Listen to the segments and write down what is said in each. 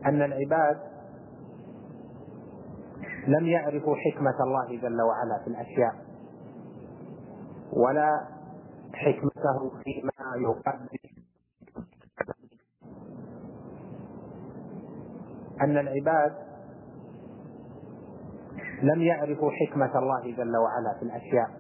أن العباد لم يعرفوا حكمة الله جل وعلا في الأشياء، ولا حكمته فيما يقدر. أن العباد لم يعرفوا حكمة الله جل وعلا في الأشياء،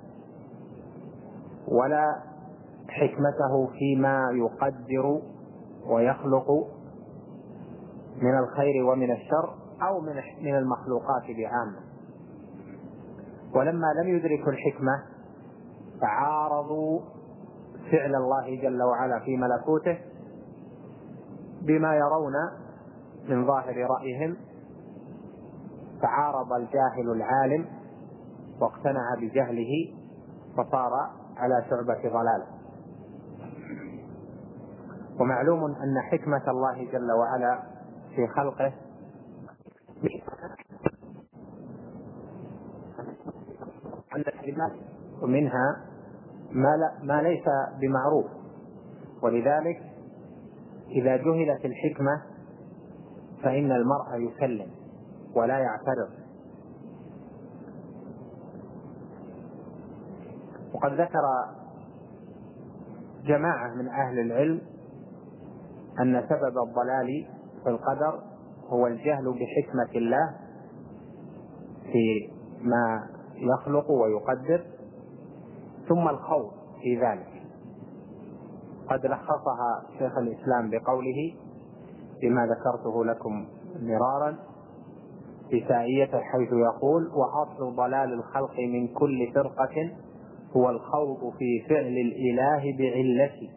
ولا حكمته فيما يقدر ويخلق من الخير ومن الشر أو من المخلوقات بعامة. ولما لم يدركوا الحكمة فعارضوا فعل الله جل وعلا في ملكوته بما يرون من ظاهر رأيهم، فعارض الجاهل العالم واقتنع بجهله فصار على شعبة ضلاله. ومعلوم أن حكمة الله جل وعلا في خلقه ومنها ما ليس بمعروف، ولذلك إذا جهلت الحكمة فإن المرء يسلم ولا يعترض. وقد ذكر جماعة من أهل العلم أن سبب الضلال في القدر هو الجهل بحكمة الله في ما يخلق ويقدر، ثم الخوض في ذلك. قد لخصها شيخ الإسلام بقوله بما ذكرته لكم مرارا في سائية، حيث يقول: وأصل ضلال الخلق من كل فرقة هو الخوض في فعل الإله بعلته،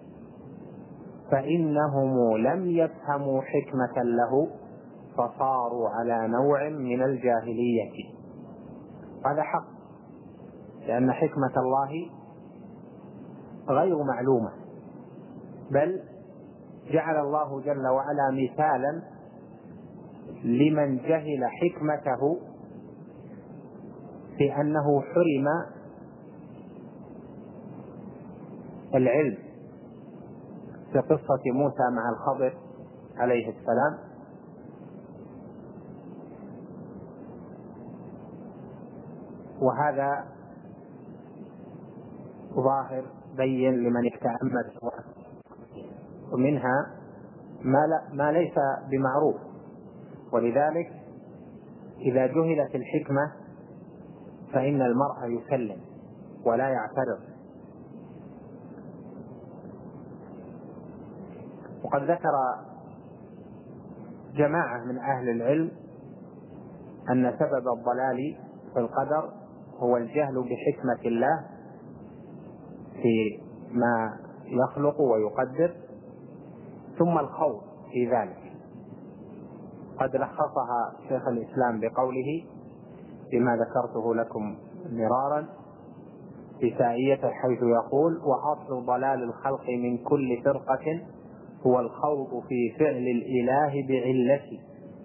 فإنهم لم يفهموا حكمة له فصاروا على نوع من الجاهلية. هذا حق، لأن حكمة الله غير معلومة، بل جعل الله جل وعلا مثالا لمن جهل حكمته في أنه حرم العلم في قصة موسى مع الخضر عليه السلام. وهذا ظاهر بين لمن يتأمل، ومنها ما ليس بمعروف، ولذلك إذا جهلت الحكمة فإن المرء يسلم ولا يعترض. وقد ذكر جماعة من أهل العلم أن سبب الضلال في القدر هو الجهل بحكمة الله في ما يخلق ويقدر، ثم الخوض في ذلك. قد لخصها شيخ الإسلام بقوله بما ذكرته لكم مرارا في سائية، حيث يقول: وأصل ضلال الخلق من كل فرقة هو الخوض في فعل الإله بعلته،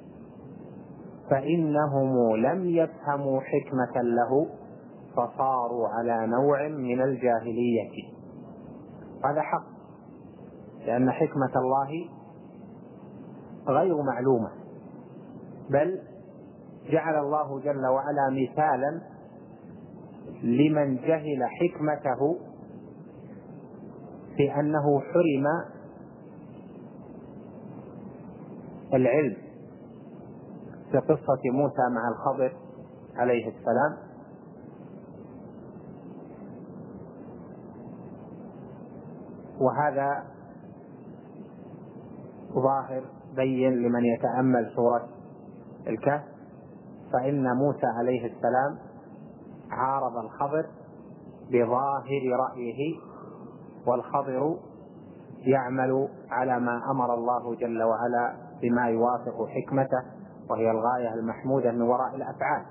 فإنهم لم يفهموا حكمة له فصاروا على نوع من الجاهلية. هذا حق، لأن حكمة الله غير معلومة، بل جعل الله جل وعلا مثالا لمن جهل حكمته في أنه حرم العلم في قصة موسى مع الخضر عليه السلام. وهذا ظاهر بين لمن يتأمل سورة الكهف، فإن موسى عليه السلام عارض الخضر بظاهر رأيه، والخضر يعمل على ما أمر الله جل وعلا بما يوافق حكمته، وهي الغاية المحمودة من وراء الأفعال.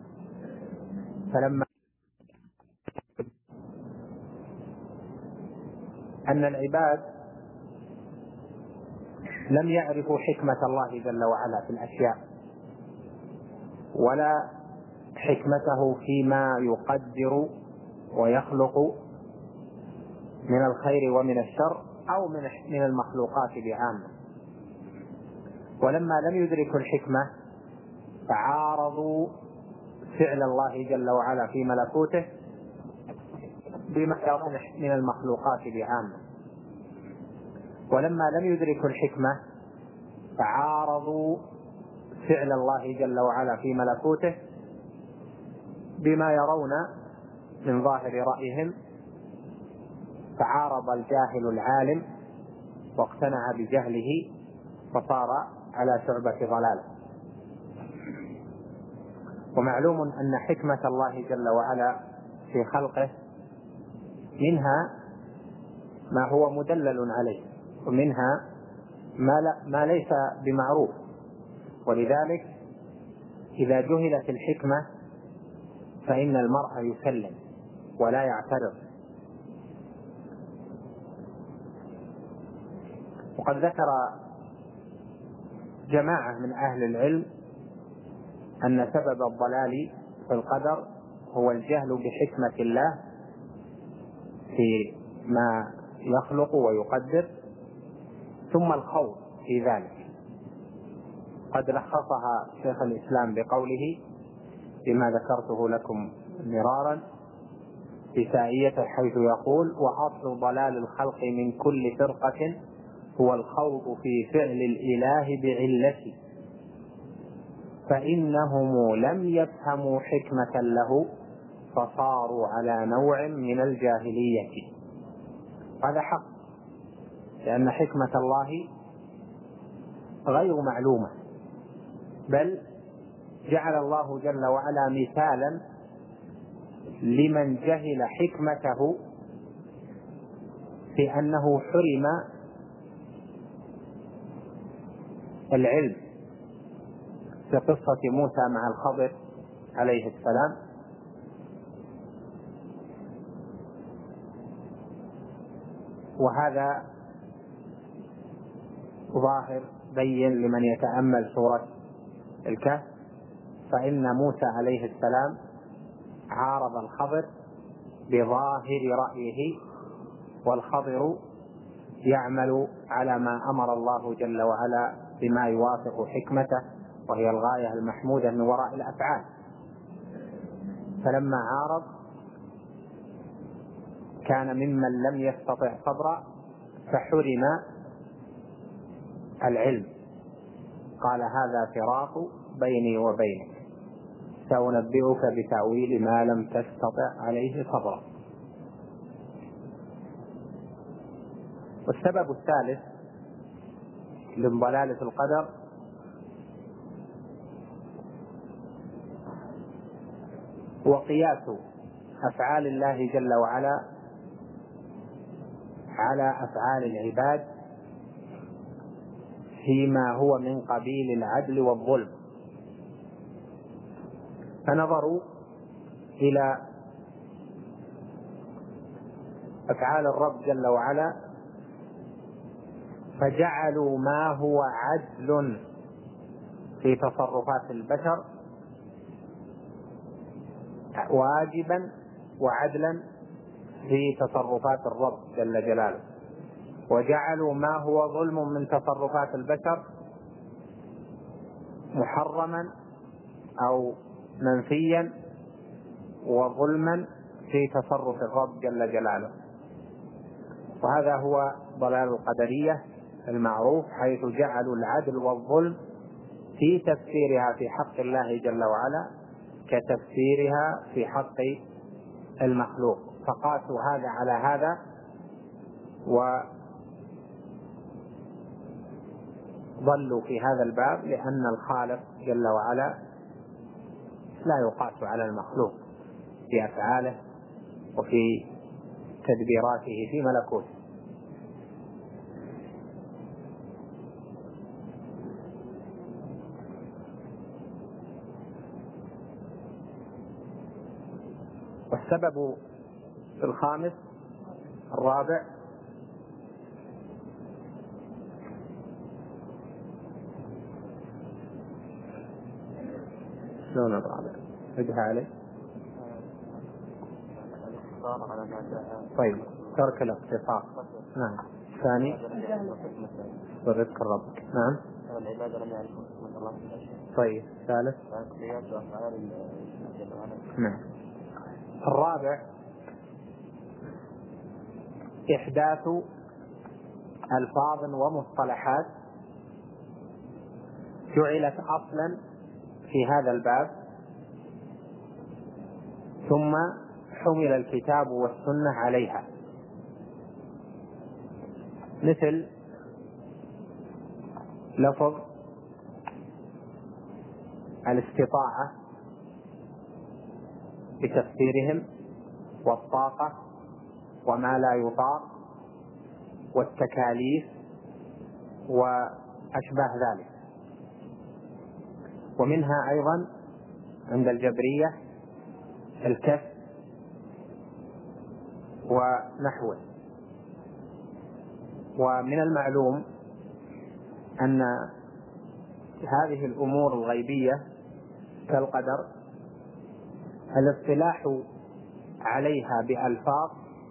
فلما أن العباد لم يعرفوا حكمة الله جل وعلا في الأشياء، ولا حكمته فيما يقدر ويخلق من الخير ومن الشر أو من المخلوقات بعامة. ولما لم يدركوا الحكمة فعارضوا فعل الله جل وعلا في ملكوته بما يرون من المخلوقات بعامة. ولما لم يدركوا الحكمة فعارضوا فعل الله جل وعلا في ملكوته بما يرون من ظاهر رأيهم، فعارض الجاهل العالم واقتنع بجهله فصار على شعبة ضلاله. ومعلوم أن حكمة الله جل وعلا في خلقه منها ما هو مدلل عليه، ومنها ما ليس بمعروف. ولذلك إذا جهلت الحكمة فإن المرء يسلم ولا يعترض. وقد ذكر جماعة من أهل العلم أن سبب الضلال في القدر هو الجهل بحكمة الله في ما يخلق ويقدر، ثم الخوض في ذلك. قد لخصها شيخ الإسلام بقوله بما ذكرته لكم مرارا في سائيته، حيث يقول: وأصل ضلال الخلق من كل فرقة هو الخوض في فعل الإله بعلته، فإنهم لم يفهموا حكمة له فصاروا على نوع من الجاهلية. هذا حق، لأن حكمة الله غير معلومة، بل جعل الله جل وعلا مثالا لمن جهل حكمته في أنه حرم العلم في قصة موسى مع الخضر عليه السلام. وهذا ظاهر بين لمن يتأمل سورة الكهف، فإن موسى عليه السلام عارض الخضر بظاهر رأيه، والخضر يعمل على ما أمر الله جل وعلا بما يوافق حكمته، وهي الغاية المحمودة من وراء الأفعال. فلما عارض كان ممن لم يستطع صبرا فحرم العلم. قال: هذا فراق بيني وبينك، سأنبئك بتأويل ما لم تستطع عليه صبرا. والسبب الثالث من ضلالة القدر هو قياس أفعال الله جل وعلا على أفعال العباد فيما هو من قبيل العدل والظلم. فنظروا إلى أفعال الرب جل وعلا فجعلوا ما هو عدل في تصرفات البشر واجبا وعدلا في تصرفات الرب جل جلاله، وجعلوا ما هو ظلم من تصرفات البشر محرما أو منفيا وظلما في تصرف الرب جل جلاله. وهذا هو ضلال القدرية المعروف، حيث جعلوا العدل والظلم في تفسيرها في حق الله جل وعلا كتفسيرها في حق المخلوق، فقاسوا هذا على هذا وضلوا في هذا الباب، لأن الخالق جل وعلا لا يقاس على المخلوق في أفعاله وفي تدبيراته في ملكوته. والسبب الخامس الرابع شلون الرابع؟ ادها عليه. طيب، ترك الاقتصار. نعم. الثاني ورزق ربك. نعم. العبادة لم يعرفوا حكمة الله في الأشياء. طيب الثالث. نعم. الرابع إحداث ألفاظ ومصطلحات جعلت أصلا في هذا الباب ثم حمل الكتاب والسنة عليها، مثل لفظ الاستطاعة بتفسيرهم، والطاقة وما لا يطاق، والتكاليف وأشباه ذلك. ومنها أيضا عند الجبرية الكف ونحوه. ومن المعلوم أن هذه الأمور الغيبية كالقدر الاصطلاح عليها بألفاظ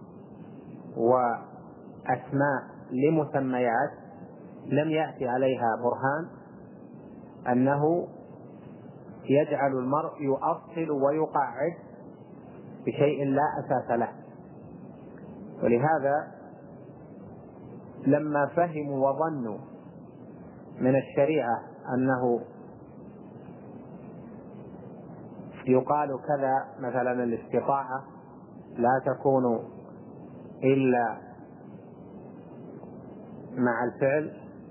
وأسماء لمسميات لم يأتي عليها برهان أنه يجعل المرء يؤصل ويقعد بشيء لا أساس له. ولهذا لما فهموا وظنوا من الشريعة أنه يقال كذا، مثلا الاستطاعة لا تكون إلا مع الفعل،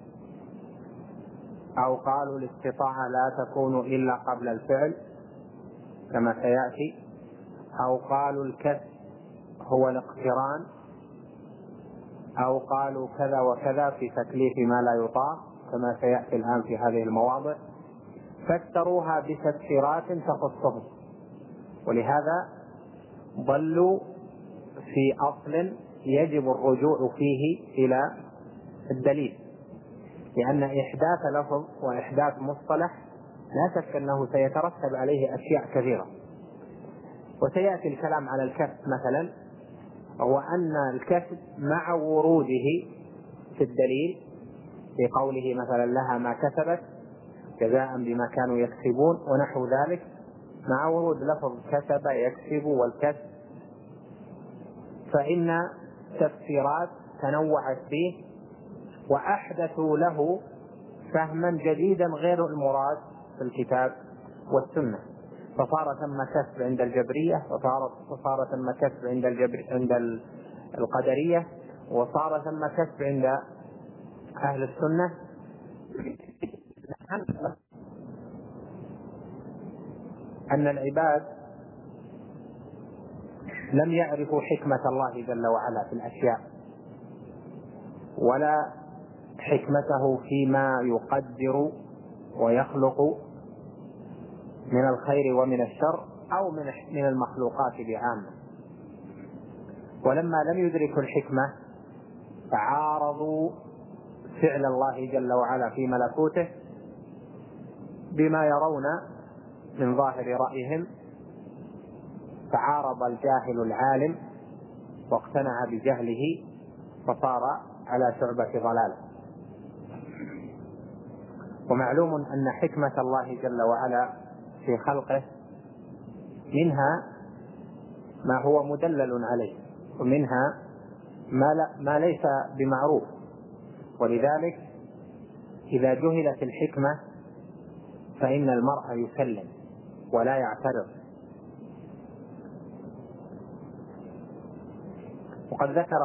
أو قالوا الاستطاعة لا تكون إلا قبل الفعل كما سيأتي، أو قالوا الكسب هو الاقتران، أو قالوا كذا وكذا في تكليف ما لا يطاق كما سيأتي الآن في هذه المواضع، فسروها بتفسيرات تخصهم. ولهذا ضلوا في أصل يجب الرجوع فيه إلى الدليل، لأن إحداث لفظ وإحداث مصطلح لا شك أنه سيترتب عليه أشياء كثيرة. وسيأتي الكلام على الكسب مثلا، هو أن الكسب مع وروده في الدليل في قوله مثلا لها ما كسبت جزاء بما كانوا يكسبون ونحو ذلك، مع ورود لفظ كسب يكسب والكسب، فإن تفسيرات تنوعت فيه وأحدثوا له فهما جديدا غير المراد في الكتاب والسنة، فصار ثم كسب عند الجبرية، وصار ثم كسب عند القدرية، وصار ثم كسب عند أهل السنة. أن العباد لم يعرفوا حكمة الله جل وعلا في الأشياء، ولا حكمته فيما يقدر ويخلق من الخير ومن الشر أو من المخلوقات بعامة. ولما لم يدركوا الحكمة فعارضوا فعل الله جل وعلا في ملكوته بما يرون من ظاهر رأيهم، فعارض الجاهل العالم واقتنع بجهله فصار على شعبة ضلال. ومعلوم أن حكمة الله جل وعلا في خلقه منها ما هو مدلل عليه، ومنها ما ليس بمعروف. ولذلك إذا جهلت الحكمة فإن المرء يسلم ولا يعترض. وقد ذكر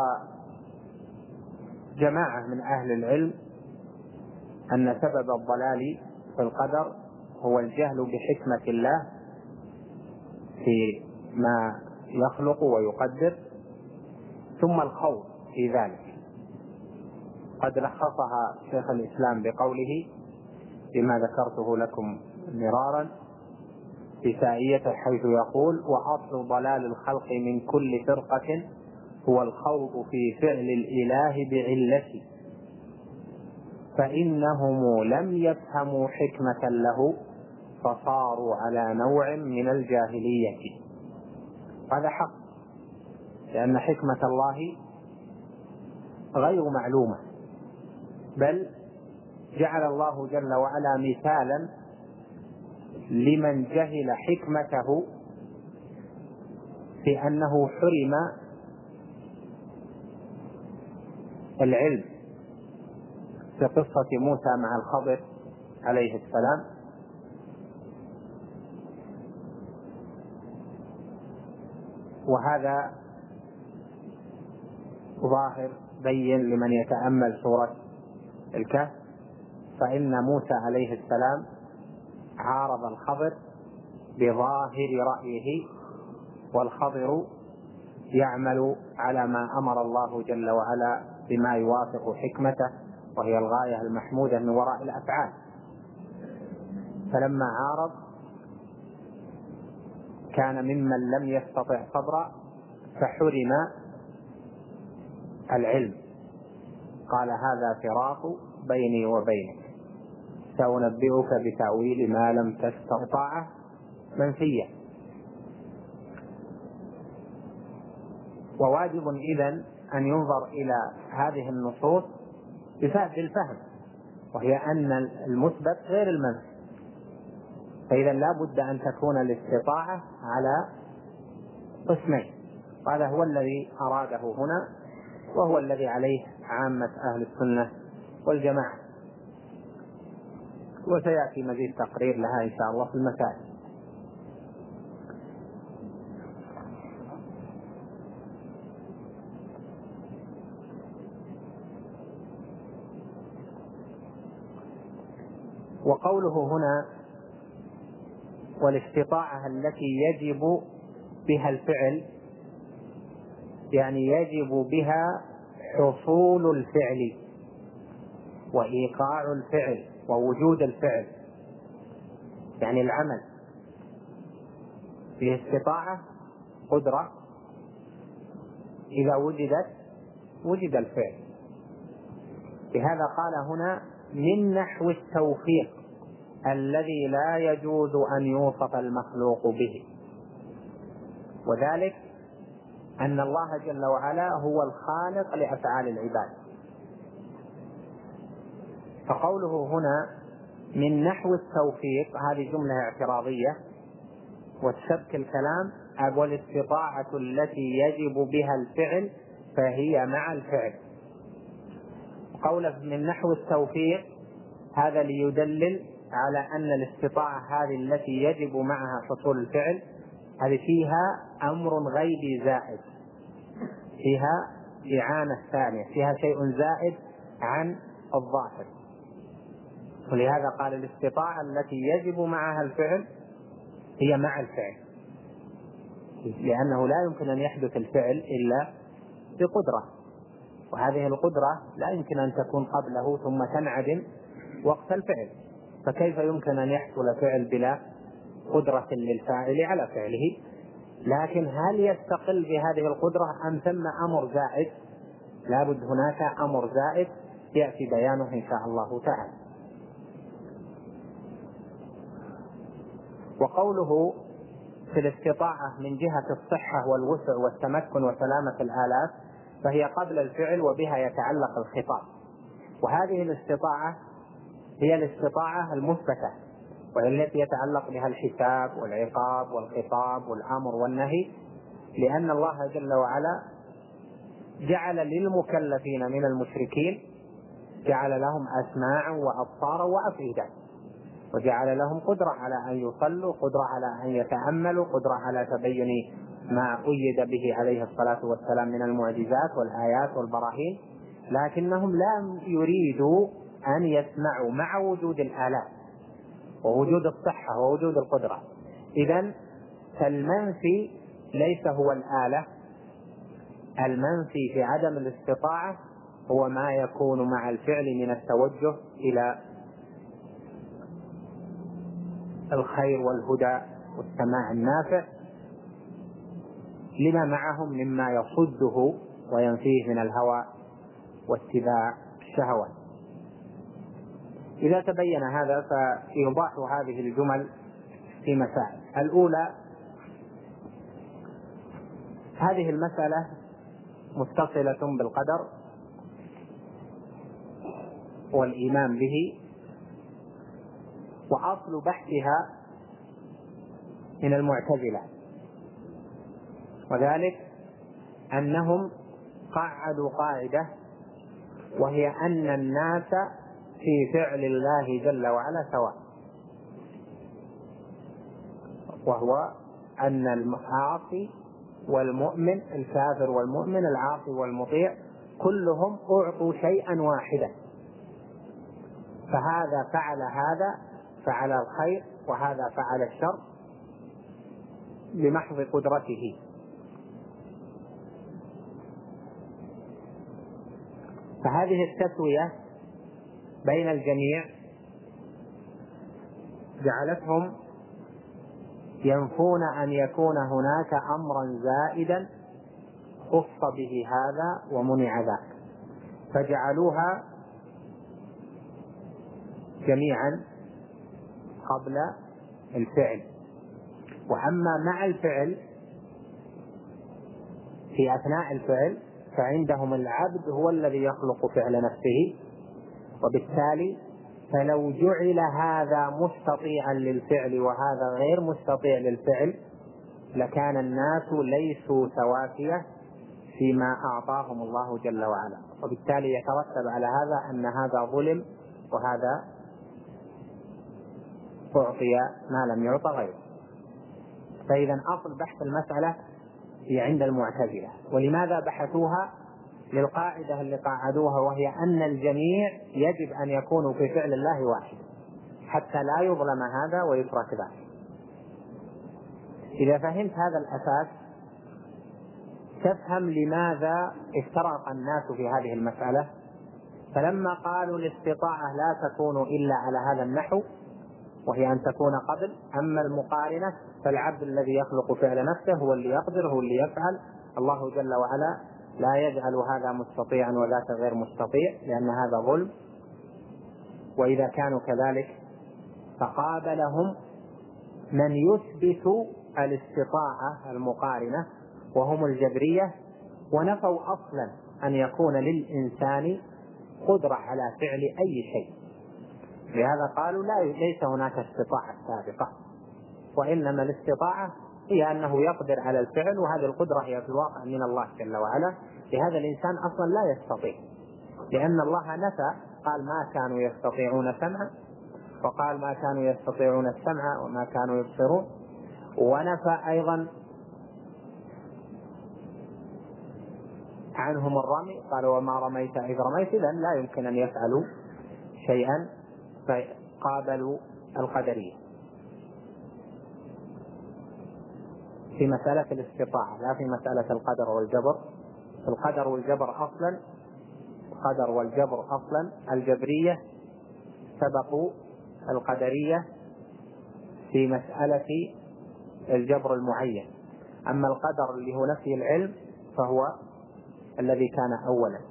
جماعة من أهل العلم أن سبب الضلال في القدر هو الجهل بحكمة الله في ما يخلق ويقدر، ثم الخوض في ذلك. قد لخصها شيخ الإسلام بقوله بما ذكرته لكم مرارا في سائية، حيث يقول: وأصل ضلال الخلق من كل فرقة هو الخوض في فعل الإله بعلته، فإنهم لم يفهموا حكمة له فصاروا على نوع من الجاهلية. هذا حق، لأن حكمة الله غير معلومة، بل جعل الله جل وعلا مثالا لمن جهل حكمته في أنه حرم العلم في قصة موسى مع الخضر عليه السلام. وهذا ظاهر بين لمن يتأمل سورة الكهف، فإن موسى عليه السلام عارض الخضر بظاهر رأيه، والخضر يعمل على ما أمر الله جل وعلا بما يوافق حكمته، وهي الغاية المحمودة من وراء الأفعال. فلما عارض كان ممن لم يستطع صبرا فحرم العلم. قال هذا فراق بيني وبينك، سأنبئك بتأويل ما لم تستطع منسيا. وواجب إذن أن ينظر إلى هذه النصوص بفهم الفهم، وهي أن المثبت غير المنفي، فإذا لا بد أن تكون الاستطاعة على قسمين، هذا هو الذي أراده هنا، وهو الذي عليه عامة أهل السنة والجماعة، وسيأتي مزيد تقرير لها إن شاء الله في المسائل. وقوله هنا والاستطاعة التي يجب بها الفعل، يعني يجب بها حصول الفعل وإيقاع الفعل ووجود الفعل، يعني العمل فيه استطاعة قدرة، إذا وجدت وجد الفعل. لهذا قال هنا من نحو التوفيق الذي لا يجوز أن يوصف المخلوق به، وذلك أن الله جل وعلا هو الخالق لأفعال العباد. فقوله هنا من نحو التوفيق هذه جملة اعتراضية، والسبك الكلام والاستطاعة التي يجب بها الفعل فهي مع الفعل. قوله من نحو التوفيق هذا ليدلل على أن الاستطاعة هذه التي يجب معها حصول الفعل هذه فيها أمر غيبي زائد، فيها إعانة ثانية، فيها شيء زائد عن الظاهر. ولهذا قال الاستطاعة التي يجب معها الفعل هي مع الفعل، لأنه لا يمكن أن يحدث الفعل إلا بقدرة، وهذه القدرة لا يمكن أن تكون قبله ثم تنعدم وقت الفعل، فكيف يمكن أن يحصل فعل بلا قدرة للفاعل على فعله؟ لكن هل يستقل بهذه القدرة أم ثم أمر زائد؟ لا بد هناك أمر زائد يأتي بيانه إن شاء الله تعالى. وقوله في الاستطاعة من جهة الصحة والوسع والتمكن وسلامة الآلات فهي قبل الفعل وبها يتعلق الخطاب، وهذه الاستطاعة هي الاستطاعة المثبتة، وهي التي يتعلق بها الحساب والعقاب والخطاب والأمر والنهي، لأن الله جل وعلا جعل للمكلفين من المشركين جعل لهم أسماعا وأبصارا وأفئدة، وجعل لهم قدرة على أن يصلوا، قدرة على أن يتأملوا، قدرة على تبين ما أيد به عليه الصلاة والسلام من المعجزات والآيات والبراهين، لكنهم لا يريدوا أن يسمعوا مع وجود الآلات ووجود الصحة ووجود القدرة. إذن فالمنفي ليس هو الآلة، المنفي في عدم الاستطاعة هو ما يكون مع الفعل من التوجه إلى الخير والهدى والسماع النافع لما معهم مما يصده وينفيه من الهوى واتباع الشهوات. إذا تبين هذا فيوضح هذه الجمل في مسائل. الأولى هذه المسألة متصلة بالقدر والإيمان به، وأصل بحثها من المعتزلة، وذلك أنهم قعدوا قاعدة، وهي أن الناس في فعل الله جل وعلا سواء، وهو أن العاصي والمؤمن، الكافر والمؤمن، العاصي والمطيع، كلهم أعطوا شيئا واحدا، فهذا فعل الخير، وهذا فعل الشر بمحض قدرته. فهذه التسوية بين الجميع جعلتهم ينفون أن يكون هناك أمرا زائدا خص به هذا ومنع ذاك، فجعلوها جميعا قبل الفعل. وأما مع الفعل في أثناء الفعل فعندهم العبد هو الذي يخلق فعل نفسه، وبالتالي فلو جعل هذا مستطيعا للفعل وهذا غير مستطيع للفعل لكان الناس ليسوا سواسية فيما أعطاهم الله جل وعلا، وبالتالي يترتب على هذا أن هذا ظلم وهذا أعطي ما لم يعطى غيره. فإذا أصل بحث المسألة هي عند المعتزلة. ولماذا بحثوها؟ للقاعدة اللي قاعدوها، وهي أن الجميع يجب أن يكونوا في فعل الله واحد حتى لا يظلم هذا ويترك ذاك. إذا فهمت هذا الأساس تفهم لماذا افترق الناس في هذه المسألة. فلما قالوا الاستطاعة لا تكون إلا على هذا النحو، وهي أن تكون قبل، أما المقارنة فالعبد الذي يخلق فعل نفسه هو اللي يقدر، هو اللي يفعل، الله جل وعلا لا يجعل هذا مستطيعا وذاك غير مستطيع لأن هذا ظلم. وإذا كانوا كذلك فقابلهم من يثبت الاستطاعة المقارنة وهم الجبرية، ونفوا أصلا أن يكون للإنسان قدرة على فعل أي شيء. لهذا قالوا ليس هناك استطاعة سابقة، وإنما الاستطاعة هي أنه يقدر على الفعل، وهذه القدرة هي في الواقع من الله جل وعلا. لهذا الإنسان أصلا لا يستطيع، لأن الله نفى، قال ما كانوا يستطيعون سمعا، وقال ما كانوا يستطيعون السمع وما كانوا يبصرون، ونفى أيضا عنهم الرمي، قال وما رميت إذ رميت، إذن لا يمكن أن يفعلوا شيئا، فقابلوا القدرية في مسألة الاستطاعة لا في مسألة القدر والجبر. القدر والجبر أصلا الجبرية سبقوا القدرية في مسألة الجبر المعين، أما القدر اللي هو نفي العلم فهو الذي كان أولا.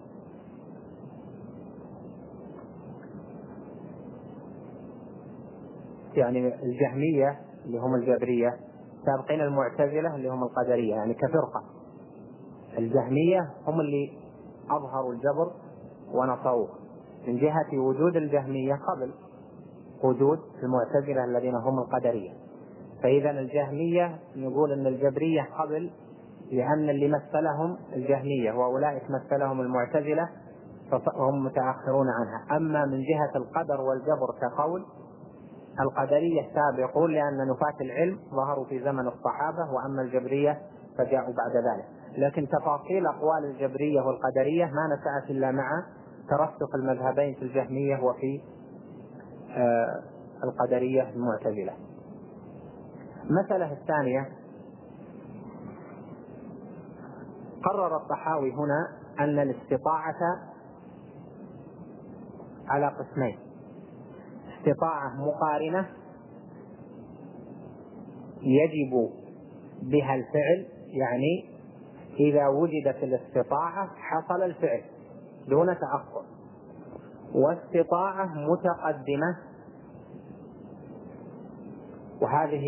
يعني الجهمية اللي هم الجبرية سابقين المعتزلة اللي هم القدرية، يعني كفرقة. الجهمية هم اللي أظهروا الجبر ونصروه من جهة وجود الجهمية قبل وجود المعتزلة الذين هم القدرية. فإذا الجهمية نقول أن الجبرية قبل، لأن اللي مثلهم الجهمية وأولئك مثلهم المعتزلة فهم متأخرون عنها. أما من جهة القدر والجبر كقول القدرية سابقون، لأن نفاة العلم ظهروا في زمن الصحابة، وأما الجبرية فجاءوا بعد ذلك. لكن تفاصيل أقوال الجبرية والقدرية ما نسأت إلا مع ترسخ المذهبين في الجهمية وفي القدرية المعتزلة. المسألة الثانية، قرر الطحاوي هنا أن الاستطاعة على قسمين: استطاعة مقارنة يجب بها الفعل، يعني إذا وجدت الاستطاعة حصل الفعل دون تأخر، واستطاعة متقدمة، وهذه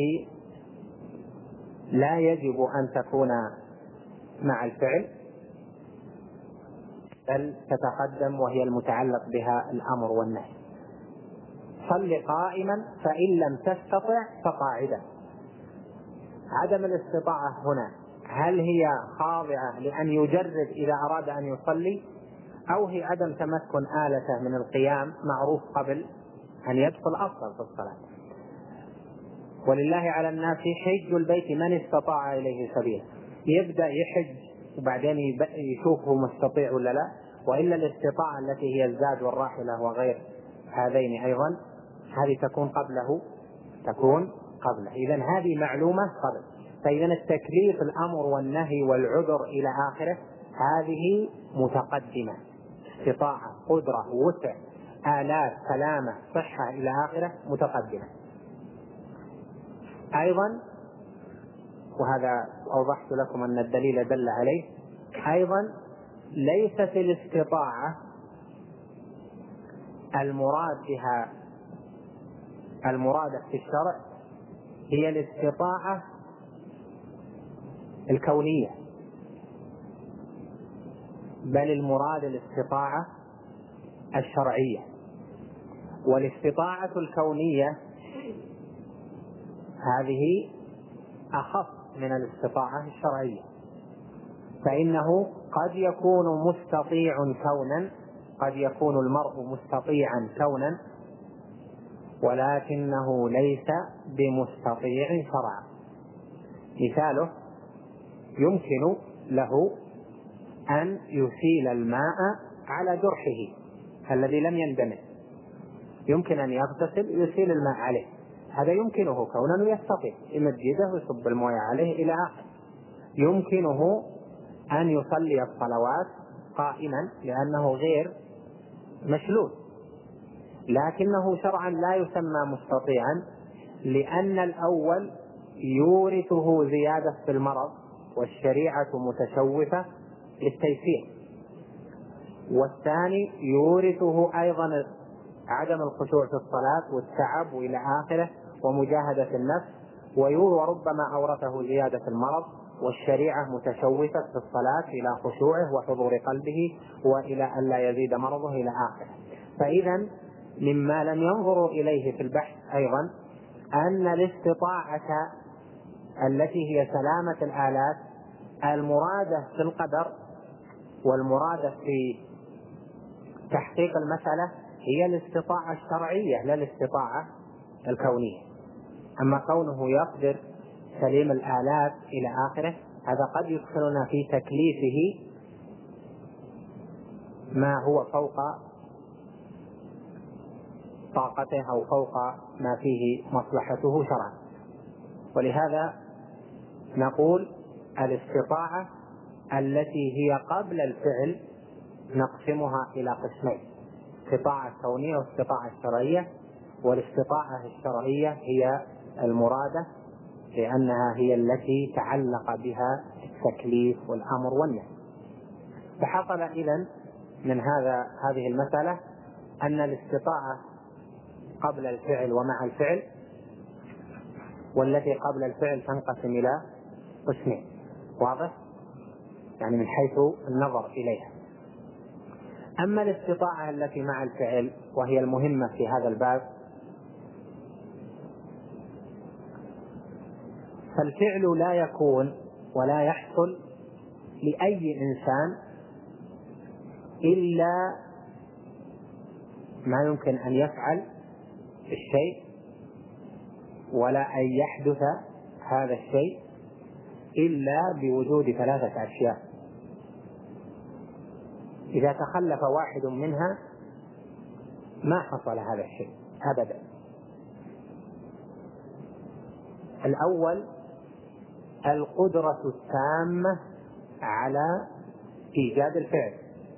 لا يجب أن تكون مع الفعل بل تتقدم وهي المتعلق بها الأمر والنهي. صل قائما فإن لم تستطع فقاعدا. عدم الاستطاعة هنا هل هي خاضعة لأن يجرد إذا أراد أن يصلي، أو هي عدم تمكن آلته من القيام معروف قبل أن يدخل أفضل في الصلاة. ولله على الناس حج البيت من استطاع إليه سبيلا. يبدأ يحج وبعدين يشوفه مستطيع ولا لا، وإلا الاستطاعة التي هي الزاد والراحلة وغير هذين أيضا هذه تكون قبله. إذن هذه معلومة قبل. فإذا التكليف الأمر والنهي والعذر إلى آخره هذه متقدمة. استطاعة، قدرة، وسع، آلات، سلامة، صحة إلى آخره متقدمة. أيضا وهذا أوضحت لكم أن الدليل دل عليه، أيضا ليست الاستطاعة المرادة في الشرع هي الاستطاعة الكونية، بل المراد الاستطاعة الشرعية. والاستطاعة الكونية هذه أخف من الاستطاعة الشرعية، فإنه قد يكون مستطيع كونا، قد يكون المرء مستطيعا كونا ولكنه ليس بمستطيع شرعا. مثاله يمكن له أن يسيل الماء على جرحه الذي لم يندمج، يمكن أن يغتسل يسيل الماء عليه، هذا يمكنه كونه يستطيع، يمجده ويصب الماء عليه إلى آخر. يمكنه أن يصلي الصلوات قائما لأنه غير مشلول، لكنه شرعا لا يسمى مستطيعا، لأن الأول يورثه زيادة في المرض والشريعة متشوفة للتيسير، والثاني يورثه أيضا عدم الخشوع في الصلاة والتعب وإلى آخره ومجاهدة النفس، وربما أورثه زيادة المرض والشريعة متشوفة في الصلاة إلى خشوعه وحضور قلبه وإلى أن لا يزيد مرضه إلى آخره. فإذا مما لم ينظروا إليه في البحث أيضا أن الاستطاعة التي هي سلامة الآلات المرادة في القدر والمرادة في تحقيق المسألة هي الاستطاعة الشرعية لا الاستطاعة الكونية. أما كونه يقدر سليم الآلات إلى آخره هذا قد يدخلنا في تكليفه ما هو فوق طاقته أو فوق ما فيه مصلحته شرعا. ولهذا نقول الاستطاعة التي هي قبل الفعل نقسمها إلى قسمين: استطاعة كونية واستطاعة شرعية. والاستطاعة الشرعية هي المرادة لأنها هي التي تعلق بها التكليف والأمر والنهي. فحصل إذن من هذه المسألة أن الاستطاعة قبل الفعل ومع الفعل، والتي قبل الفعل تنقسم إلى قسمين، واضح؟ يعني من حيث النظر إليها. أما الاستطاعة التي مع الفعل وهي المهمة في هذا الباب، فالفعل لا يكون ولا يحصل لأي إنسان إلا ما يمكن أن يفعل الشيء ولا أن يحدث هذا الشيء إلا بوجود ثلاثة أشياء. إذا تخلف واحد منها ما حصل هذا الشيء أبدا. الأول القدرة التامة على إيجاد الفعل،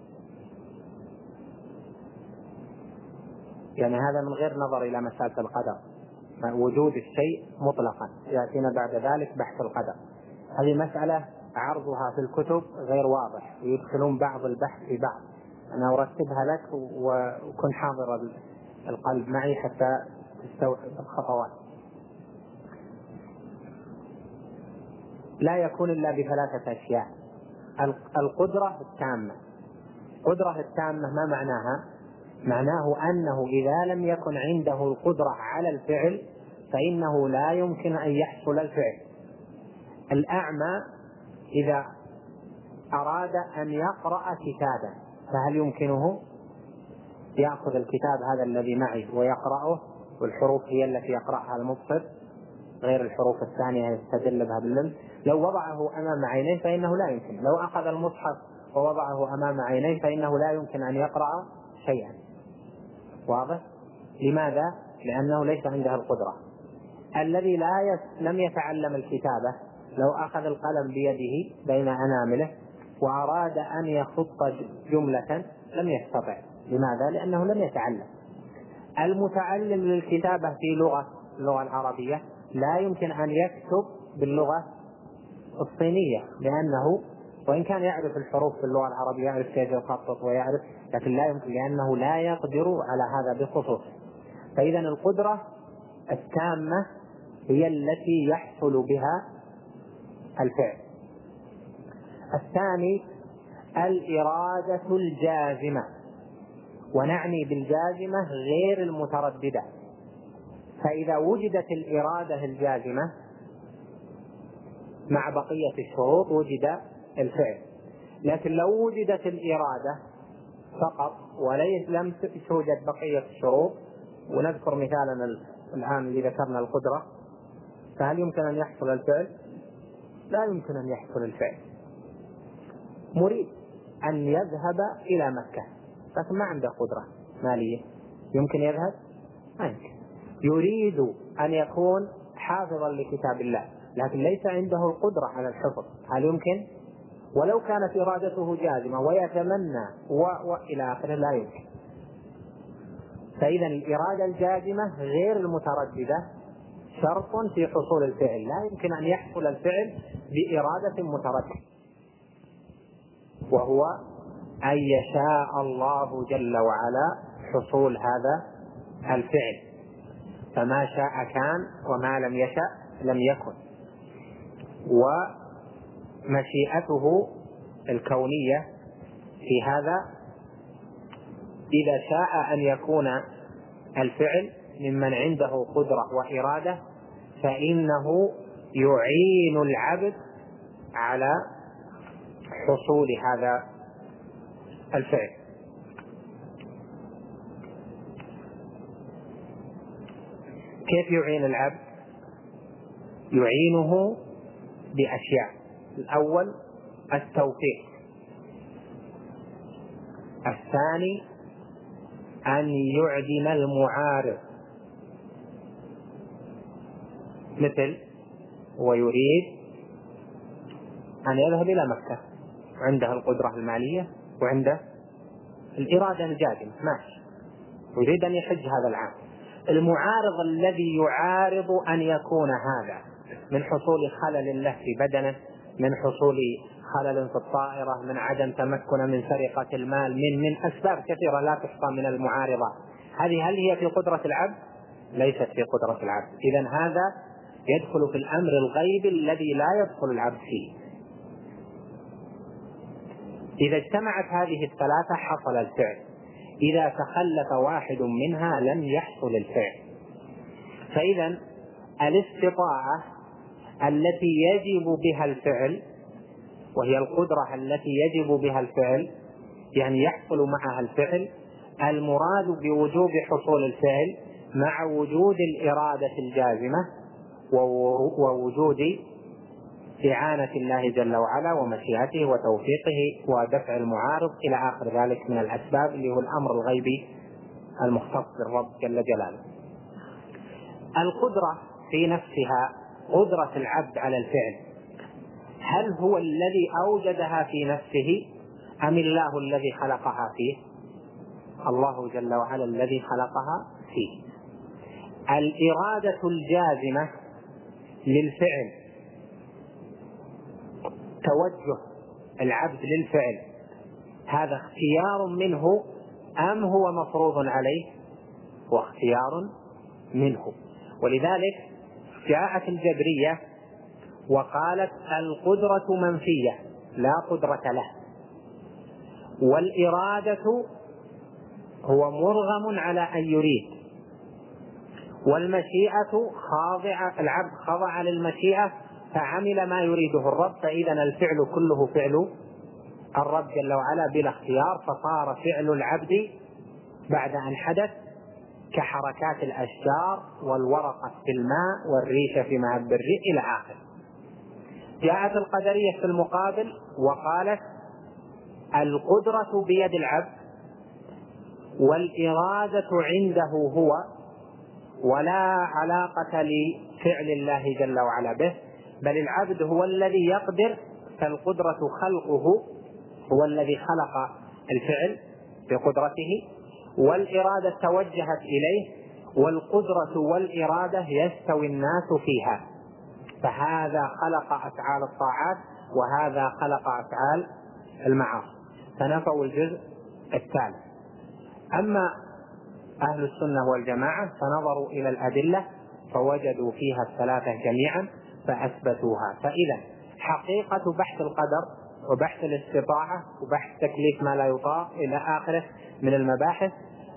يعني هذا من غير نظر إلى مسألة القدر، وجود الشيء مطلقا، يأتينا بعد ذلك بحث القدر. هذه مسألة عرضها في الكتب غير واضح ويدخلون بعض البحث في بعض، أنا أرتبها لك وكن حاضر القلب معي حتى تستوعب الخطوات. لا يكون إلا بثلاثة أشياء: القدرة التامة القدرة التامة ما معناها؟ معناه أنه إذا لم يكن عنده القدرة على الفعل فإنه لا يمكن أن يحصل الفعل. الأعمى إذا أراد أن يقرأ كتابا فهل يمكنه يأخذ الكتاب هذا الذي معي ويقرأه، والحروف هي التي يقرأها المبصر غير الحروف الثانية يستدل بها باللمس؟ لو وضعه أمام عينيه فإنه لا يمكن. لو أخذ المصحف ووضعه أمام عينيه فإنه لا يمكن أن يقرأ شيئا. واضح؟ لماذا؟ لأنه ليس عنده القدرة. الذي لم يتعلم الكتابة لو أخذ القلم بيده بين أنامله وأراد أن يخط جملة لم يستطع. لماذا؟ لأنه لم يتعلم. المتعلم للكتابة في اللغة العربية لا يمكن أن يكتب باللغة الصينية، لأنه وإن كان يعرف الحروف في اللغة العربية، يعرف كيف يخطط ويعرف، لكن لا يمكن، لأنه لا يقدر على هذا بخصوص. فإذا القدرة التامة هي التي يحصل بها الفعل. الثاني الإرادة الجازمة، ونعني بالجازمة غير المترددة. فإذا وجدت الإرادة الجازمة مع بقية الشروط وجد الفعل. لكن لو وجدت الإرادة فقط لم توجد بقية الشروط، ونذكر مثالا الآن اللي ذكرنا القدرة، فهل يمكن أن يحصل الفعل؟ لا يمكن أن يحصل الفعل. مريد أن يذهب إلى مكة لكن ما عنده قدرة مالية، يمكن يذهب؟ ما يمكن. يريد أن يكون حافظا لكتاب الله لكن ليس عنده القدرة على الحفظ، هل يمكن؟ ولو كانت إرادته جازمة ويتمنى وإلى آخره لا يمكن. فإذا الإرادة الجازمة غير المترددة شرط في حصول الفعل، لا يمكن أن يحصل الفعل بإرادة مترددة، وهو أن يشاء الله جل وعلا حصول هذا الفعل، فما شاء كان وما لم يشاء لم يكن. ومشيئته الكونية في هذا إذا شاء أن يكون الفعل ممن عنده قدرة وإرادة فإنه يعين العبد على حصول هذا الفعل. كيف يعين العبد؟ يعينه بأشياء. الأول التوفيق، الثاني أن يعدم المعارض، مثل ويريد أن يذهب إلى مكة، عنده القدرة المالية وعنده الإرادة الجازمة ماشي، يريد أن يحج هذا العام. المعارض الذي يعارض أن يكون هذا من حصول خلل له في بدنه، من حصول خلل في الطائرة، من عدم تمكن من سرقة المال، من أسباب كثيرة لا تحصى من المعارضات، هذه هل هي في قدرة العبد؟ ليست في قدرة العبد. إذن هذا يدخل في الأمر الغيبي الذي لا يدخل العبد فيه. إذا اجتمعت هذه الثلاثة حصل الفعل، إذا تخلف واحد منها لم يحصل الفعل. فإذا الاستطاعة التي يجب بها الفعل، وهي القدرة التي يجب بها الفعل يعني يحصل معها الفعل، المراد بوجوب حصول الفعل مع وجود الإرادة الجازمة ووجود إعانة الله جل وعلا ومشيئته وتوفيقه ودفع المعارض إلى آخر ذلك من الأسباب اللي هو الأمر الغيبي المختص بالرب جل جلاله. القدرة في نفسها قدرة العبد على الفعل، هل هو الذي أوجدها في نفسه أم الله الذي خلقها فيه؟ الله جل وعلا الذي خلقها فيه. الإرادة الجازمة للفعل، توجه العبد للفعل، هذا اختيار منه أم هو مفروض عليه؟ هو اختيار منه. ولذلك جاءت الجبرية وقالت القدرة منفية لا قدرة له، والإرادة هو مرغم على أن يريد، والمشيئة خاضعة، العبد خضع للمشيئة فعمل ما يريده الرب، فإذا الفعل كله فعل الرب جل وعلا بلا اختيار، فصار فعل العبد بعد أن حدث كحركات الأشجار والورقة في الماء والريشة في ماء البر إلى آخره. جاءت القدرية في المقابل وقالت القدرة بيد العبد والإرادة عنده هو، ولا علاقة لفعل الله جل وعلا به، بل العبد هو الذي يقدر، فالقدرة خلقه، هو الذي خلق الفعل بقدرته، والإرادة توجهت إليه، والقدرة والإرادة يستوي الناس فيها، فهذا خلق أفعال الطاعات وهذا خلق أفعال المعاصي، فنفوا الجزء الثالث. أما أهل السنة والجماعة فنظروا إلى الأدلة فوجدوا فيها الثلاثة جميعا فأثبتوها. فإذا حقيقة بحث القدر وبحث الاستطاعة وبحث تكليف ما لا يطاق إلى آخره من المباحث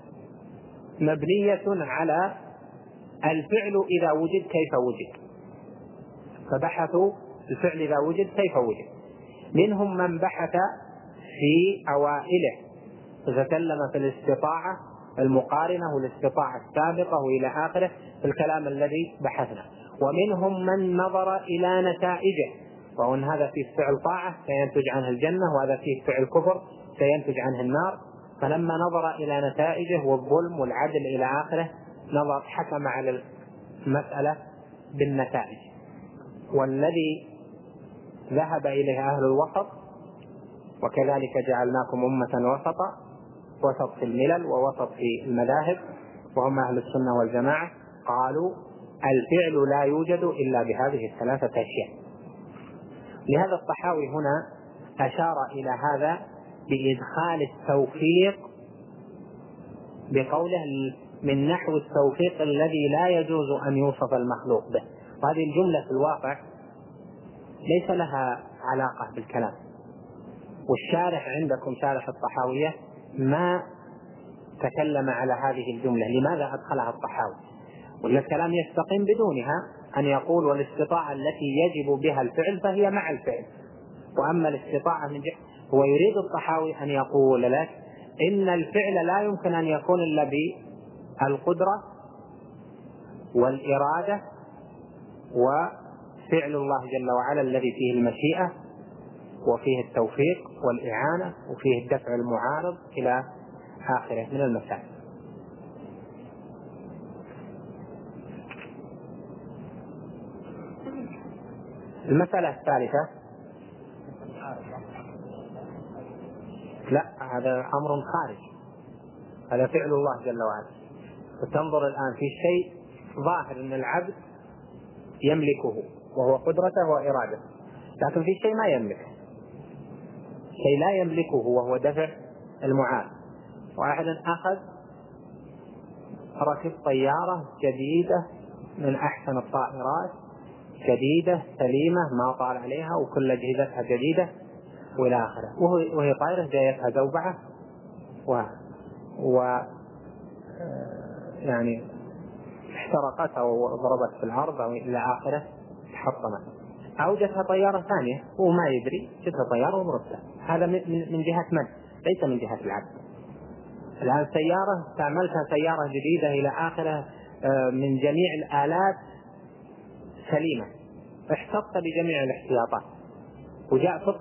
مبنية على الفعل إذا وجد كيف وجد، فبحثوا الفعل إذا وجد كيف وجد. منهم من بحث في أوائله فتكلم في الاستطاعة المقارنة والاستطاعة السابقة وإلى آخره في الكلام الذي بحثنا، ومنهم من نظر إلى نتائجه، وأن هذا فيه فعل طاعة سينتج عنه الجنة وهذا فيه فعل كفر سينتج عنه النار، فلما نظر إلى نتائجه والظلم والعدل إلى آخره نظر حكم على المسألة بالنتائج. والذي ذهب إليه أهل الوسط، وكذلك جعلناكم أمة وسطا، وسط في الملل ووسط في المذاهب، وهم أهل السنة والجماعة، قالوا الفعل لا يوجد إلا بهذه الثلاثة أشياء. لهذا الطحاوي هنا أشار إلى هذا بإدخال التوفيق بقوله من نحو التوفيق الذي لا يجوز أن يوصف المخلوق به، وهذه الجملة في الواقع ليس لها علاقة بالكلام، والشارح عندكم شارح الطحاوية ما تكلم على هذه الجملة، لماذا أدخلها الطحاوي؟ والكلام يستقيم بدونها، أن يقول والاستطاعة التي يجب بها الفعل فهي مع الفعل، وأما الاستطاعة من هو يريد الطحاوي أن يقول لك إن الفعل لا يمكن أن يكون إلا بالقدرة والإرادة وفعل الله جل وعلا الذي فيه المشيئة وفيه التوفيق والإعانة وفيه الدفع المعارض إلى آخره من المسائل. المسألة الثالثة، لا هذا أمر خارج، هذا فعل الله جل وعلا. وتنظر الآن في شيء ظاهر أن العبد يملكه وهو قدرته وإرادته، لكن في شيء ما يملكه، شيء لا يملكه وهو دفع المعارض. واحد أخذ ركب طيارة جديدة من أحسن الطائرات، جديدة سليمة ما طال عليها وكل أجهزتها جديدة وإلى آخره، وهي طائرة جايتها زوبعة يعني احترقت أو ضربت في الأرض أو إلى آخره تحطمت، أو جتها طيارة ثانية هو ما يدري، جتها طيارة وضربتها. هذا من جهة من؟ ليس من جهة العبد. الآن سيارة استعملتها سيارة جديدة إلى آخره من جميع الآلات سليمة، احتطت بجميع الاحتياطات، وجاء في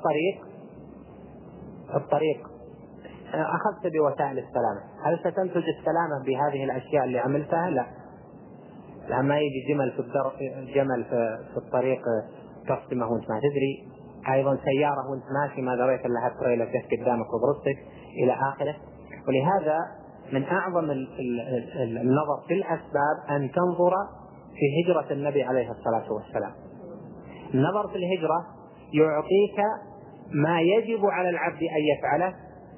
الطريق أخذت بوسائل السلامة، هل ستنتج السلامة بهذه الأشياء اللي عملتها؟ لا. لما يجي جمل في الطريق تصدمه وانت ما تدري، أيضا سيارة وانت ماشي ما دريت إلا هالتريلة جت قدامك وضربتك إلى آخره. ولهذا من أعظم النظر في الأسباب أن تنظر في هجرة النبي عليه الصلاة والسلام. النظر في الهجرة يعطيك ما يجب على العبد أن يفعله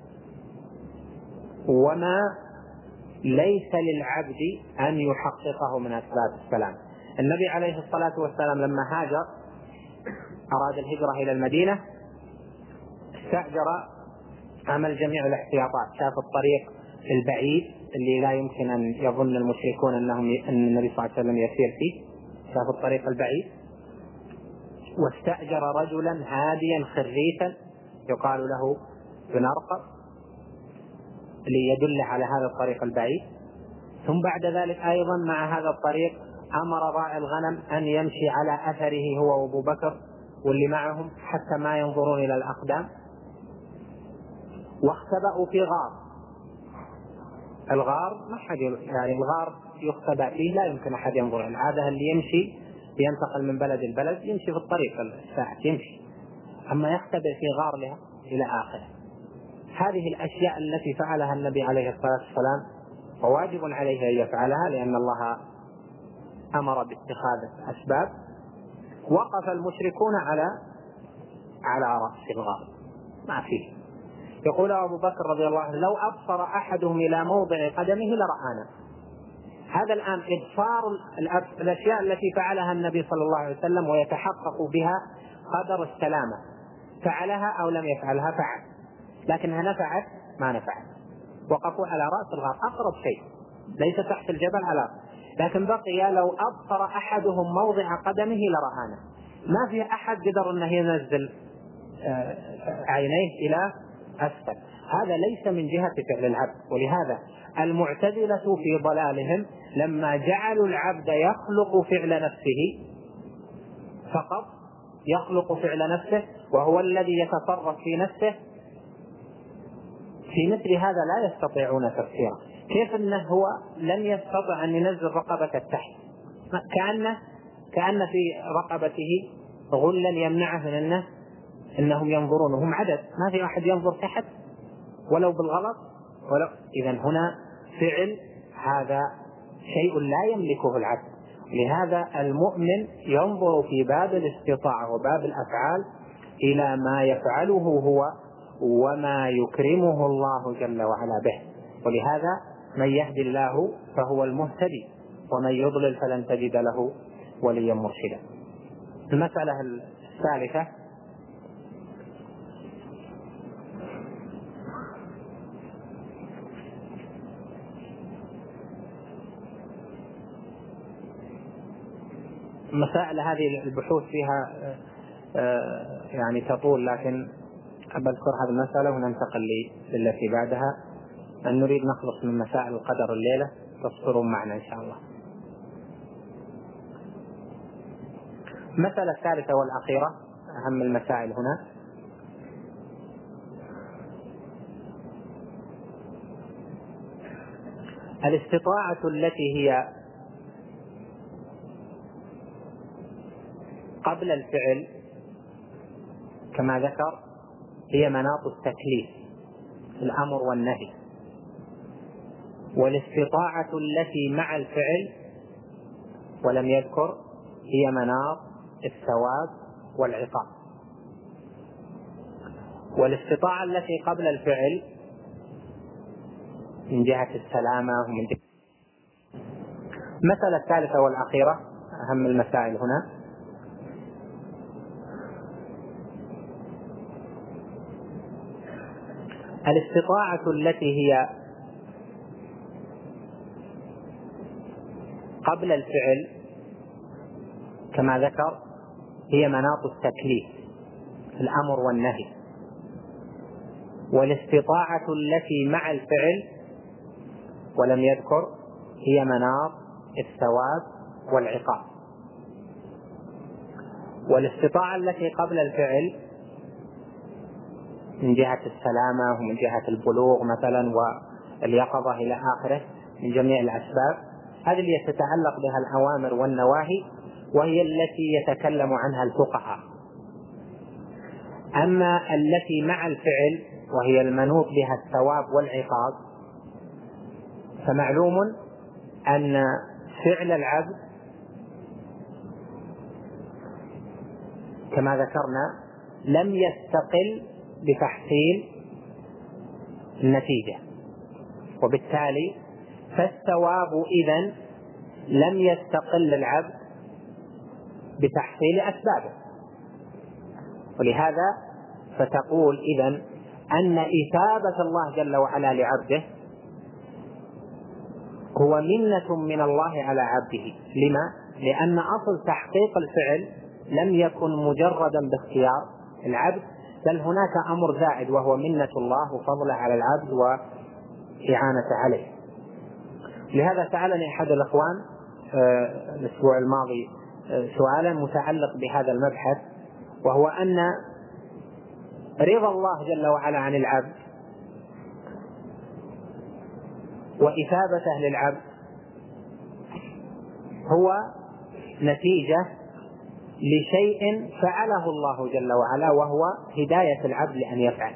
وما ليس للعبد أن يحققه من أسباب السلام. النبي عليه الصلاة والسلام لما هاجر أراد الهجرة إلى المدينة استأجر عمل جميع الاحتياطات، شاف الطريق البعيد اللي لا يمكن أن يظن المشركون أن النبي صلى الله عليه وسلم يسير فيه، شاف الطريق البعيد، واستأجر رجلا هاديا خريفا يقال له بنرقب ليدل على هذا الطريق البعيد. ثم بعد ذلك أيضا مع هذا الطريق أمر راعي الغنم أن يمشي على أثره هو وأبو بكر واللي معهم حتى ما ينظرون إلى الأقدام. واختبأوا في غار، الغار ما حد يعني الغار يختبأ فيه لا يمكن أحد ينظر. العادة اللي يمشي ينتقل من بلد البلد يمشي في الطريق الساعة يمشي، أما يختبئ في غار لها إلى آخره. هذه الأشياء التي فعلها النبي عليه الصلاة والسلام وواجب عليه أن يفعلها لأن الله أمر باتخاذ أسباب. وقف المشركون على رأس الغار ما فيه. يقول أبو بكر رضي الله عنه لو أبصر أحدهم إلى موضع قدمه لرآنا. هذا الآن إبصار الأشياء التي فعلها النبي صلى الله عليه وسلم ويتحقق بها قدر السلامة، فعلها أو لم يفعلها فعل، لكنها نفعت ما نفعت. وقفوا على رأس الغار أقرب شيء ليس تحت الجبل على، لكن بقي لو أبصر أحدهم موضع قدمه لرآنا. ما في أحد قدر أنه ينزل عينيه إلى أسفل. هذا ليس من جهة فعل العبد. ولهذا المعتزلة في ضلالهم لما جعلوا العبد يخلق فعل نفسه فقط، يخلق فعل نفسه وهو الذي يتصرف في نفسه، في مثل هذا لا يستطيعون تفسيره. كيف أنه هو لم يستطع أن ينزل رقبة التحت، كأن في رقبته غلا يمنعه من أنهم ينظرون وهم عدد، ما في أحد ينظر تحت ولو بالغلط إذن هنا فعل هذا شيء لا يملكه العبد. لهذا المؤمن ينظر في باب الاستطاعة وباب الأفعال إلى ما يفعله هو وما يكرمه الله جل وعلا به. ولهذا من يهدي الله فهو المهتدي ومن يضلل فلن تجد له وليا مرشدا. المسألة الثالثة مسائل هذه البحوث فيها يعني تطول، لكن أذكر هذه المسألة وننتقل للتي بعدها، أن نريد نخلص من مسائل القدر الليلة تصبرون معنا إن شاء الله. المسألة الثالثة والأخيرة أهم المسائل هنا، الاستطاعة التي هي قبل الفعل كما ذكر هي مناط التكليف الأمر والنهي، والاستطاعة التي مع الفعل ولم يذكر هي مناط الثواب والعقاب. والاستطاعة التي قبل الفعل من جهة السلامة ومن جهة. المسألة الثالثة والأخيرة أهم المسائل هنا، الاستطاعة التي هي قبل الفعل كما ذكر هي مناط التكليف الأمر والنهي، والاستطاعة التي مع الفعل ولم يذكر هي مناط الثواب والعقاب. والاستطاعة التي قبل الفعل من جهة السلامة ومن جهة البلوغ مثلا واليقظة إلى آخره من جميع الأسباب، هذه اللي تتعلق بها الأوامر والنواهي وهي التي يتكلم عنها الفقهاء. أما التي مع الفعل وهي المنوط بها الثواب والعقاب فمعلوم أن فعل العبد كما ذكرنا لم يستقل بتحصيل النتيجة، وبالتالي فالثواب إذن لم يستقل العبد بتحصيل أسبابه. ولهذا فتقول إذن أن إثابة الله جل وعلا لعبده هو منة من الله على عبده. لما؟ لأن أصل تحقيق الفعل لم يكن مجردا باختيار العبد، بل هناك أمر زائد وهو منة الله وفضله على العبد وإعانته عليه. لهذا سألني أحد الأخوان الأسبوع الماضي سؤالا متعلق بهذا المبحث، وهو أن رضا الله جل وعلا عن العبد وإثابته للعبد هو نتيجة لشيء فعله الله جل وعلا، وهو هداية العبد لأن يفعل.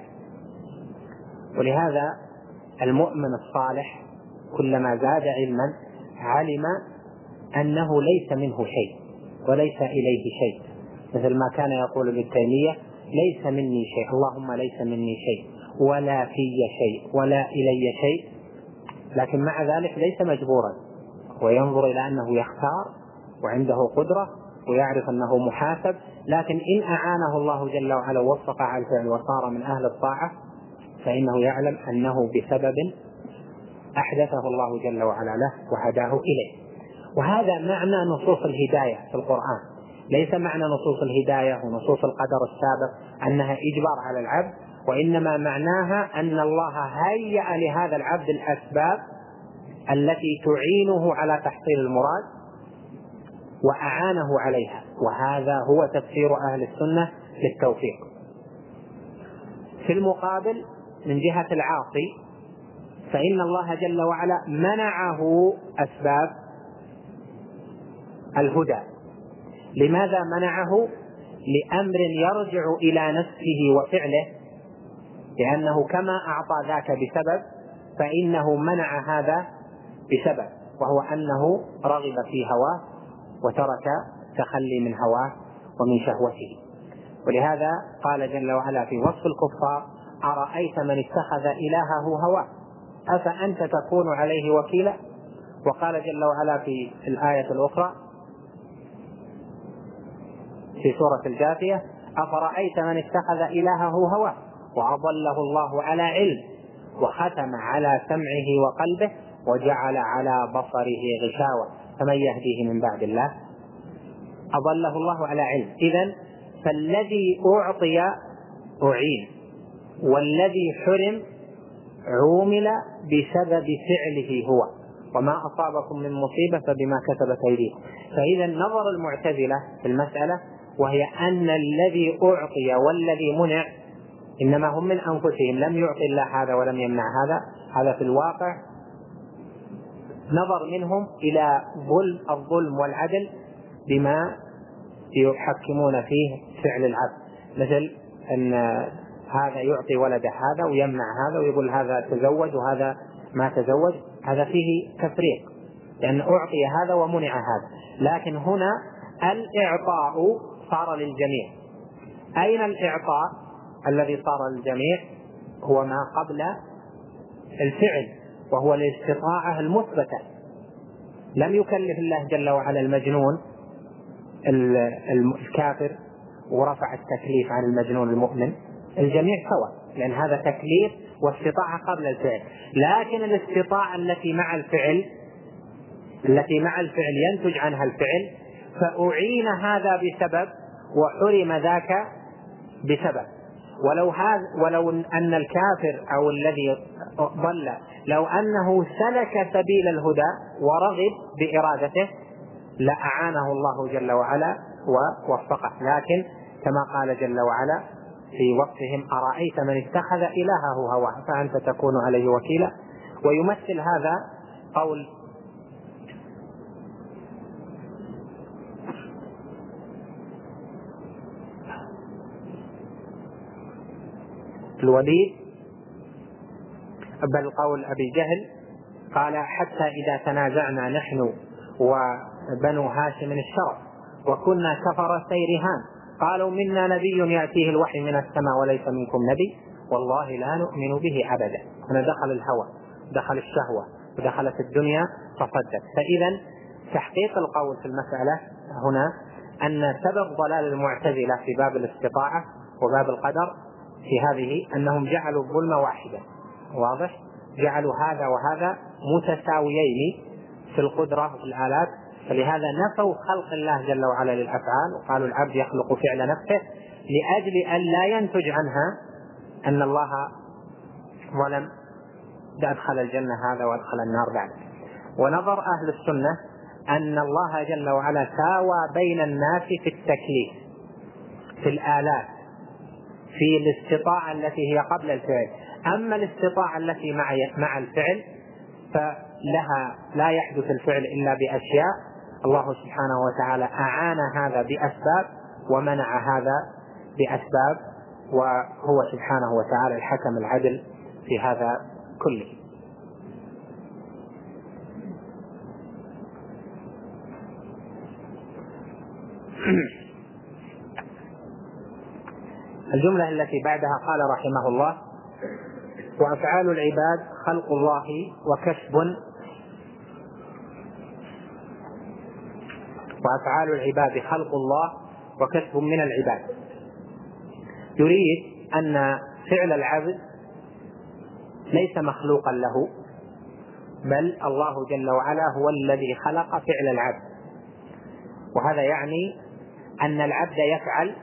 ولهذا المؤمن الصالح كلما زاد علما علم أنه ليس منه شيء وليس إليه شيء، مثل ما كان يقول ابن تيمية: ليس مني شيء، اللهم ليس مني شيء ولا في شيء ولا إلي شيء. لكن مع ذلك ليس مجبورا، وينظر إلى أنه يختار وعنده قدرة ويعرف أنه محاسب، لكن إن أعانه الله جل وعلا ووفق على الفعل وصار من أهل الطاعة فإنه يعلم أنه بسبب أحدثه الله جل وعلا له وهداه إليه. وهذا معنى نصوص الهداية في القرآن، ليس معنى نصوص الهداية ونصوص القدر السابق أنها إجبار على العبد، وإنما معناها أن الله هيأ لهذا العبد الأسباب التي تعينه على تحصيل المراد وأعانه عليها. وهذا هو تفسير أهل السنة للتوفيق. في المقابل من جهة العاصي فإن الله جل وعلا منعه أسباب الهدى. لماذا منعه؟ لأمر يرجع إلى نفسه وفعله، لأنه كما أعطى ذاك بسبب فإنه منع هذا بسبب، وهو أنه رغب في هواه وترك تخلي من هواه ومن شهوته. ولهذا قال جل وعلا في وصف الكفار: أرأيت من اتخذ إلهه هواه أفأنت تكون عليه وكيلا. وقال جل وعلا في الآية الأخرى في سورة الجاثية: أفرأيت من اتخذ إلهه هواه وأضله الله على علم وختم على سمعه وقلبه وجعل على بصره غشاوة فمن يهديه من بعد الله. أضله الله على علم. إذن فالذي أعطي أعين، والذي حرم عومل بسبب فعله هو، وما أصابكم من مصيبة فبما كسبت أيديكم. فإذا نظر المعتزلة في المسألة وهي أن الذي أعطي والذي منع إنما هم من أنفسهم، لم يعطي الله هذا ولم يمنع هذا. هذا في الواقع نظر منهم إلى الظلم والعدل بما يحكمون فيه فعل العبد، مثل أن هذا يعطي ولده هذا ويمنع هذا ويقول هذا تزوج وهذا ما تزوج. هذا فيه تفريق، لأن أعطي هذا ومنع هذا. لكن هنا الإعطاء صار للجميع. أين الإعطاء الذي صار للجميع؟ هو ما قبل الفعل، وهو الاستطاعة المثبتة. لم يكلف الله جل وعلا المجنون الكافر ورفع التكليف عن المجنون المؤمن، الجميع سواء، لأن هذا تكليف واستطاعة قبل الفعل. لكن الاستطاعة التي مع الفعل ينتج عنها الفعل، فأعين هذا بسبب وحرم ذاك بسبب. ولو أن الكافر أو الذي ضل لو أنه سلك سبيل الهدى ورغب بإرادته لأعانه الله جل وعلا ووفقه. لكن كما قال جل وعلا في وصفهم: أرأيت من اتخذ إلهه هواه فأنت تكون عليه وكيلا. ويمثل هذا قول الوليد، بل قول أبي جهل قال: حتى إذا تنازعنا نحن وبنو هاشم الشرف وكنا كفر سيرهان قالوا منا نبي يأتيه الوحي من السماء وليس منكم نبي والله لا نؤمن به أبدا. هنا دخل الهوى، دخل الشهوة، ودخلت الدنيا فصدت. فإذا تحقيق القول في المسألة هنا أن سبب ضلال المعتزلة في باب الاستطاعة وباب القدر في هذه أنهم جعلوا الظلم واحدا، واضح؟ جعلوا هذا وهذا متساويين في القدرة وفي الآلات، فلهذا نفوا خلق الله جل وعلا للأفعال وقالوا العبد يخلق فعل نفسه، لأجل أن لا ينتج عنها أن الله ظلم أدخل الجنة هذا وأدخل النار بعد. ونظر أهل السنة أن الله جل وعلا ساوى بين الناس في التكليف، في الآلات، في الاستطاعة التي هي قبل الفعل. أما الاستطاعة التي مع الفعل فلها لا يحدث الفعل إلا بأشياء، الله سبحانه وتعالى أعان هذا بأسباب ومنع هذا بأسباب، وهو سبحانه وتعالى الحكم العدل في هذا كله. الجملة التي بعدها قال رحمه الله: وأفعال العباد خلق الله وأفعال العباد خلق الله وكسب من العباد. يريد أن فعل العبد ليس مخلوقا له، بل الله جل وعلا هو الذي خلق فعل العبد، وهذا يعني أن العبد يفعل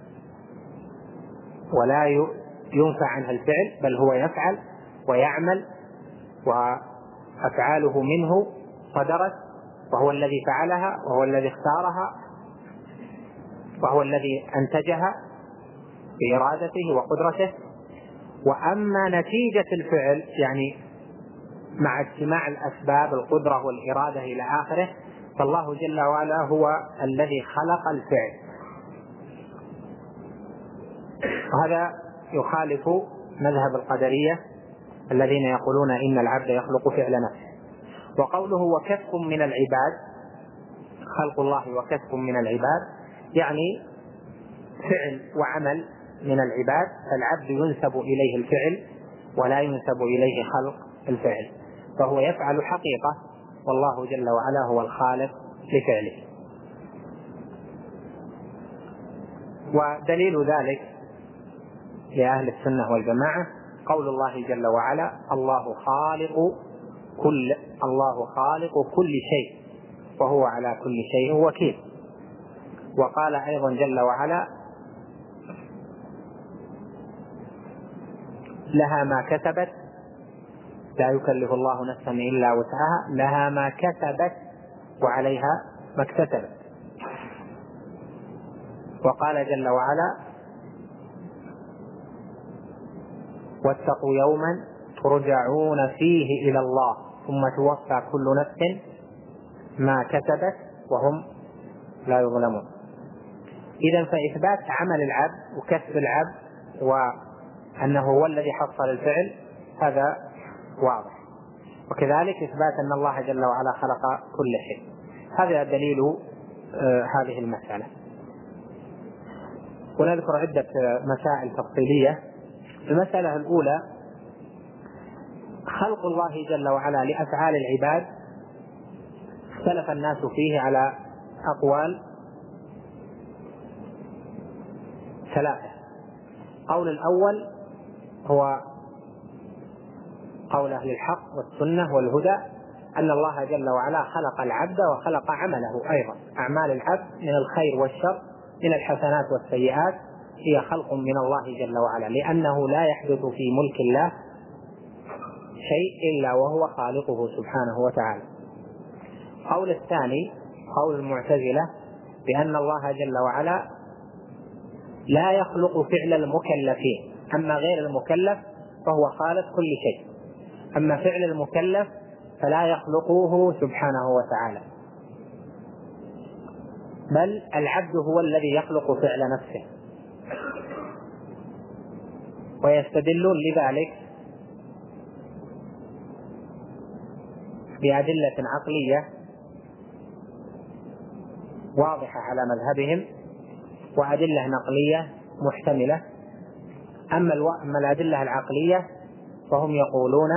ولا ينفع عنه الفعل، بل هو يفعل ويعمل، وأفعاله منه صدرت، وهو الذي فعلها، وهو الذي اختارها، وهو الذي أنتجها بإرادته وقدرته. وأما نتيجة الفعل يعني مع اجتماع الأسباب القدرة والإرادة إلى آخره، فالله جل وعلا هو الذي خلق الفعل. وهذا يخالف مذهب القدرية الذين يقولون إن العبد يخلق فعل نفسه. وقوله وكسب من العباد، خلق الله وكسب من العباد، يعني فعل وعمل من العباد، فالعبد ينسب إليه الفعل ولا ينسب إليه خلق الفعل، فهو يفعل حقيقة، والله جل وعلا هو الخالق لفعله. ودليل ذلك لأهل السنة والجماعة قول الله جل وعلا: الله خالق كل شيء وهو على كل شيء وكيل. وقال أيضا جل وعلا: لها ما كسبت، لا يكلف الله نفسا إلا وسعها، لها ما كسبت وعليها ما اكتسبت. وقال جل وعلا: واتقوا يوما ترجعون فيه إلى الله ثم توفى كل نفس ما كسبت وهم لا يظلمون. إذن فإثبات عمل العبد وكسب العبد وأنه هو الذي حصل الفعل هذا واضح، وكذلك إثبات أن الله جل وعلا خلق كل شيء، هذا دليل هذه المسألة. ونذكر عدة مسائل تفصيلية. المسألة الأولى: خلق الله جل وعلا لأفعال العباد اختلف الناس فيه على أقوال ثلاثة. قول الأول هو قول أهل الحق والسنة والهدى، أن الله جل وعلا خلق العبد وخلق عمله أيضا، أعمال العبد من الخير والشر، من الحسنات والسيئات، هي خلق من الله جل وعلا، لأنه لا يحدث في ملك الله شيء إلا وهو خالقه سبحانه وتعالى. قول الثاني قول المعتزلة بأن الله جل وعلا لا يخلق فعل المكلفين، أما غير المكلف فهو خالق كل شيء، أما فعل المكلف فلا يخلقه سبحانه وتعالى، بل العبد هو الذي يخلق فعل نفسه. ويستدلون لذلك بأدلة عقلية واضحة على مذهبهم، وأدلة نقلية محتملة. أما الأدلة العقلية فهم يقولون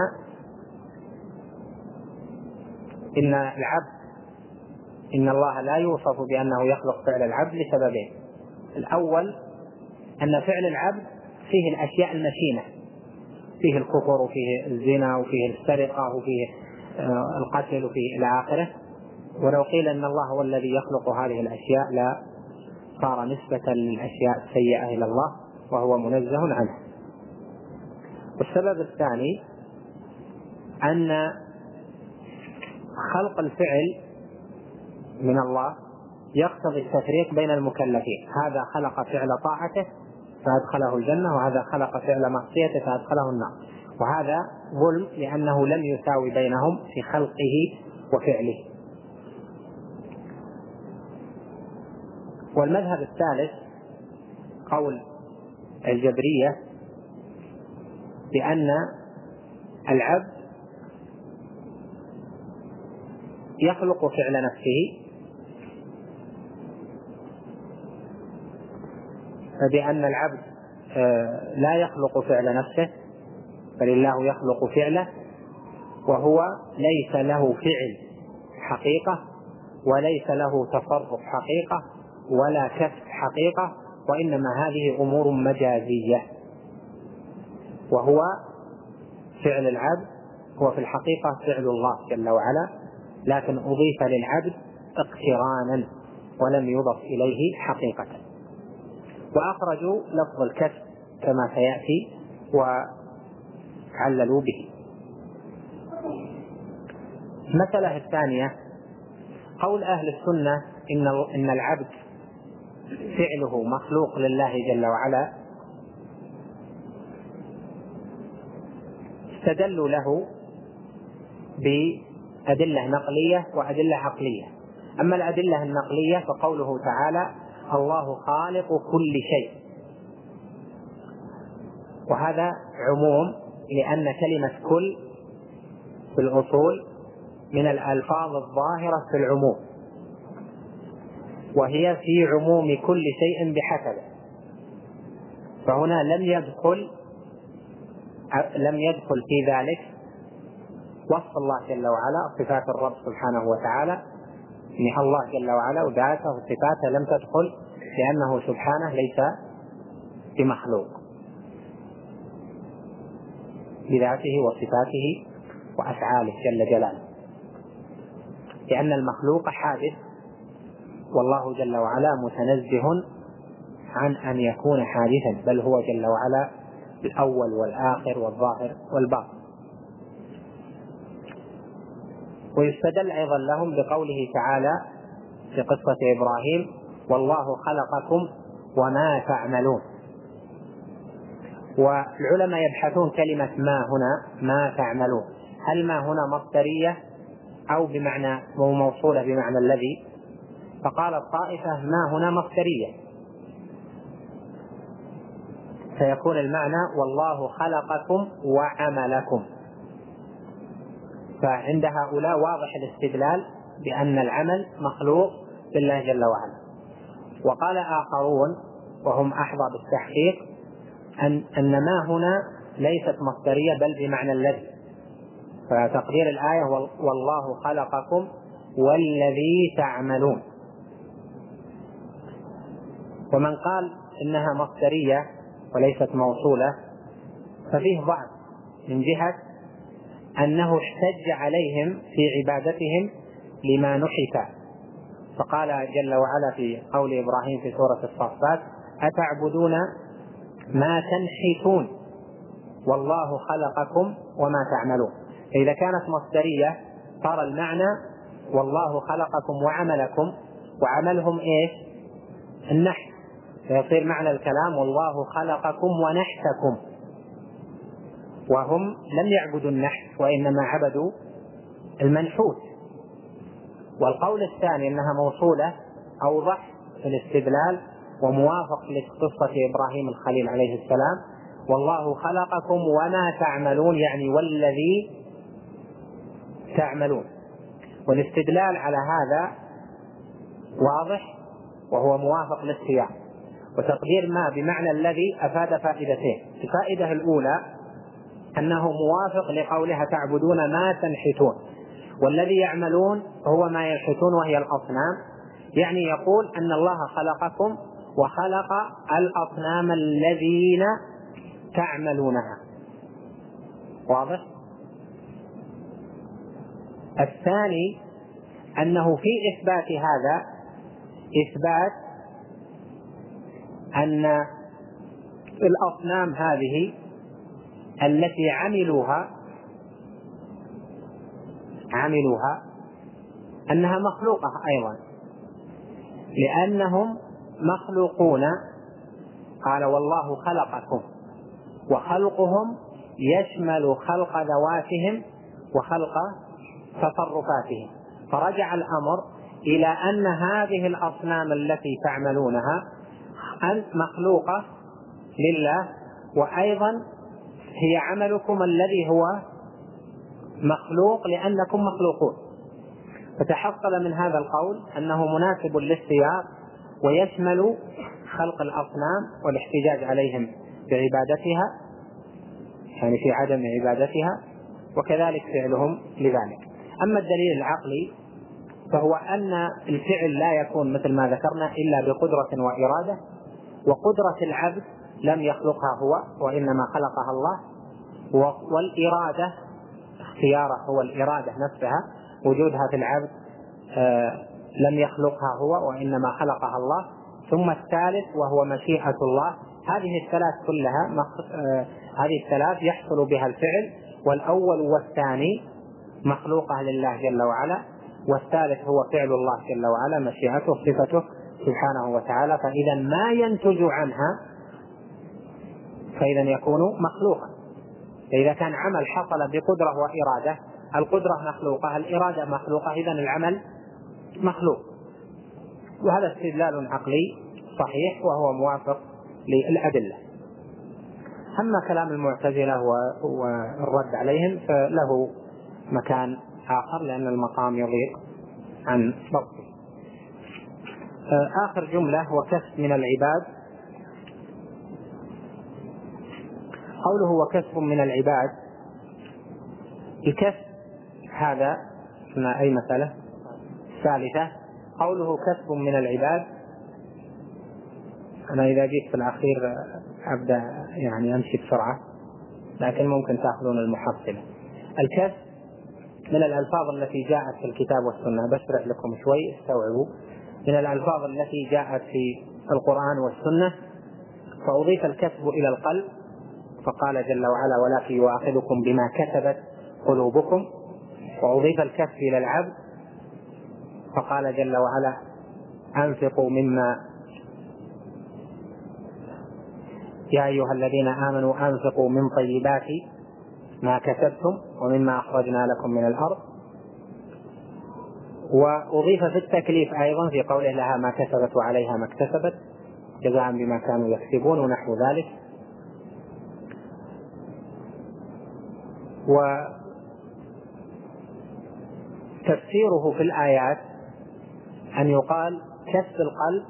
إن الله لا يوصف بأنه يخلق فعل العبد لسببين: الأول أن فعل العبد فيه الأشياء المشينة، فيه الكفر وفيه الزنا وفيه السرقة وفيه القتل وفيه إلى آخره. ولو قيل أن الله هو الذي يخلق هذه الأشياء لا صار نسبة للأشياء السيئة إلى الله وهو منزه عنه. والسبب الثاني أن خلق الفعل من الله يقتضي التفريق بين المكلفين، هذا خلق فعل طاعته فأدخله الجنة، وهذا خلق فعل معصيته فأدخله النار، وهذا ظلم لأنه لم يساوي بينهم في خلقه وفعله. والمذهب الثالث قول الجبرية بأن العبد يخلق فعل نفسه، فبأن العبد لا يخلق فعل نفسه بل الله يخلق فعله، وهو ليس له فعل حقيقة وليس له تصرف حقيقة ولا كسب حقيقة، وإنما هذه أمور مجازية. وهو فعل العبد هو في الحقيقة فعل الله جل وعلا، لكن أضيف للعبد اقترانا ولم يضف إليه حقيقة. وأخرجوا لفظ الكسب كما سيأتي وعللوا به. المسألة الثانية قول أهل السنة إن العبد فعله مخلوق لله جل وعلا، استدلوا له بأدلة نقلية وأدلة عقلية. أما الأدلة النقلية فقوله تعالى الله خالق كل شيء، وهذا عموم لأن كلمة كل في الأصول من الألفاظ الظاهرة في العموم، وهي في عموم كل شيء بحسبه، فهنا لم يدخل في ذلك وصف الله جل وعلا صفات الرب سبحانه وتعالى، يعني الله جل وعلا وذاته وصفاته لم تدخل لأنه سبحانه ليس بمخلوق بذاته وصفاته وأفعاله جل جلاله، لأن المخلوق حادث والله جل وعلا متنزه عن أن يكون حادثا، بل هو جل وعلا الأول والآخر والظاهر والباطن. ويستدل أيضا لهم بقوله تعالى في قصة إبراهيم والله خلقكم وما تعملون. والعلماء يبحثون كلمة ما هنا ما تعملون، هل ما هنا مصدرية أو بمعنى موصولة بمعنى الذي؟ فقال الطائفة ما هنا مصدرية، فيكون المعنى والله خلقكم وعملكم. فعند هؤلاء واضح الاستدلال بأن العمل مخلوق لله جل وعلا. وقال آخرون وهم أحظى بالتحقيق أن ما هنا ليست مصدرية بل بمعنى الذي، فتقدير الآية والله خلقكم والذي تعملون. ومن قال إنها مصدرية وليست موصولة ففيه ضعف من جهة أنه احتج عليهم في عبادتهم لما نحت، فقال جل وعلا في قول إبراهيم في سورة الصافات أتعبدون ما تنحتون والله خلقكم وما تعملون. إذا كانت مصدرية صار المعنى والله خلقكم وعملكم، وعملهم إيش؟ النحت، فيصير معنى الكلام والله خلقكم ونحتكم، وهم لم يعبدوا النحت وإنما عبدوا المنحوت. والقول الثاني أنها موصولة أوضح في الاستدلال وموافق لقصة إبراهيم الخليل عليه السلام والله خلقكم وما تعملون، يعني والذي تعملون. والاستدلال على هذا واضح وهو موافق للسياق. وتقدير ما بمعنى الذي أفاد فائدتين. الفائدة الأولى أنه موافق لقولها تعبدون ما تنحتون، والذي يعملون هو ما ينحتون وهي الأصنام، يعني يقول أن الله خلقكم وخلق الأصنام الذين تعملونها. واضح؟ الثاني أنه في إثبات هذا إثبات أن الأصنام هذه التي عملوها أنها مخلوقة أيضا، لأنهم مخلوقون. قال والله خلقكم، وخلقهم يشمل خلق ذواتهم وخلق تصرفاتهم، فرجع الأمر إلى أن هذه الأصنام التي تعملونها مخلوقة لله، وأيضا هي عملكم الذي هو مخلوق لأنكم مخلوقون. فتحصل من هذا القول أنه مناسب للسياق ويشمل خلق الأصنام والاحتجاج عليهم بعبادتها، يعني في عدم عبادتها، وكذلك فعلهم لذلك. أما الدليل العقلي فهو أن الفعل لا يكون مثل ما ذكرنا إلا بقدرة وإرادة، وقدرة العبد لم يخلقها هو وإنما خلقها الله، والإرادة اختياره هو الإرادة نفسها وجودها في العبد لم يخلقها هو وإنما خلقها الله. ثم الثالث وهو مشيئة الله. هذه الثلاث كلها هذه الثلاث يحصل بها الفعل، والأول والثاني مخلوقة لله جل وعلا، والثالث هو فعل الله جل وعلا مشيئته صفته سبحانه وتعالى. فإذا ما ينتج عنها فإذا يكون مخلوقا. فإذا كان عمل حصل بقدرة وإرادة، القدرة مخلوقة، الإرادة مخلوقة، إذن العمل مخلوق. وهذا استدلال عقلي صحيح وهو موافق للأدلة. أما كلام المعتزلة والرد عليهم فله مكان آخر لأن المقام يضيق عن ضبطه. آخر جملة وكسب من العباد. قوله وكسب من العباد، الكسب هذا أي مسألة ثالثة. قوله كسب من العباد، أنا إذا جيت في الأخير أبدأ يعني أمشي بسرعة لكن ممكن تأخذون المحصلة. الكسب من الألفاظ التي جاءت في الكتاب والسنة، بشرح لكم شوي استوعبوا، من الألفاظ التي جاءت في القرآن والسنة. فأضيف الكسب إلى القلب فقال جل وعلا ولكن يؤاخذكم بما كسبت قلوبكم، وأضيف الكسب إلى العبد فقال جل وعلا أنفقوا مما يا أيها الذين آمنوا أنفقوا من طيبات ما كسبتم ومما أخرجنا لكم من الأرض. وأضيف في التكليف أيضا في قوله لها ما كسبت وعليها ما اكتسبت جزاء بما كانوا يكسبون ونحو ذلك. وتفسيره في الآيات أن يقال كسب القلب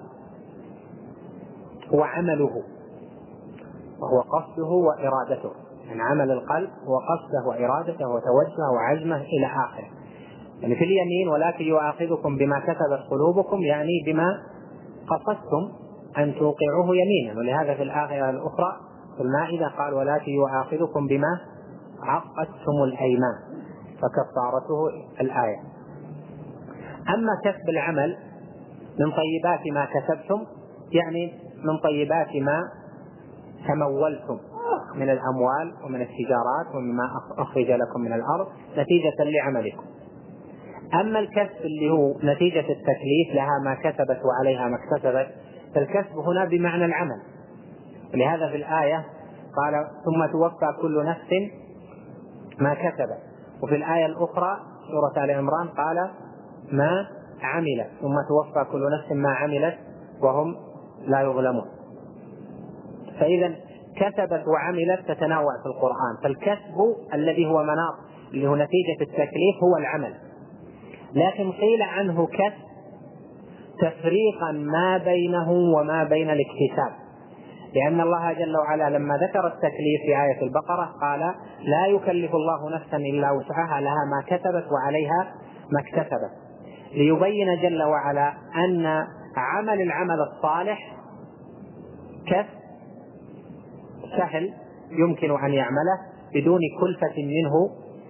هو عمله وهو قصده وإرادته، يعني عمل القلب هو قصده وإرادته وتوجهه وعزمه إلى آخره. يعني في اليمين ولكن يؤاخذكم بما كسبت قلوبكم، يعني بما قصدتم أن توقعوه يمينا. ولهذا في الآية الأخرى في المائدة قال ولكن يؤاخذكم بما عقدتم الأيمان فكفارته الآية. أما كسب العمل من طيبات ما كسبتم، يعني من طيبات ما تمولتم من الأموال ومن التجارات ومما أخرج لكم من الأرض نتيجة لعملكم. أما الكسب اللي هو نتيجة التكليف لها ما كسبت وعليها ما اكتسبت، فالكسب هنا بمعنى العمل. ولهذا في الآية قال ثم توفى كل نفس ما كسبت، وفي الآية الأخرى سورة آل عمران قال ما عملت ثم توفى كل نفس ما عملت وهم لا يظلمون. فإذا كسبت وعملت تتناول في القرآن. فالكسب الذي هو مناط اللي هو نتيجة التكليف هو العمل، لكن قيل عنه كسب تفريقا ما بينه وما بين الاكتساب، لأن الله جل وعلا لما ذكر التكليف في آية البقرة قال لا يكلف الله نفسا إلا وسعها لها ما كسبت وعليها ما اكتسبت، ليبين جل وعلا أن العمل الصالح كسب سهل يمكن أن يعمله بدون كلفة منه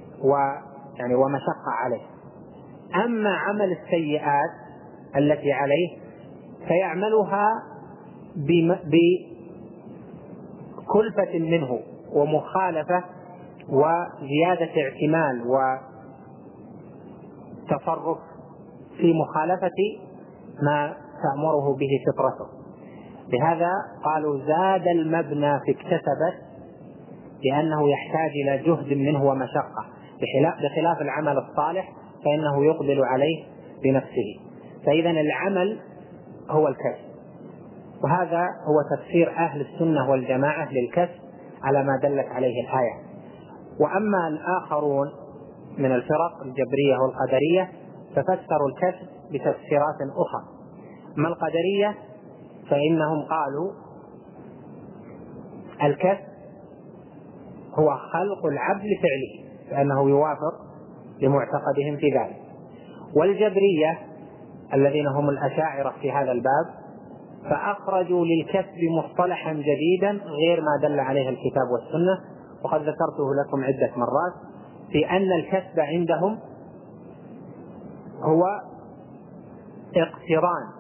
ومشقة عليه. أما عمل السيئات التي عليه فيعملها بكلفة منه ومخالفة وزيادة اعتمال وتصرف في مخالفة ما تأمره به فطرته. لهذا قالوا زاد المبنى في اكتسبت، لأنه يحتاج إلى جهد منه ومشقة، بخلاف العمل الصالح فإنه يقبل عليه بنفسه. فإذا العمل هو الكسب، وهذا هو تفسير أهل السنة والجماعة للكسب على ما دلت عليه الآية. وأما الآخرون من الفرق الجبرية والقدرية ففسروا الكسب بتفسيرات أخرى. أما القدرية فإنهم قالوا الكسب هو خلق العبد لفعله، لأنه يوافق لمعتقدهم في ذلك. والجبرية الذين هم الأشاعرة في هذا الباب فأخرجوا للكسب مصطلحا جديدا غير ما دل عليه الكتاب والسنة، وقد ذكرته لكم عدة مرات، في أن الكسب عندهم هو اقتران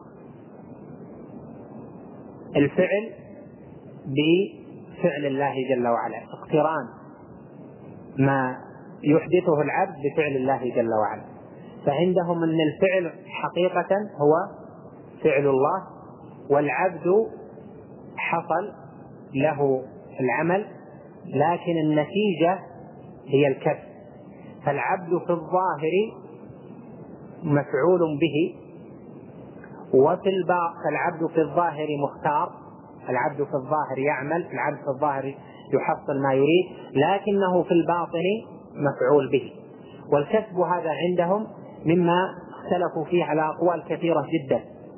الفعل بفعل الله جل وعلا، اقتران ما يحدثه العبد بفعل الله جل وعلا. فعندهم أن الفعل حقيقة هو فعل الله، والعبد حصل له العمل لكن النتيجة هي الكسب. فالعبد في الظاهر مفعول به، وفي العبد في الظاهر مختار، العبد في الظاهر يعمل، العبد في الظاهر يحصل ما يريد، لكنه في الباطن مفعول به. والكسب هذا عندهم مما اختلفوا فيه على أقوال كثيرة جدا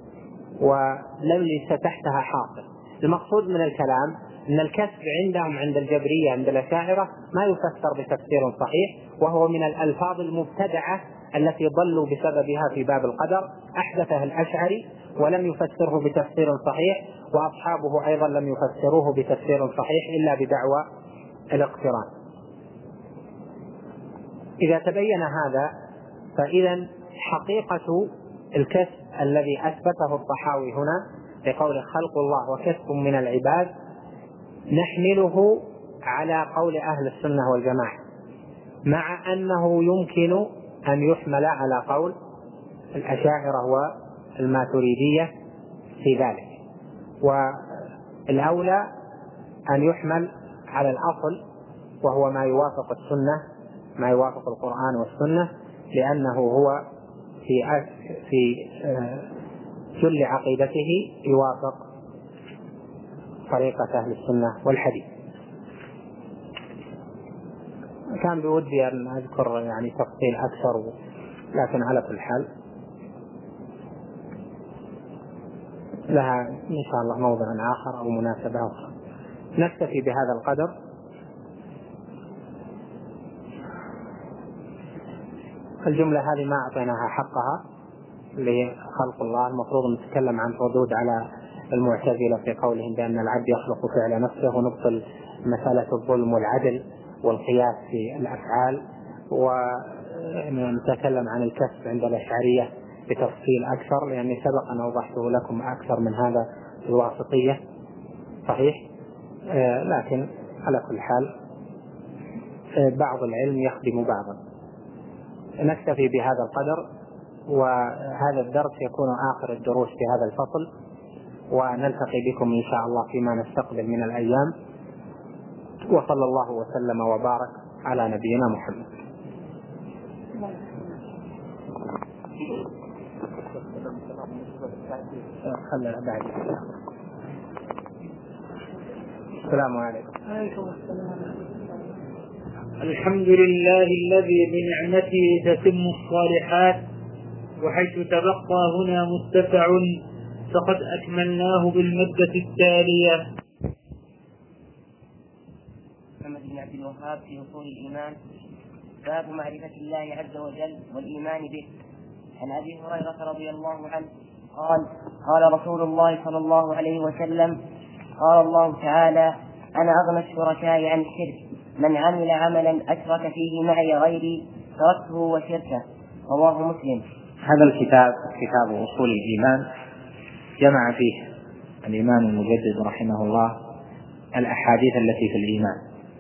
وليس تحتها حاصل. المقصود من الكلام أن الكسب عندهم عند الجبرية عند الأشاعرة ما يفسر بتفسير صحيح، وهو من الألفاظ المبتدعة التي ضلوا بسببها في باب القدر، أحدثها الأشعري ولم يفسره بتفسير صحيح، وأصحابه أيضا لم يفسروه بتفسير صحيح إلا بدعوى الاقتران. إذا تبين هذا فإذا حقيقة الكسب الذي أثبته الطحاوي هنا بقول خلق الله وكسب من العباد نحمله على قول أهل السنة والجماعة، مع أنه يمكن أن يحمل على قول الأشاعرة والماتريدية في ذلك، والأولى أن يحمل على الأصل وهو ما يوافق السنة، ما يوافق القرآن والسنة، لأنه هو في جل عقيدته يوافق طريقة أهل السنة والحديث. كان بودي أن أذكر تفصيل أكثر، لكن على كل حال لها إن شاء الله موضع آخر أو مناسبة أخرى. نكتفي بهذا القدر. الجملة هذه ما أعطيناها حقها لخلق الله. المفروض نتكلم عن ردود على المعتزلة في قولهم بأن العبد يخلق فعل نفسه، ونبطل مسألة الظلم والعدل والقياس في الأفعال، ونتكلم عن الكسب عند الأشعرية بتفصيل أكثر، لأني سبق أن أوضحته لكم أكثر من هذا في الواسطية صحيح. لكن على كل حال بعض العلم يخدم بعضا. نكتفي بهذا القدر، وهذا الدرس يكون آخر الدروس في هذا الفصل، ونلتقي بكم إن شاء الله فيما نستقبل من الأيام. وصلى الله وسلم وبارك على نبينا محمد. السلام عليكم. الحمد لله الذي بنعمته تتم الصالحات، وحيث تبقى هنا متسع فقد أكملناه بالمادة التالية. محمد بن عبد الوهاب في أصول الإيمان، باب معرفة الله عز وجل والإيمان به. عن أبي هريرة رضي الله عنه قال: قال رسول الله صلى الله عليه وسلم: قال الله تعالى: أنا أغنى الشركاء عن الشرك، من عمل عملا أشرك فيه معي غيري تركته وشركه. رواه مسلم. هذا الكتاب كتاب أصول الإيمان جمع فيه الإمام المجدد رحمه الله الأحاديث التي في الإيمان،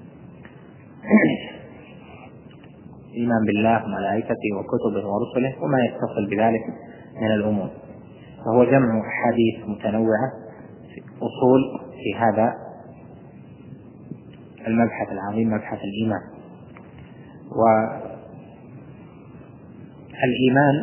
الإيمان بالله وملائكته وكتبه ورسله وما يتصل بذلك من الأمور، فهو جمع أحاديث متنوعة أصول في هذا المبحث العظيم مبحث الإيمان. والإيمان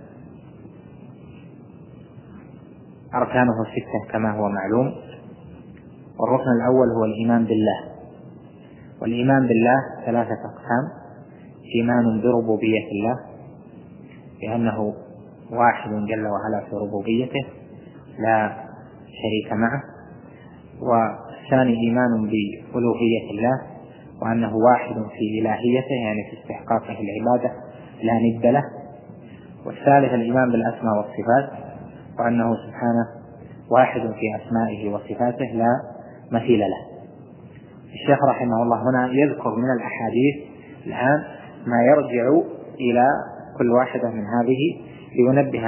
أركانه 6 كما هو معلوم، والركن الأول هو الإيمان بالله، والإيمان بالله 3 أقسام: إيمان بربوبية الله لأنه واحد جل وعلا في ربوبيته لا شريك معه، والثاني إيمان بألوهية الله وأنه واحد في إلهيته يعني في استحقاقه العبادة لا ند له، والثالث الإيمان بالأسماء والصفات وأنه سبحانه واحد في أسمائه وصفاته لا مثيل له. الشيخ رحمه الله هنا يذكر من الأحاديث الآن ما يرجع إلى كل واحدة من هذه لينبه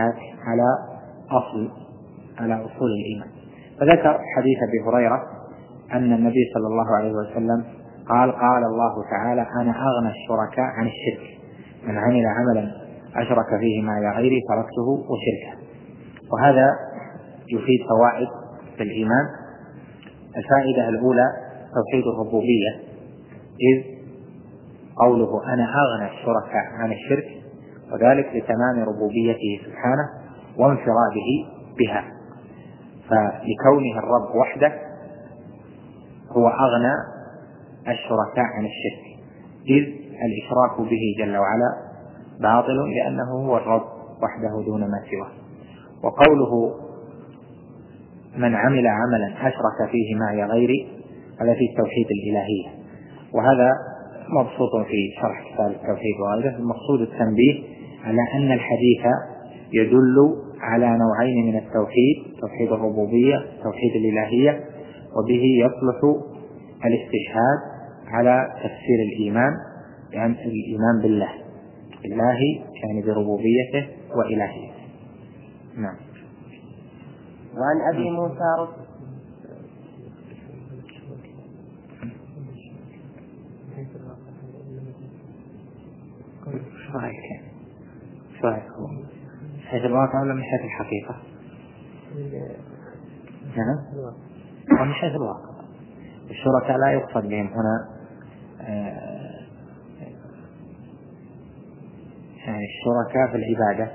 على أصول الإيمان. فذكر حديث أبي هريرة أن النبي صلى الله عليه وسلم قال الله تعالى: أنا أغنى الشركاء عن الشرك، من عمل عملا أشرك فيه معي غيري تركته وشركه. وهذا يفيد فوائد في الإيمان. الفائدة الأولى توحيد الربوبية، إذ قوله أنا أغنى الشركاء عن الشرك، وذلك لتمام ربوبيته سبحانه وانفراده بها، فلكونه الرب وحده هو أغنى الشركاء عن الشرك، إذ الإشراك به جل وعلا باطل لأنه هو الرب وحده دون ما سواه. وقوله من عمل عملا أشرك فيه معي غيري هذا في التوحيد الإلهية، وهذا مبسوط في شرح كتاب التوحيد وغيره. المقصود التنبيه على أن الحديث يدل على نوعين من التوحيد: توحيد الربوبية توحيد الإلهية، وبه يصلح الاستشهاد على تفسير الإيمان يعني الإيمان بالله يعني بربوبيته وإلهيته. نعم. وعن أبي موسى حيث الواقع ولا من حيث الحقيقة؟ ومن حيث الواقع. الشركاء لا يقصد بهم هنا يعني الشركاء في العبادة،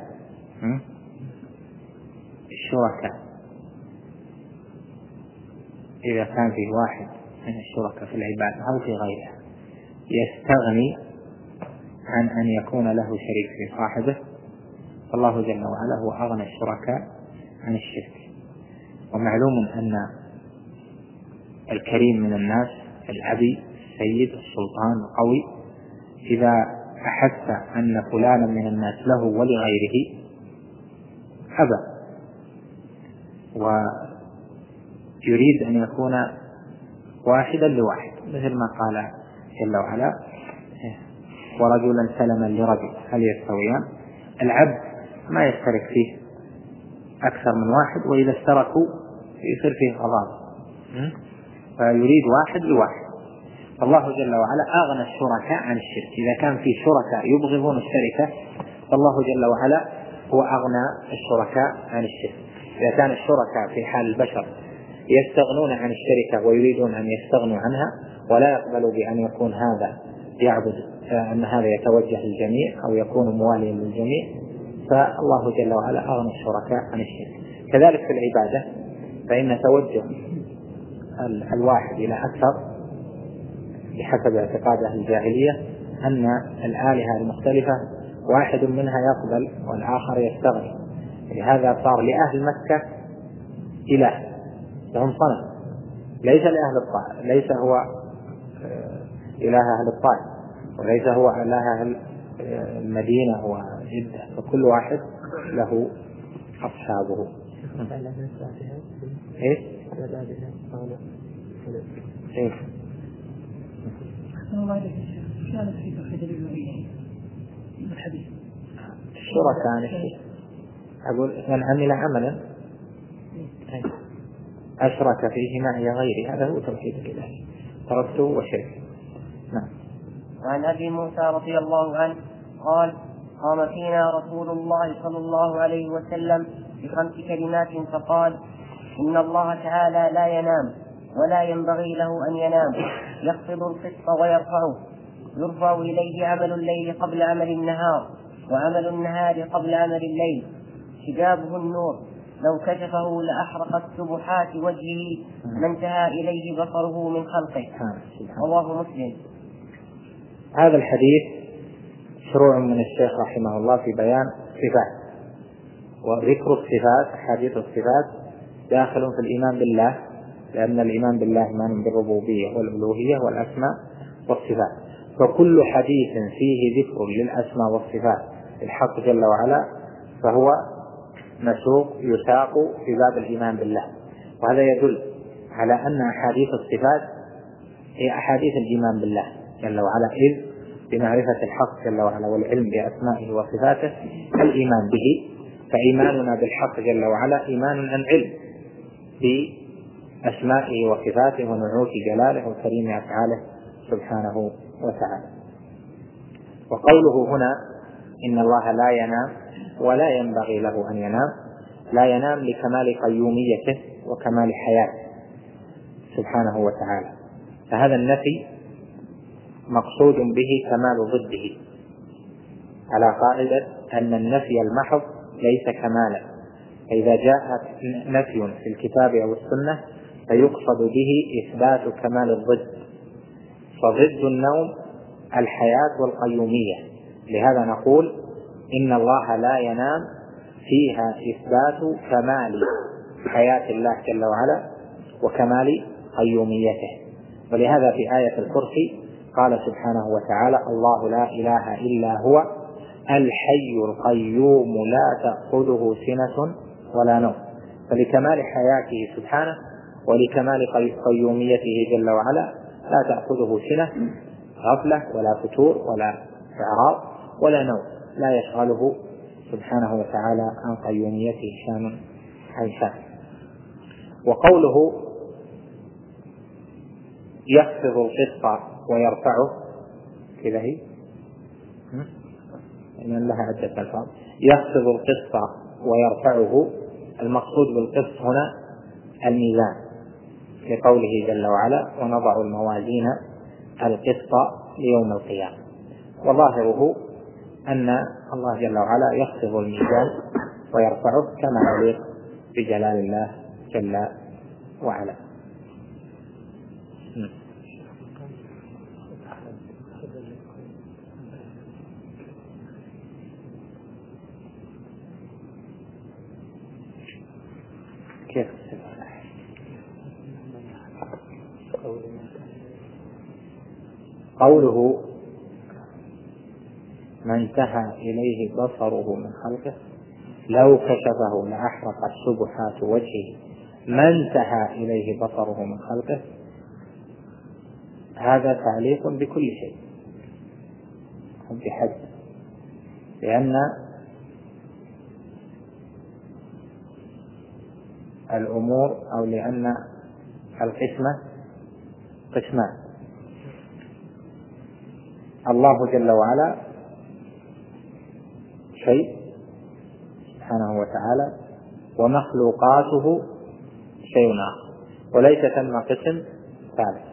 الشركاء إذا كان فيه واحد من الشركاء في العبادة أو في غيرها يستغني عن أن يكون له شريك في صاحبه، فالله جل وعلا هو أغنى الشركاء عن الشرك. ومعلوم أن الكريم من الناس الأبي السيد السلطان القوي إذا أحس أن فلانا من الناس له ولغيره أبى، ويريد أن يكون واحدا لواحد، مثل ما قال جل وعلا: ورجلا سلما لرجل هل يستويان. العبد ما يشترك فيه أكثر من واحد، وإذا اشتركوا يصير فيه غضاض، فيريد واحد لواحد. فالله جل وعلا أغنى الشركاء عن الشرك. إذا كان في شركاء يبغضون الشركة فالله جل وعلا هو أغنى الشركاء عن الشرك. إذا كان الشركاء في حال البشر يستغنون عن الشركة ويريدون أن يستغنوا عنها ولا يقبلوا بأن يكون هذا يعبد أن هذا يتوجه للجميع أو يكون مواليا للجميع، فالله جل وعلا أغنى الشركاء عن الشرك. كذلك في العبادة، فإن توجه الواحد إلى أكثر بحسب اعتقاد أهل الجاهلية أن الآلهة المختلفة واحد منها يقبل والآخر يستغني، لهذا صار لأهل مكة إله لهم صنم ليس لأهل الطائف، ليس هو إله أهل الطائف وليس هو إله أهل المدينة وجدة، فكل واحد له أصحابه. إيه؟ الشركاء أقول من عمل عملا أشرك فيه معي غيري هذا هو توحيد الإلهي، تركته وشرك. نعم. وعن أبي موسى رضي الله عنه قال: قام فينا رسول الله صلى الله عليه وسلم ب5 كلمات فقال: إن الله تعالى لا ينام ولا ينبغي له أن ينام، يخفض القسط ويرفعه، يرفع إليه عمل الليل قبل عمل النهار، وعمل النهار قبل عمل الليل، حجابه النور، لو كشفه لأحرقت سبحات وجهه ما انتهى إليه بصره من خلقه. رواه مسلم. هذا الحديث شروع من الشيخ رحمه الله في بيان صفات، وذكر الصفات حديث الصفات داخل في الإيمان بالله، لأن الإيمان بالله إيمان بالربوبية والألوهية والأسماء والصفات، فكل حديث فيه ذكر للأسماء والصفات الحق جل وعلا فهو يساق في باب الإيمان بالله، وهذا يدل على أن أحاديث الصفات هي أحاديث الإيمان بالله جل وعلا، إذ بمعرفة الحق جل وعلا والعلم بأسمائه وصفاته الإيمان به، فإيماننا بالحق جل وعلا إيمان عن علم بأسمائه وصفاته ونعوت جلاله وكريم أفعاله سبحانه وتعالى. وقوله هنا إن الله لا ينام ولا ينبغي له أن ينام، لا ينام لكمال قيوميته وكمال حياته سبحانه وتعالى، فهذا النفي مقصود به كمال ضده، على قاعدة أن النفي المحض ليس كمالا، فإذا جاء نفي في الكتاب أو السنة فيقصد به إثبات كمال الضد، فضد النوم الحياة والقيومية، لهذا نقول إن الله لا ينام فيها إثبات كمال حياة الله جل وعلا وكمال قيوميته. ولهذا في آية الكرسي قال سبحانه وتعالى: الله لا إله إلا هو الحي القيوم لا تأخذه سنة ولا نوم، فلكمال حياته سبحانه ولكمال قيوميته جل وعلا لا تأخذه سنة، غفلة ولا فتور ولا إعراض ولا نوم، لا يشغله سبحانه وتعالى عن قيوميته شان عن شان. وقوله يخفض القسط ويرفعه كذا هي إن لها عدة ألفاظ، يخفض القسط ويرفعه، المقصود بالقسط هنا الميزان، لقوله جل وعلا: ونضع الموازين القسط ليوم القيامة. وظاهره أن الله جل وعلا يخفض الميزان ويرفعه كما يليق بجلال الله جل وعلا. كيف قوله ما انتهى إليه بصره من خلقه لو كشفه لأحرقت سبحات وجهه ما انتهى إليه بصره من خلقه، هذا تعليق بكل شيء بحد، لأن الأمور أو لأن القسمة قسمان، الله جل وعلا شيء سبحانه وتعالى ومخلوقاته شيء آخر، وليس ثم قسم ثالث.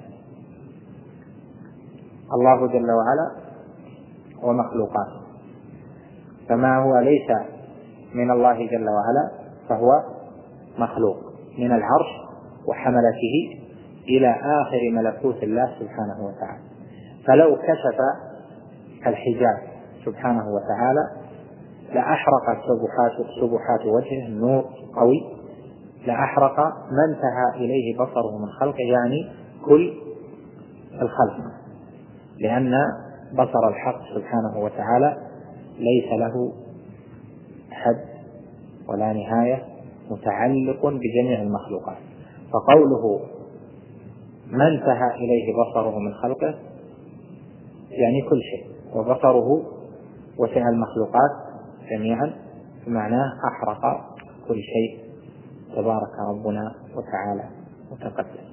الله جل وعلا ومخلوقاته، فما هو ليس من الله جل وعلا فهو مخلوق، من العرش وحملته إلى آخر ملكوت الله سبحانه وتعالى. فلو كشف الحجاب سبحانه وتعالى لأحرقت سبحات وجهه، النور قوي، لأحرق ما انتهى إليه بصره من خلقه، يعني كل الخلق، لأن بصر الحق سبحانه وتعالى ليس له حد ولا نهاية، متعلق بجميع المخلوقات. فقوله ما انتهى إليه بصره من خلقه، يعني كل شيء، وبصره وسع المخلوقات جميعا، بمعناه أحرق كل شيء تبارك ربنا وتعالى وتقدس.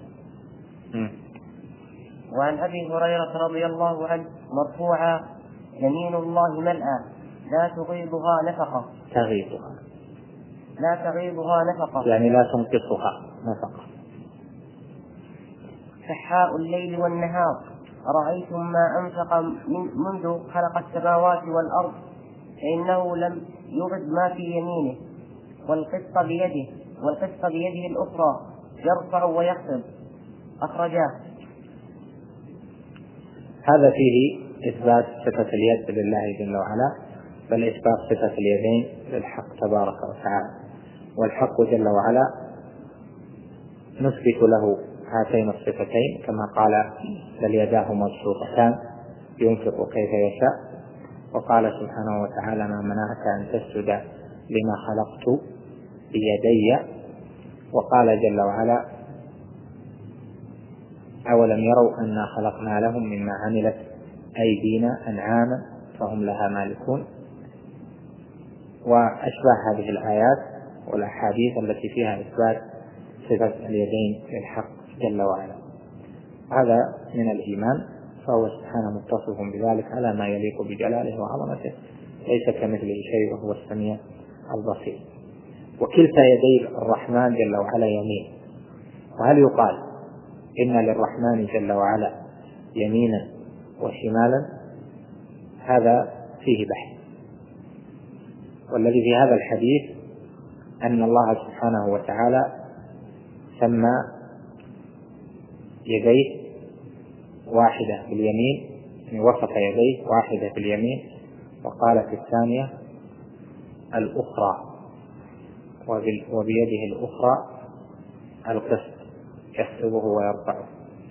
وعن أبي هريرة رضي الله عنه مرفوعا: يمين الله ملأى لا تغيضها نفقة. لا تغيضها نفقة يعني لا تنقصها نفقة. سحاء الليل والنهار أرأيتم ما أنفق منذ خلق السماوات والأرض فإنه لم يغض ما في يمينه والقسط بيده الأخرى يرفع ويخفض. أخرجاه. هذا فيه إثبات صفة اليد لله جل وعلا، بل إثبات صفة اليدين للحق تبارك وتعالى. والحق جل وعلا نثبت له هاتين الصفتين كما قال: بل يداه مبسوطتان ينفق كيف يشاء. وقال سبحانه وتعالى: ما منعك أن تسجد لما خلقت بيدي. وقال جل وعلا: أولم يروا أنا خلقنا لهم مما عملت أيدينا أنعاما فهم لها مالكون. وأشباه هذه الآيات والأحاديث التي فيها إثبات صفة اليدين للحق جل وعلا. هذا من الإيمان، فهو سبحانه متصف بذلك على ما يليق بجلاله وعظمته، ليس كمثله شيء وهو السميع البصير. وكلتا يدي الرحمن جل وعلا يمين. وهل يقال إن للرحمن جل وعلا يمينا وشمالا؟ هذا فيه بحث. والذي في هذا الحديث أن الله سبحانه وتعالى سمى يديه واحدة باليمين، يعني وصف يديه واحدة باليمين، وقال في الثانية الأخرى، وبيده الأخرى القسط يحسبه ويرفعه.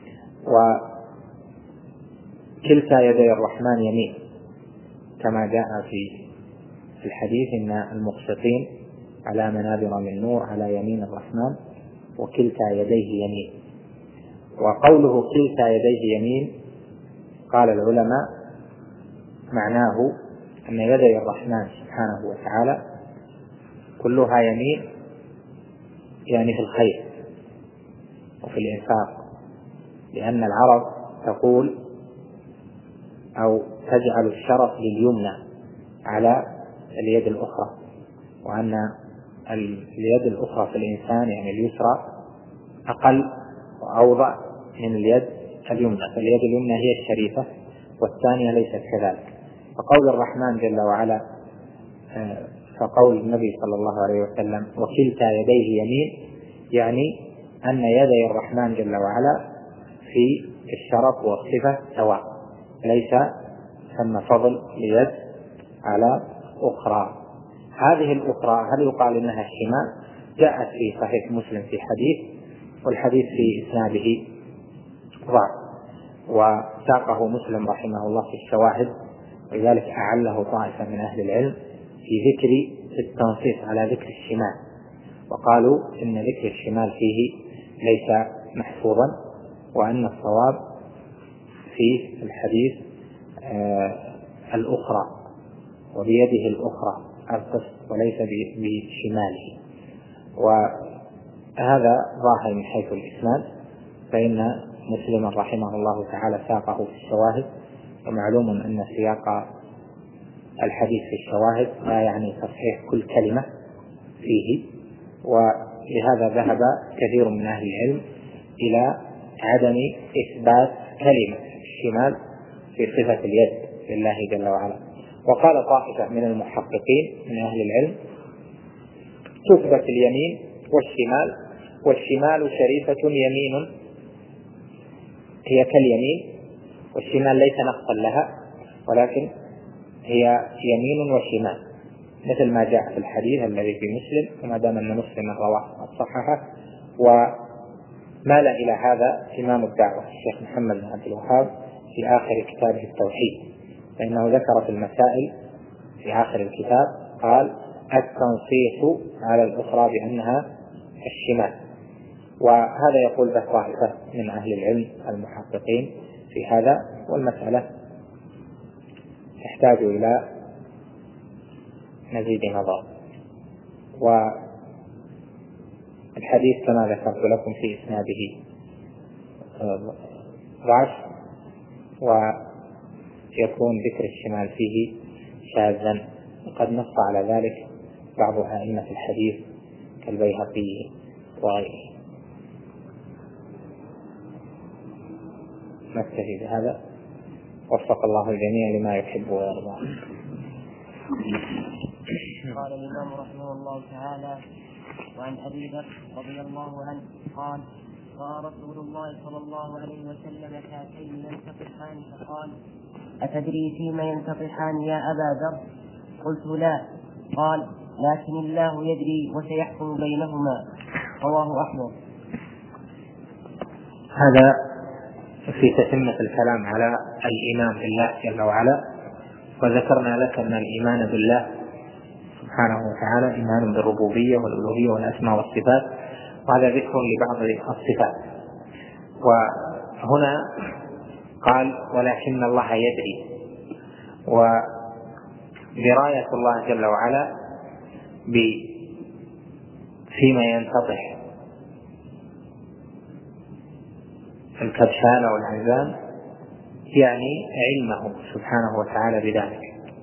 وكلتا يدي الرحمن يمين كما جاء في الحديث: إن المقسطين على منابر من نور على يمين الرحمن وكلتا يديه يمين. وقوله كلتا يديه يمين قال العلماء معناه أن يدي الرحمن سبحانه وتعالى كلها يمين، يعني في الخير وفي الإنفاق، لأن العرب تقول أو تجعل الشرف لليمنى على اليد الأخرى، وأن اليد الأخرى في الإنسان يعني اليسرى أقل وأوضع من اليد اليمنى، فاليد اليمنى هي الشريفة والثانية ليست كذلك. فقول الرحمن جل وعلا، فقول النبي صلى الله عليه وسلم وكلتا يديه يمين، يعني أن يدي الرحمن جل وعلا في الشرف والصفة سواء، ليس ثم فضل ليد على أخرى. هذه الأخرى هل يقال إنها الشمال؟ جاءت في صحيح مسلم في حديث، والحديث في إسناده ضعف، وساقه مسلم رحمه الله في الشواهد، ولذلك أعله طائفة من أهل العلم في ذكر التنصيص على ذكر الشمال، وقالوا إن ذكر الشمال فيه ليس محفوظا، وأن الصواب في الحديث الأخرى وبيده الأخرى القسط وليس بشماله. وهذا ظاهر من حيث الإسناد، فإن مسلم رحمه الله تعالى ساقه في الشواهد، ومعلوم أن سياق الحديث في الشواهد لا يعني تصحيح كل كلمة فيه، ولهذا ذهب كثير من أهل العلم إلى عدم إثبات كلمة الشمال في صفة اليد لله جل وعلا. وقال طائفة من المحققين من أهل العلم تثبت اليمين والشمال، والشمال شريفة يمين هي كاليمين، والشمال ليس نقصا لها ولكن هي يمين وشمال، مثل ما جاء في الحديث الذي في مسلم، وما دام أن مسلم رواه الصححة. ومال إلى هذا إمام الدعوة الشيخ محمد بن عبد الوهاب في آخر كتابه التوحيد، فإنه ذكر في المسائل في آخر الكتاب قال التنصيص على الأخرى بأنها الشمال، وهذا يقول به طائفة من أهل العلم المحققين في هذا، والمسألة تحتاج إلى مزيد نظر. والحديث كما ذكرت لكم في إسناده ضعف، ويكون ذكر الشمال فيه شاذا، وقد نص على ذلك بعض أئمة الحديث كالبيهقي وغيره. نكتفي بهذا، وفق الله الجميع لما يحب ويرضى. قال الإمام رحمه الله تعالى: وعن أبي ذر رضي الله عنه قال: رأى رسول الله صلى الله عليه وسلم شاتين ينتطحان فقال: أتدري فيما ينتطحان يا أبا ذر؟ قلت: لا. قال: لكن الله يدري وسيحكم بينهما. رواه أحمد. هذا في تتمة الكلام على الإيمان بالله جل وعلا، وذكرنا لك أن الإيمان بالله سبحانه وتعالى إيمان بالربوبية والألوهية والأسماء والصفات، وهذا ذكر لبعض الصفات. وهنا قال: ولكن الله يدري، ودراية الله جل وعلا فيما ينتطح الكبشان والعنزان يعني علمه سبحانه وتعالى بذلك.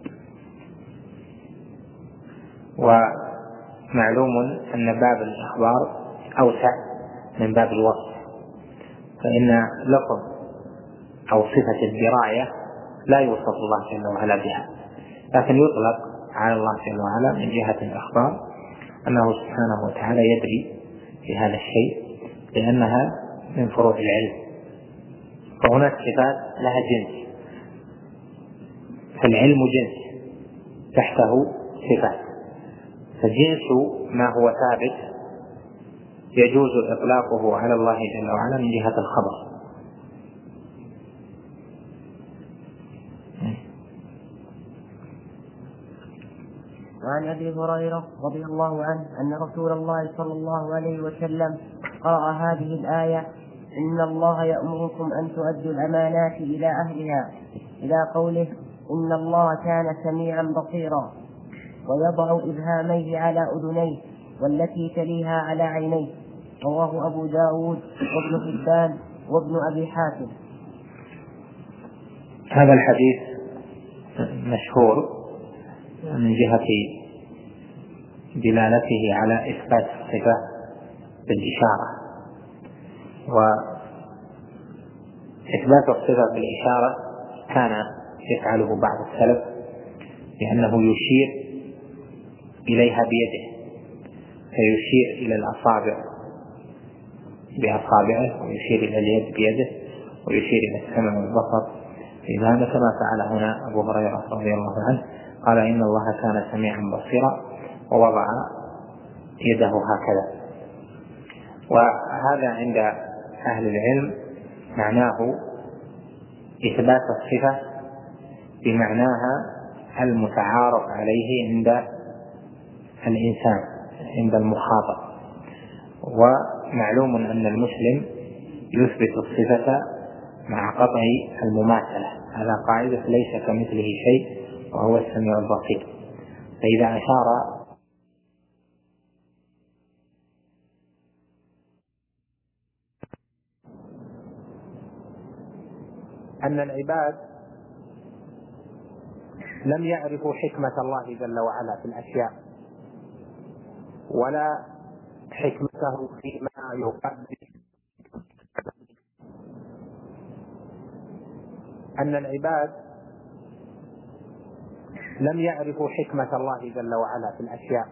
ومعلوم أن باب الإخبار أوسع من باب الوصف، فإن لفظ أو صفة الدراية لا يوصف الله جل وعلا بها، لكن يطلق على الله جل وعلا من جهة الإخبار أنه سبحانه وتعالى يدري في هذا الشيء، لأنها من فروع العلم. فهناك صفات لها جنس، فالعلم جنس تحته صفات، فجنس ما هو ثابت يجوز إطلاقه على الله جل وعلا من جهة الخبر. وعن أبي هريرة رضي الله عنه أن رسول الله صلى الله عليه وسلم قرأ هذه الآية: إن الله يأمركم أن تؤدوا الأمانات إلى أهلها، إلى قوله: إن الله كان سميعا بصيرا، ويضع إبهاميه على أذنيه والتي تليها على عينيه. رواه أبو داود وابن حبان وابن أبي حاتم. هذا الحديث مشهور من جهة دلالته على إثبات الصفة بالإشارة، وإثبات الصفة بالإشارة كان يفعله بعض السلف، لأنه يشير إليها بيده، فيشير إلى الأصابع بأصابعه، ويشير إلى اليد بيده، ويشير إلى السمع والبصر بهذا، كما فعل هنا أبو هريرة رضي الله عنه، قال: إن الله كان سميعا بصيرا، ووضع يده هكذا. وهذا عند أهل العلم معناه إثبات الصفة بمعناها المتعارف عليه عند الإنسان، عند المخاطب. ومعلوم أن المسلم يثبت الصفة مع قطع المماثلة، هذا قاعدة ليس كمثله شيء وهو السميع البصير. فإذا أشار أن العباد لم يعرفوا حكمة الله جل وعلا في الأشياء، ولا حكمته فيما يقدر، أن العباد لم يعرفوا حكمة الله جل وعلا في الأشياء،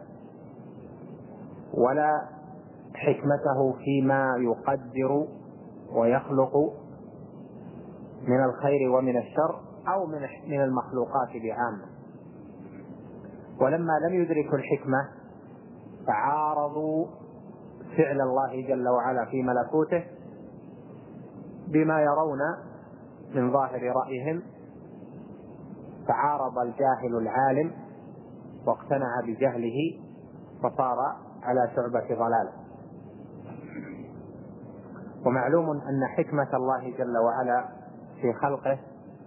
ولا حكمته فيما يقدر ويخلق من الخير ومن الشر أو من المخلوقات بعامة. ولما لم يدركوا الحكمة فعارضوا فعل الله جل وعلا في ملكوته بما يرون من ظاهر رأيهم، فعارض الجاهل العالم واقتنع بجهله، فصار على شعبة ضلاله. ومعلوم أن حكمة الله جل وعلا في خلقه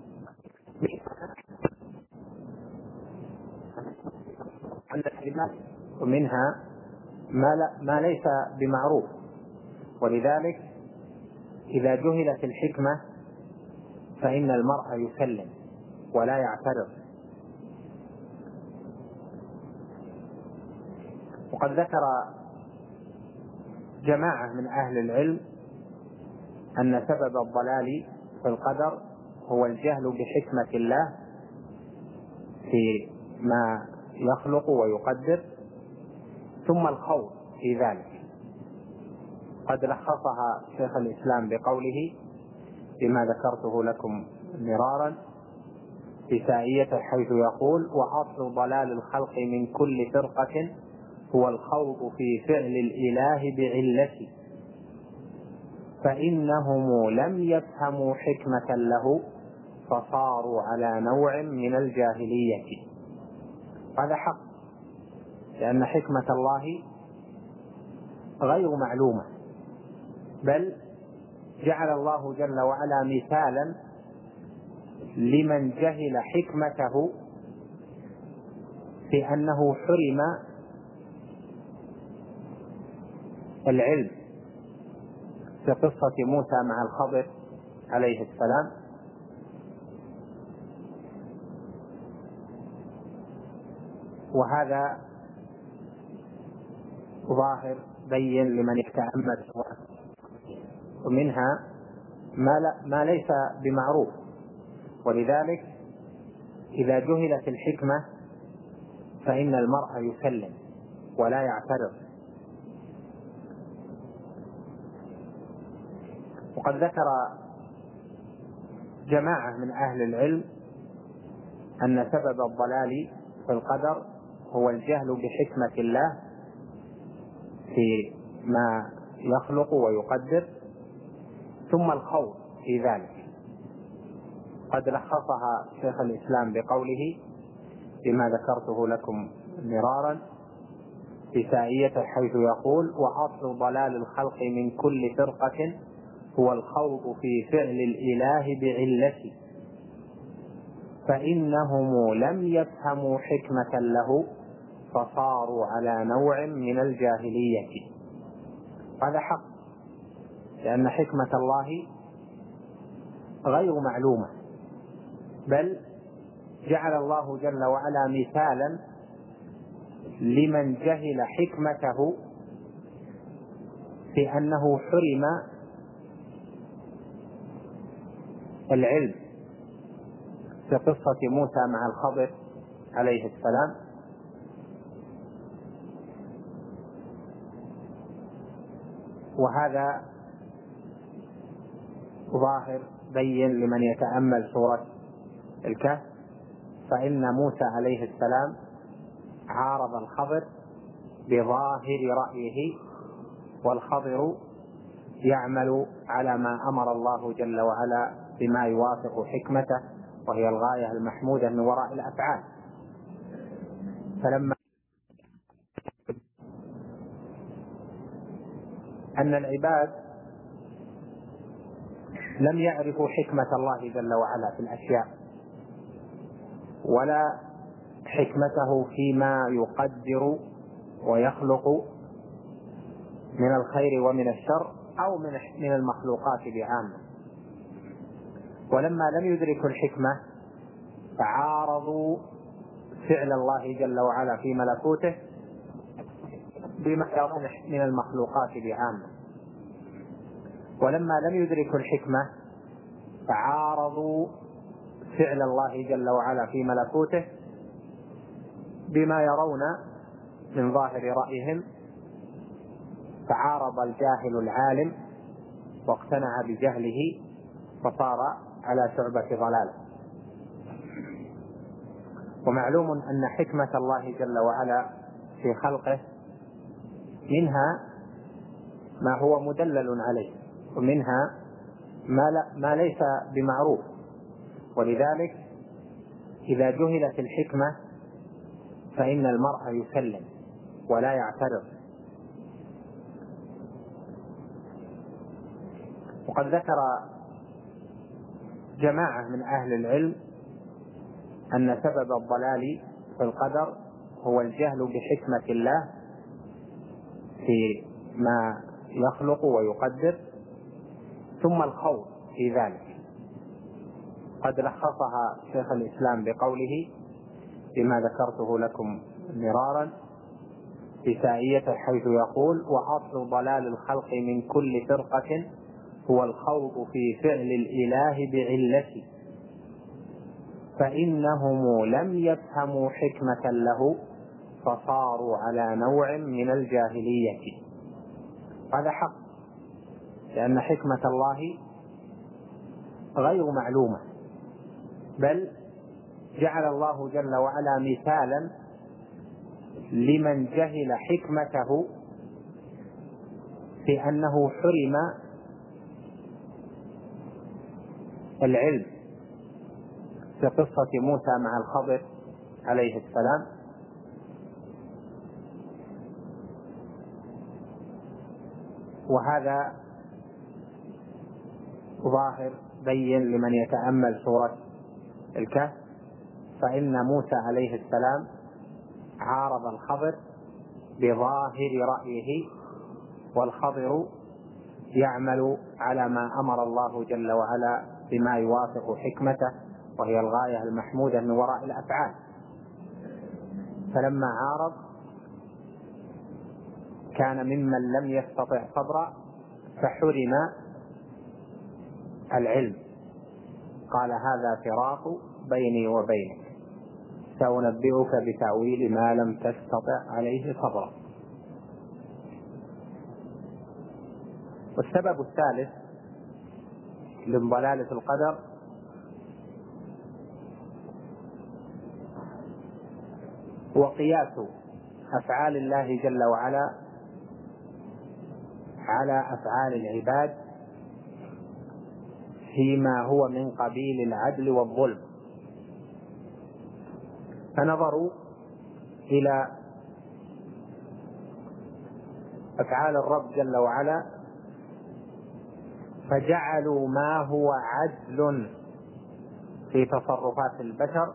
ومنها ما ليس بمعروف، ولذلك إذا جهلت الحكمة فإن المرء يسلم ولا يعترض. وقد ذكر جماعة من أهل العلم أن سبب الضلال في القدر هو الجهل بحكمة الله في ما يخلق ويقدر، ثم الخوض في ذلك. قد لخصها شيخ الإسلام بقوله بما ذكرته لكم مرارا في سائيته، حيث يقول: وأصل ضلال الخلق من كل فرقة هو الخوض في فعل الإله بعلته، فإنهم لم يفهموا حكمة له فصاروا على نوع من الجاهلية. هذا حق، لأن حكمة الله غير معلومة، بل جعل الله جل وعلا مثالا لمن جهل حكمته في أنه حرم العلم في قصة موسى مع الخضر عليه السلام. وهذا ظاهر بين لمن يتأمل، ومنها ما ليس بمعروف، ولذلك إذا جهلت الحكمة فإن المرء يسلم ولا يعترض. وقد ذكر جماعة من أهل العلم أن سبب الضلال في القدر هو الجهل بحكمة الله في ما يخلق ويقدر، ثم الخوض في ذلك. قد لخصها شيخ الإسلام بقوله بما ذكرته لكم مرارا في سائيته، حيث يقول: وأصل ضلال الخلق من كل فرقة هو الخوض في فعل الإله بعلته، فإنهم لم يفهموا حكمة له فصاروا على نوع من الجاهلية. هذا حق، لأن حكمة الله غير معلومة، بل جعل الله جل وعلا مثالا لمن جهل حكمته في أنه حرم العلم في قصة موسى مع الخضر عليه السلام. وهذا ظاهر بين لمن يتأمل سورة الكهف، فإن موسى عليه السلام عارض الخضر بظاهر رأيه، والخضر يعمل على ما أمر الله جل وعلا بما يوافق حكمته، وهي الغاية المحمودة من وراء الأفعال. فلما أن العباد لم يعرفوا حكمة الله جل وعلا في الأشياء، ولا حكمته فيما يقدر ويخلق من الخير ومن الشر أو من المخلوقات بعامة، ولما لم يدركوا الحكمة فعارضوا فعل الله جل وعلا في ملكوته بما يرون من المخلوقات بعامة، ولما لم يدركوا الحكمة فعارضوا فعل الله جل وعلا في ملكوته بما يرون من ظاهر رأيهم، فعارض الجاهل العالم واقتنع بجهله فصار على شعبة ضلاله. ومعلوم أن حكمة الله جل وعلا في خلقه منها ما هو مدلل عليه، ومنها ما ليس بمعروف، ولذلك إذا جهلت الحكمة فإن المرء يسلم ولا يعترض. وقد ذكر جماعة من أهل العلم أن سبب الضلال في القدر هو الجهل بحكمة الله في ما يخلق ويقدر، ثم الخوض في ذلك. قد لخصها شيخ الإسلام بقوله بما ذكرته لكم مرارا في سائيته، حيث يقول: وأصل ضلال الخلق من كل فرقة هو الخوض في فعل الإله بعلته، فإنهم لم يفهموا حكمة له فصاروا على نوع من الجاهلية. هذا حق، لأن حكمة الله غير معلومة، بل جعل الله جل وعلا مثالا لمن جهل حكمته في أنه حرم العلم في قصة موسى مع الخضر عليه السلام. وهذا ظاهر بين لمن يتأمل سورة الكهف، فإن موسى عليه السلام عارض الخضر بظاهر رأيه، والخضر يعمل على ما أمر الله جل وعلا بما يوافق حكمته، وهي الغاية المحمودة من وراء الأفعال. فلما عارض كان ممن لم يستطع صبرا فحرم العلم. قال: هذا فراق بيني وبينك، سأنبئك بتأويل ما لم تستطع عليه صبرا. والسبب الثالث من ضلالة القدر هو قياس أفعال الله جل وعلا على أفعال العباد فيما هو من قبيل العدل والظلم. فنظروا إلى أفعال الرب جل وعلا فجعلوا ما هو عدل في تصرفات البشر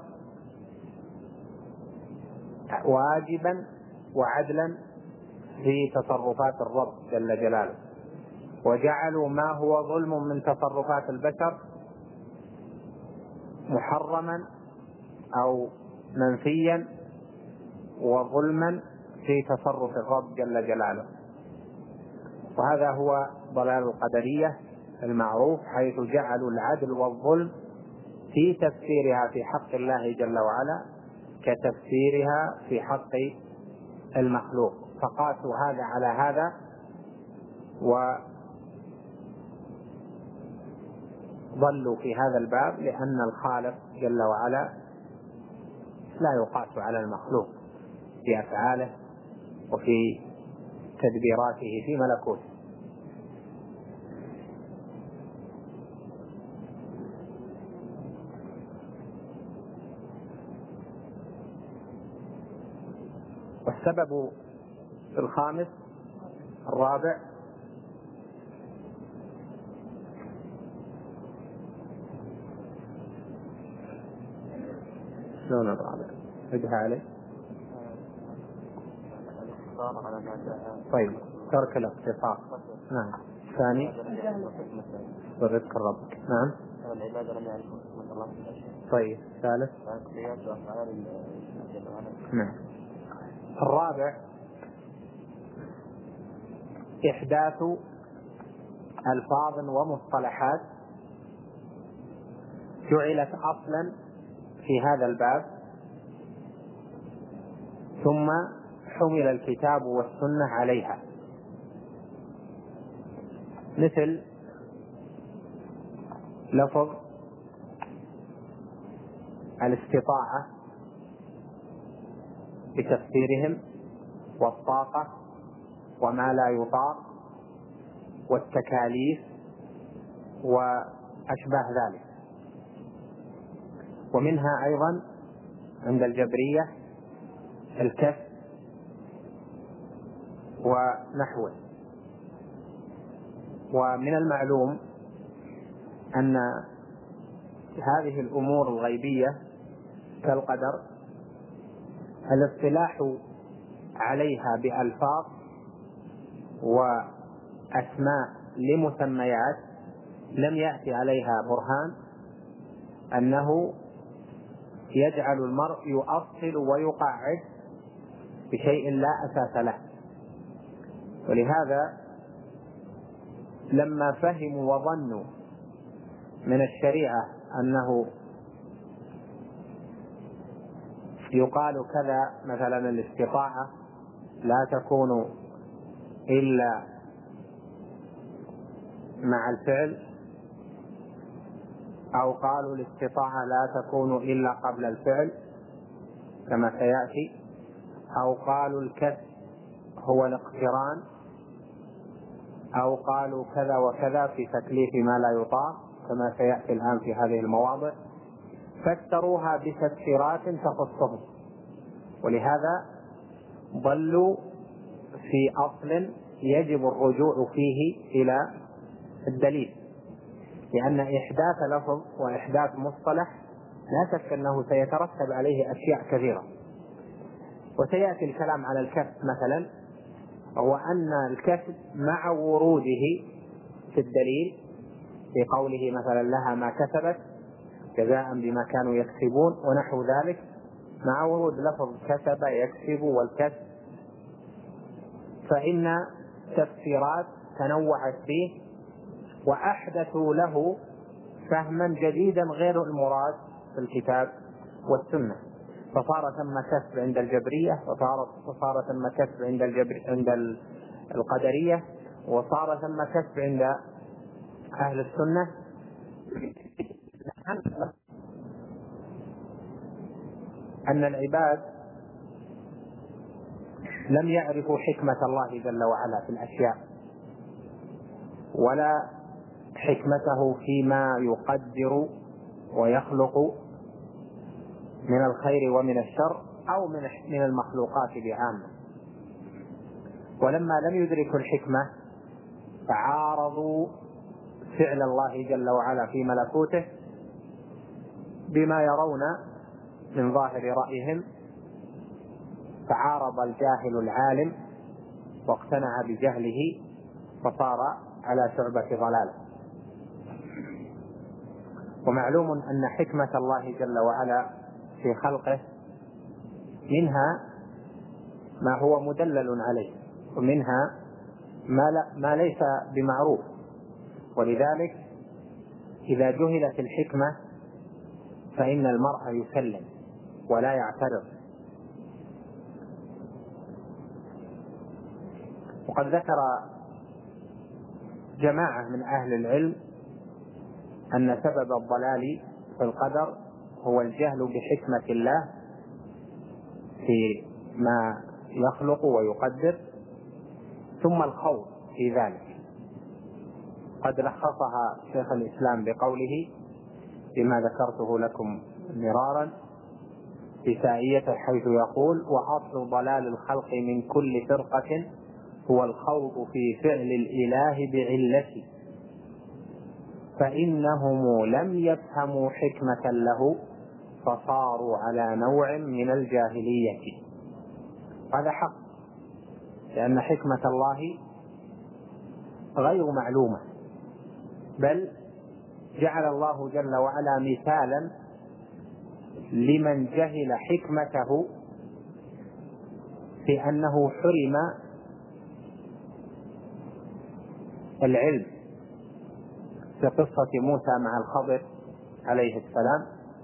واجبا وعدلا في تصرفات الرب جل جلاله، وجعلوا ما هو ظلم من تصرفات البشر محرما أو منفيا وظلما في تصرف الرب جل جلاله. وهذا هو ضلال القدرية المعروف، حيث جعلوا العدل والظلم في تفسيرها في حق الله جل وعلا كتفسيرها في حق المخلوق، فقاسوا هذا على هذا وضلوا في هذا الباب، لأن الخالق جل وعلا لا يقاس على المخلوق في أفعاله وفي تدبيراته في ملكوته. والسبب الخامس الرابع شلون الرابع؟ ادها عليه. طيب، ترك الاقتصار. نعم. ثاني بالرزق الرب. نعم. طيب، ثالث. نعم. الرابع إحداث ألفاظ ومصطلحات جعلت أصلا في هذا الباب ثم حمل الكتاب والسنة عليها، مثل لفظ الاستطاعة بتفسيرهم، والطاقة وما لا يطاق، والتكاليف وأشباه ذلك. ومنها أيضا عند الجبرية الكف ونحوه. ومن المعلوم أن هذه الأمور الغيبية كالقدر الاصطلاح عليها بألفاظ وأسماء لمسميات لم يأتي عليها برهان أنه يجعل المرء يؤصل ويقعد بشيء لا أساس له. ولهذا لما فهموا وظنوا من الشريعة أنه يقال كذا، مثلا الاستطاعة لا تكون إلا مع الفعل، أو قالوا الاستطاعة لا تكون إلا قبل الفعل كما سيأتي، أو قالوا الكسب هو الاقتران، أو قالوا كذا وكذا في تكليف ما لا يطاق كما سيأتي الآن في هذه المواضع، فسروها بتفسيرات تخصهم. ولهذا ضلوا في أصل يجب الرجوع فيه إلى الدليل، لأن إحداث لفظ وإحداث مصطلح لا شك أنه سيترتب عليه أشياء كثيرة. وسيأتي الكلام على الكسب مثلا، وهو أن الكسب مع وروده في الدليل في قوله مثلا لها ما كسبت جزاء بما كانوا يكسبون ونحو ذلك، مع ورود لفظ كسب يكسب والكسب، فإن تفسيرات تنوعت فيه وأحدثوا له فهما جديدا غير المراد في الكتاب والسنة، فصار ثم كسب عند الجبرية، وصار ثم كسب عند القدرية، وصار ثم كسب عند أهل السنة. أن العباد لم يعرفوا حكمة الله جل وعلا في الأشياء، ولا حكمته فيما يقدر ويخلق من الخير ومن الشر أو من المخلوقات بعامة. ولما لم يدركوا الحكمة فعارضوا فعل الله جل وعلا في ملكوته بما يرون من ظاهر رأيهم، فعارض الجاهل العالم واقتنع بجهله فصار على شعبة ضلاله. ومعلوم أن حكمة الله جل وعلا في خلقه منها ما هو مدلل عليه، ومنها ما ليس بمعروف. ولذلك إذا جهلت الحكمة فإن المرء يسلم ولا يعترض. وقد ذكر جماعة من أهل العلم أن سبب الضلال في القدر هو الجهل بحكمة الله في ما يخلق ويقدر، ثم الخوض في ذلك. قد لخصها شيخ الإسلام بقوله بما ذكرته لكم مرارا في سائيته، حيث يقول: وأصل ضلال الخلق من كل فرقة هو الخوض في فعل الإله بعلته، فإنهم لم يفهموا حكمة له فصاروا على نوع من الجاهلية. هذا حق، لأن حكمة الله غير معلومة، بل جعل الله جل وعلا مثالا لمن جهل حكمته في أنه حرم العلم في قصة موسى مع الخضر عليه السلام.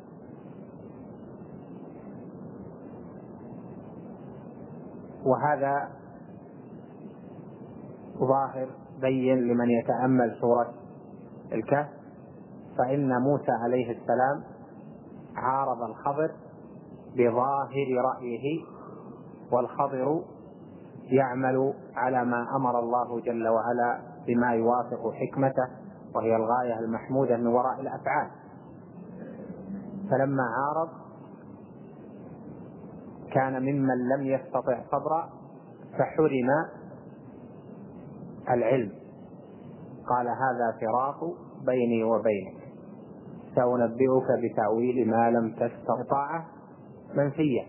وهذا ظاهر بين لمن يتأمل سورة الكهف، فإن موسى عليه السلام عارض الخضر بظاهر رأيه، والخضر يعمل على ما أمر الله جل وعلا بما يوافق حكمته، وهي الغاية المحمودة من وراء الأفعال. فلما عارض كان ممن لم يستطع صبرا فحرم العلم. قال: هذا فراق بيني وبينك، سأنبئك بتأويل ما لم تستطع منسية.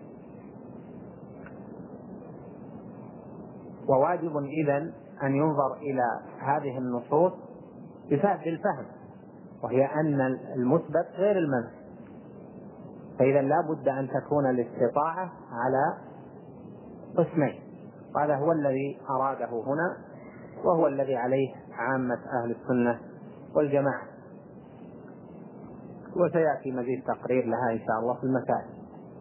وواجب إذن أن ينظر إلى هذه النصوص بالفهم، وهي أن المثبت غير المنفي، فإذا لا بد أن تكون الاستطاعة على قسمين، وهذا هو الذي أراده هنا، وهو الذي عليه عامة أهل السنة والجماعة، وسيأتي مزيد تقرير لها إن شاء الله في المسائل.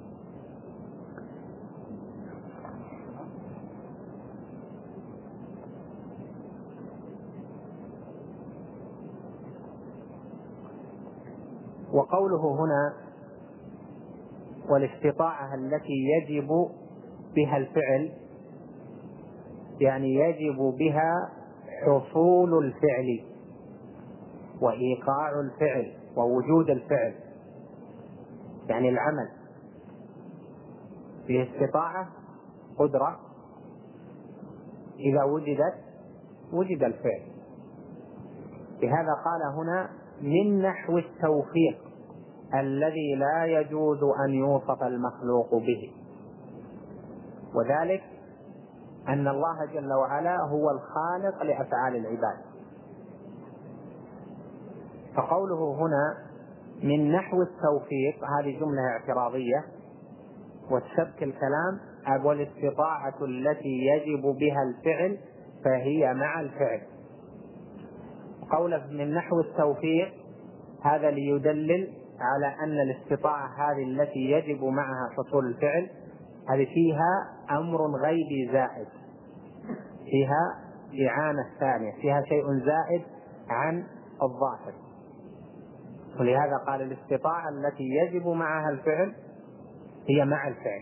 وقوله هنا والاستطاعة التي يجب بها الفعل، يعني يجب بها حصول الفعل وإيقاع الفعل ووجود الفعل، يعني العمل فيه استطاعة قدرة، إذا وجدت وجد الفعل. لهذا قال هنا من نحو التوفيق الذي لا يجوز أن يوصف المخلوق به، وذلك أن الله جل وعلا هو الخالق لأفعال العباد. فقوله هنا من نحو التوفيق هذه جملة اعتراضية، والسبك الكلام والاستطاعة التي يجب بها الفعل فهي مع الفعل. قوله من نحو التوفيق هذا ليدلل على أن الاستطاعة هذه التي يجب معها حصول الفعل هذه فيها أمر غيبي زائد، فيها إعانة ثانية، فيها شيء زائد عن الظاهر. ولهذا قال الاستطاعة التي يجب معها الفعل هي مع الفعل،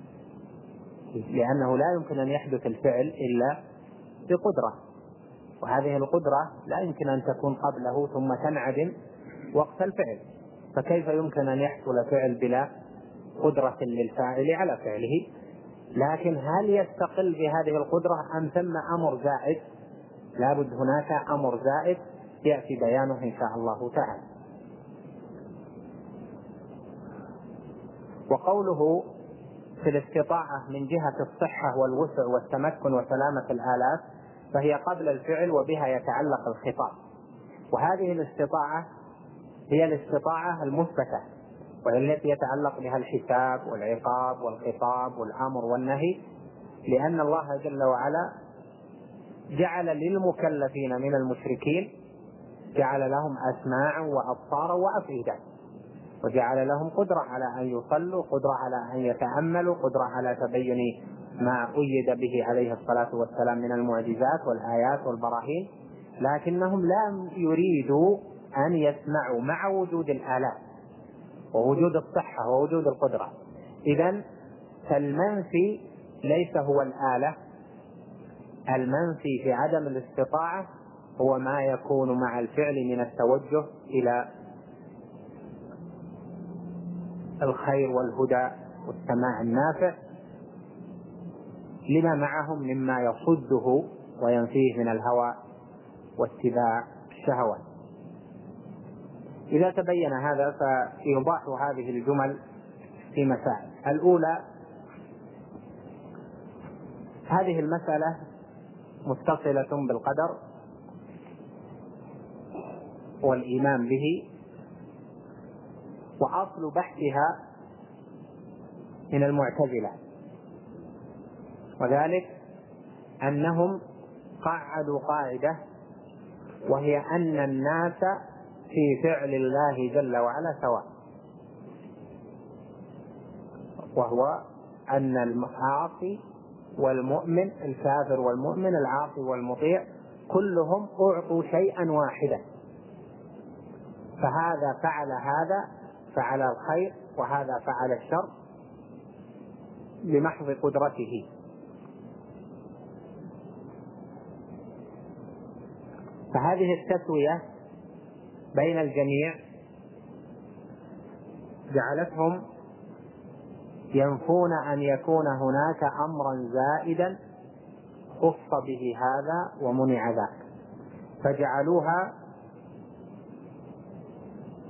لأنه لا يمكن أن يحدث الفعل إلا بقدرة، وهذه القدرة لا يمكن أن تكون قبله ثم تنعدم وقت الفعل، فكيف يمكن أن يحصل فعل بلا قدرة للفاعل على فعله؟ لكن هل يستقل بهذه القدرة أم ثم أمر زائد؟ لا بد هناك أمر زائد يأتي بيانه إن شاء الله تعالى. وقوله في الاستطاعة من جهة الصحة والوسع والتمكن وسلامة الآلات فهي قبل الفعل وبها يتعلق الخطاب، وهذه الاستطاعة هي الاستطاعة المثبتة والتي يتعلق بها الحساب والعقاب والخطاب والأمر والنهي، لأن الله جل وعلا جعل للمكلفين من المشركين جعل لهم أسماعا وأبصارا وأفئدة، وجعل لهم قدرة على أن يصلوا، قدرة على أن يتأملوا، قدرة على تبين ما أيد به عليه الصلاة والسلام من المعجزات والآيات والبراهين، لكنهم لا يريدوا أن يسمعوا مع وجود الآلات ووجود الصحة ووجود القدرة. إذن فالمنفي ليس هو الآلة، المنفي في عدم الاستطاعة هو ما يكون مع الفعل من التوجه إلى الخير والهدى والسماع النافع لما معهم مما يصده وينفيه من الهوى واتباع الشهوات. إذا تبين هذا فيوضح هذه الجمل في مسائل. الأولى هذه المسألة متصلة بالقدر والإيمان به، وأصل بحثها من المعتزلة، وذلك أنهم قعدوا قاعدة وهي أن الناس في فعل الله جل وعلا سواء، وهو أن العاصي والمؤمن، الكافر والمؤمن، العاصي والمطيع، كلهم أعطوا شيئا واحدا، فهذا فعل هذا فعل الخير وهذا فعل الشر بمحض قدرته. فهذه التسوية بين الجميع جعلتهم ينفون أن يكون هناك أمرا زائدا خص به هذا ومنع ذاك، فجعلوها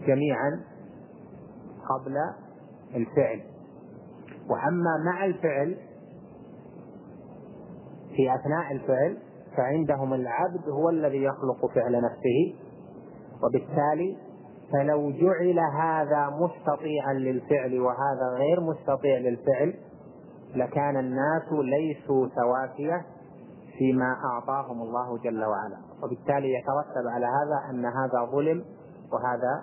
جميعا قبل الفعل. وأما مع الفعل في أثناء الفعل فعندهم العبد هو الذي يخلق فعل نفسه، وبالتالي فلو جعل هذا مستطيعا للفعل وهذا غير مستطيع للفعل لكان الناس ليسوا سواسية فيما أعطاهم الله جل وعلا، وبالتالي يترتب على هذا أن هذا ظلم وهذا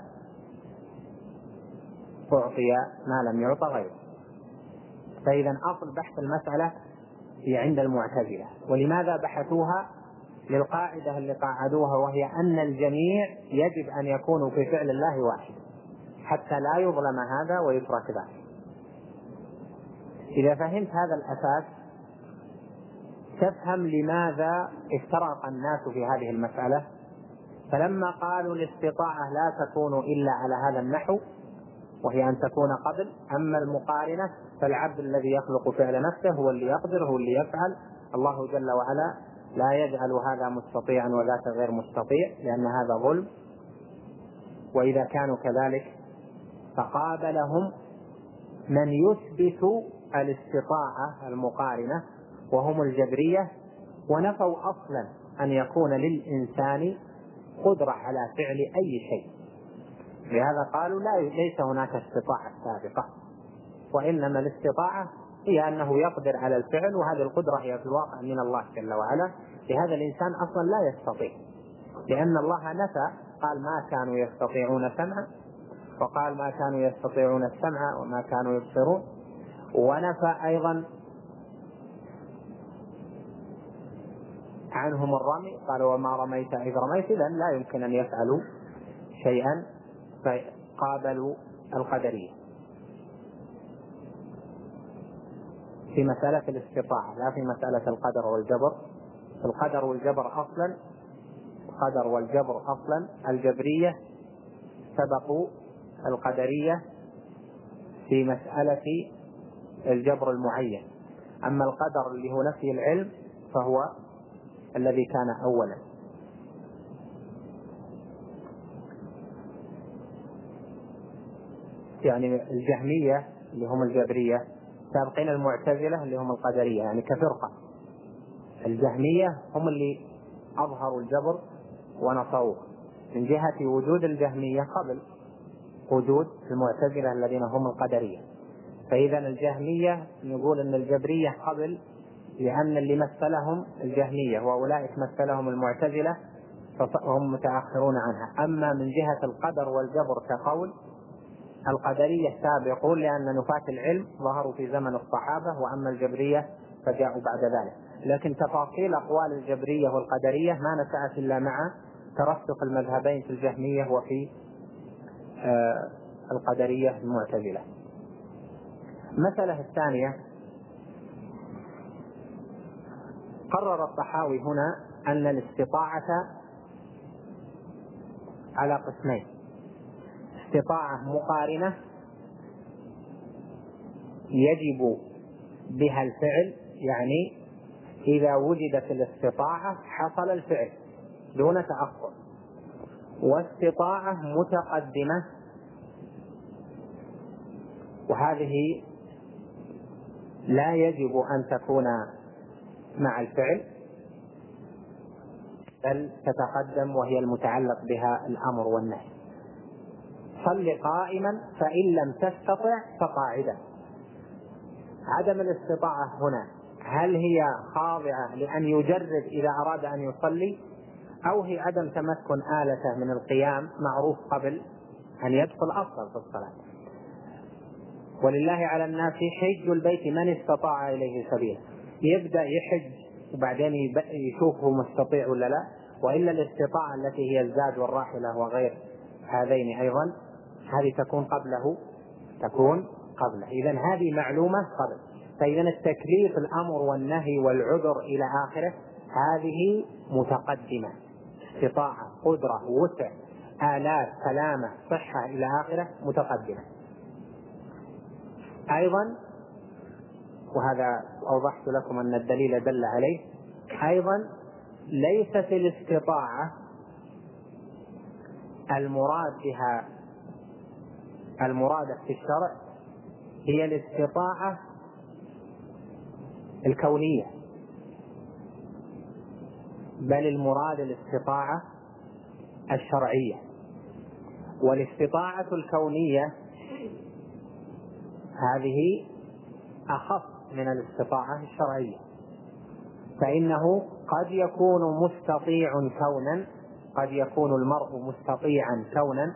أعطي ما لم يعطى غيره. فإذا أصل بحث المسألة هي عند المعتزلة. ولماذا بحثوها؟ للقاعدة اللي قاعدوها، وهي أن الجميع يجب أن يكونوا في فعل الله واحد حتى لا يظلم هذا ويترك ذاك. إذا فهمت هذا الأساس تفهم لماذا افترق الناس في هذه المسألة. فلما قالوا الاستطاعة لا تكون إلا على هذا النحو، وهي أن تكون قبل، أما المقارنة فالعبد الذي يخلق فعل نفسه هو اللي يقدر، هو اللي يفعل. الله جل وعلا لا يجعل هذا مستطيعا وذاك غير مستطيع لأن هذا ظلم. وإذا كانوا كذلك فقابلهم من يثبت الاستطاعة المقارنة وهم الجبرية، ونفوا أصلا أن يكون للإنسان قدرة على فعل أي شيء. لهذا قالوا ليس هناك استطاعة سابقة، وإنما الاستطاعة هي أنه يقدر على الفعل، وهذه القدرة هي في الواقع من الله جل وعلا. لهذا الإنسان أصلا لا يستطيع، لأن الله نفى، قال ما كانوا يستطيعون سمعا، وقال ما كانوا يستطيعون السمع وما كانوا يبصرون، ونفى أيضا عنهم الرمي، قالوا وما رميت إذ رميت، إذن لا يمكن أن يفعلوا شيئا، فقابلوا القدرية في مسألة الاستطاعة لا في مسألة القدر والجبر. القدر والجبر أصلا، القدر والجبر أصلا الجبرية سبقوا القدرية في مسألة الجبر المعين. أما القدر اللي هو نفي العلم فهو الذي كان أولا. يعني الجهمية اللي هم الجبرية سابقين المعتزلة اللي هم القدرية، يعني كفرقة. الجهمية هم اللي أظهروا الجبر ونصوه من جهة وجود الجهمية قبل وجود المعتزلة الذين هم القدرية. فإذا الجهمية نقول أن الجبرية قبل، لأن اللي مثلهم الجهمية وأولئك مثلهم المعتزلة فهم متأخرون عنها. أما من جهة القدر والجبر كقول القدرية سابقون، لأن نفاة العلم ظهروا في زمن الصحابة، وأما الجبرية فجاءوا بعد ذلك. لكن تفاصيل أقوال الجبرية والقدرية ما نشأت إلا مع ترسخ المذهبين في الجهمية وفي القدرية المعتزلة. المسألة الثانية، قرر الطحاوي هنا أن الاستطاعة على قسمين: استطاعة مقارنة يجب بها الفعل، يعني إذا وجدت الاستطاعة حصل الفعل دون تأخر، واستطاعة متقدمة، وهذه لا يجب أن تكون مع الفعل بل تتقدم، وهي المتعلق بها الأمر والنهي. صل قائما فإن لم تستطع فقاعدا. عدم الاستطاعة هنا هل هي خاضعة لأن يجرب إذا أراد أن يصلي، أو هي عدم تمكن آلته من القيام معروف قبل أن يدخل أصلا في الصلاة؟ ولله على الناس حج البيت من استطاع إليه سبيلا. يبدأ يحج وبعدين يشوفه مستطيع ولا لا، وإلا الاستطاعة التي هي الزاد والراحلة وغير هذين أيضا هذه تكون قبله. إذن هذه معلومة قبل. فإذا التكليف الأمر والنهي والعذر إلى آخره هذه متقدمة. استطاعة، قدرة، وسع، آلات، سلامة، صحة إلى آخره متقدمة. أيضا، وهذا أوضحت لكم أن الدليل دل عليه، أيضا ليست الاستطاعة المراد بها المرادة في الشرع هي الاستطاعة الكونية، بل المراد الاستطاعة الشرعية. والاستطاعة الكونية هذه أخف من الاستطاعة الشرعية، فإنه قد يكون مستطيع كونا، قد يكون المرء مستطيعا كونا،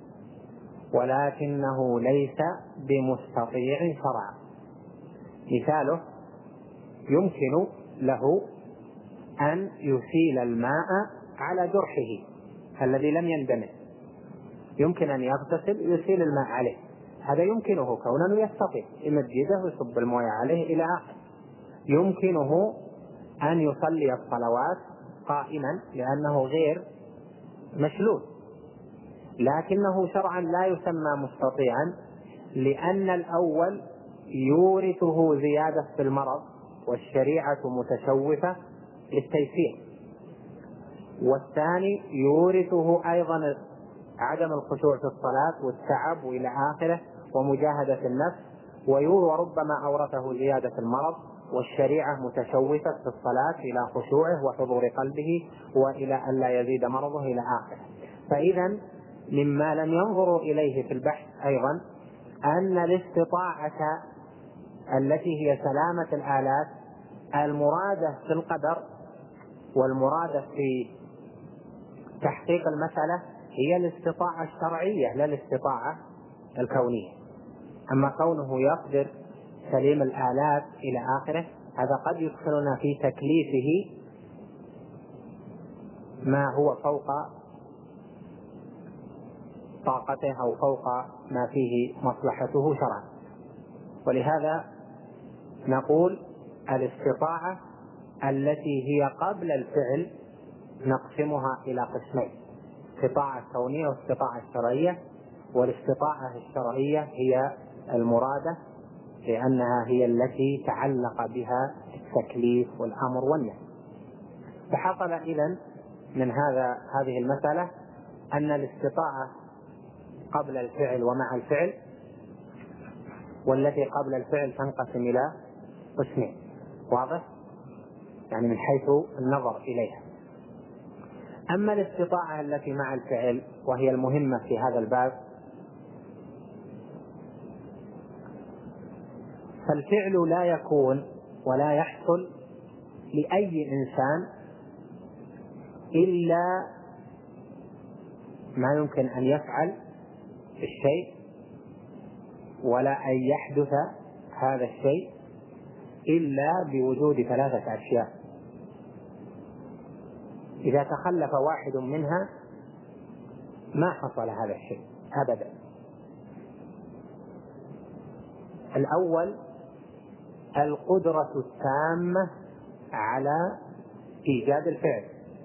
ولكنه ليس بمستطيع شرعا. مثاله: يمكن له أن يسيل الماء على جرحه الذي لم يندمج، يمكن أن يغتسل يسيل الماء عليه، هذا يمكنه كونا يستطيع، يمد يده ويصب الماء عليه إلى آخر. يمكنه أن يصلي الصلوات قائما لأنه غير مشلول، لكنه شرعا لا يسمى مستطيعا، لأن الأول يورثه زيادة في المرض والشريعة متشوفة للتيسير، والثاني يورثه أيضا عدم الخشوع في الصلاة والتعب وإلى آخره ومجاهدة النفس، وربما أورثه زيادة المرض والشريعة متشوفة في الصلاة إلى خشوعه وحضور قلبه وإلى أن لا يزيد مرضه إلى آخره. فإذا مما لم ينظروا إليه في البحث أيضا أن الاستطاعة التي هي سلامة الآلات المرادة في القدر والمرادة في تحقيق المسألة هي الاستطاعة الشرعية لا الاستطاعة الكونية. أما كونه يقدر سليم الآلات إلى آخره هذا قد يدخلنا في تكليفه ما هو فوق طاقته أو فوق ما فيه مصلحته شرعا. ولهذا نقول الاستطاعة التي هي قبل الفعل نقسمها إلى قسمين: استطاعة كونية واستطاعة شرعية. والاستطاعة الشرعية هي المرادة لأنها هي التي تعلق بها التكليف والأمر والنهي. فحصل إذن من هذه المسألة أن الاستطاعة قبل الفعل ومع الفعل، والتي قبل الفعل تنقسم إلى قسمين، واضح؟ يعني من حيث النظر إليها. أما الاستطاعة التي مع الفعل وهي المهمة في هذا الباب، فالفعل لا يكون ولا يحصل لأي إنسان إلا ما يمكن أن يفعل الشيء ولا أن يحدث هذا الشيء إلا بوجود ثلاثة أشياء. إذا تخلف واحد منها ما حصل هذا الشيء أبدا. الأول القدرة التامة على إيجاد الفعل،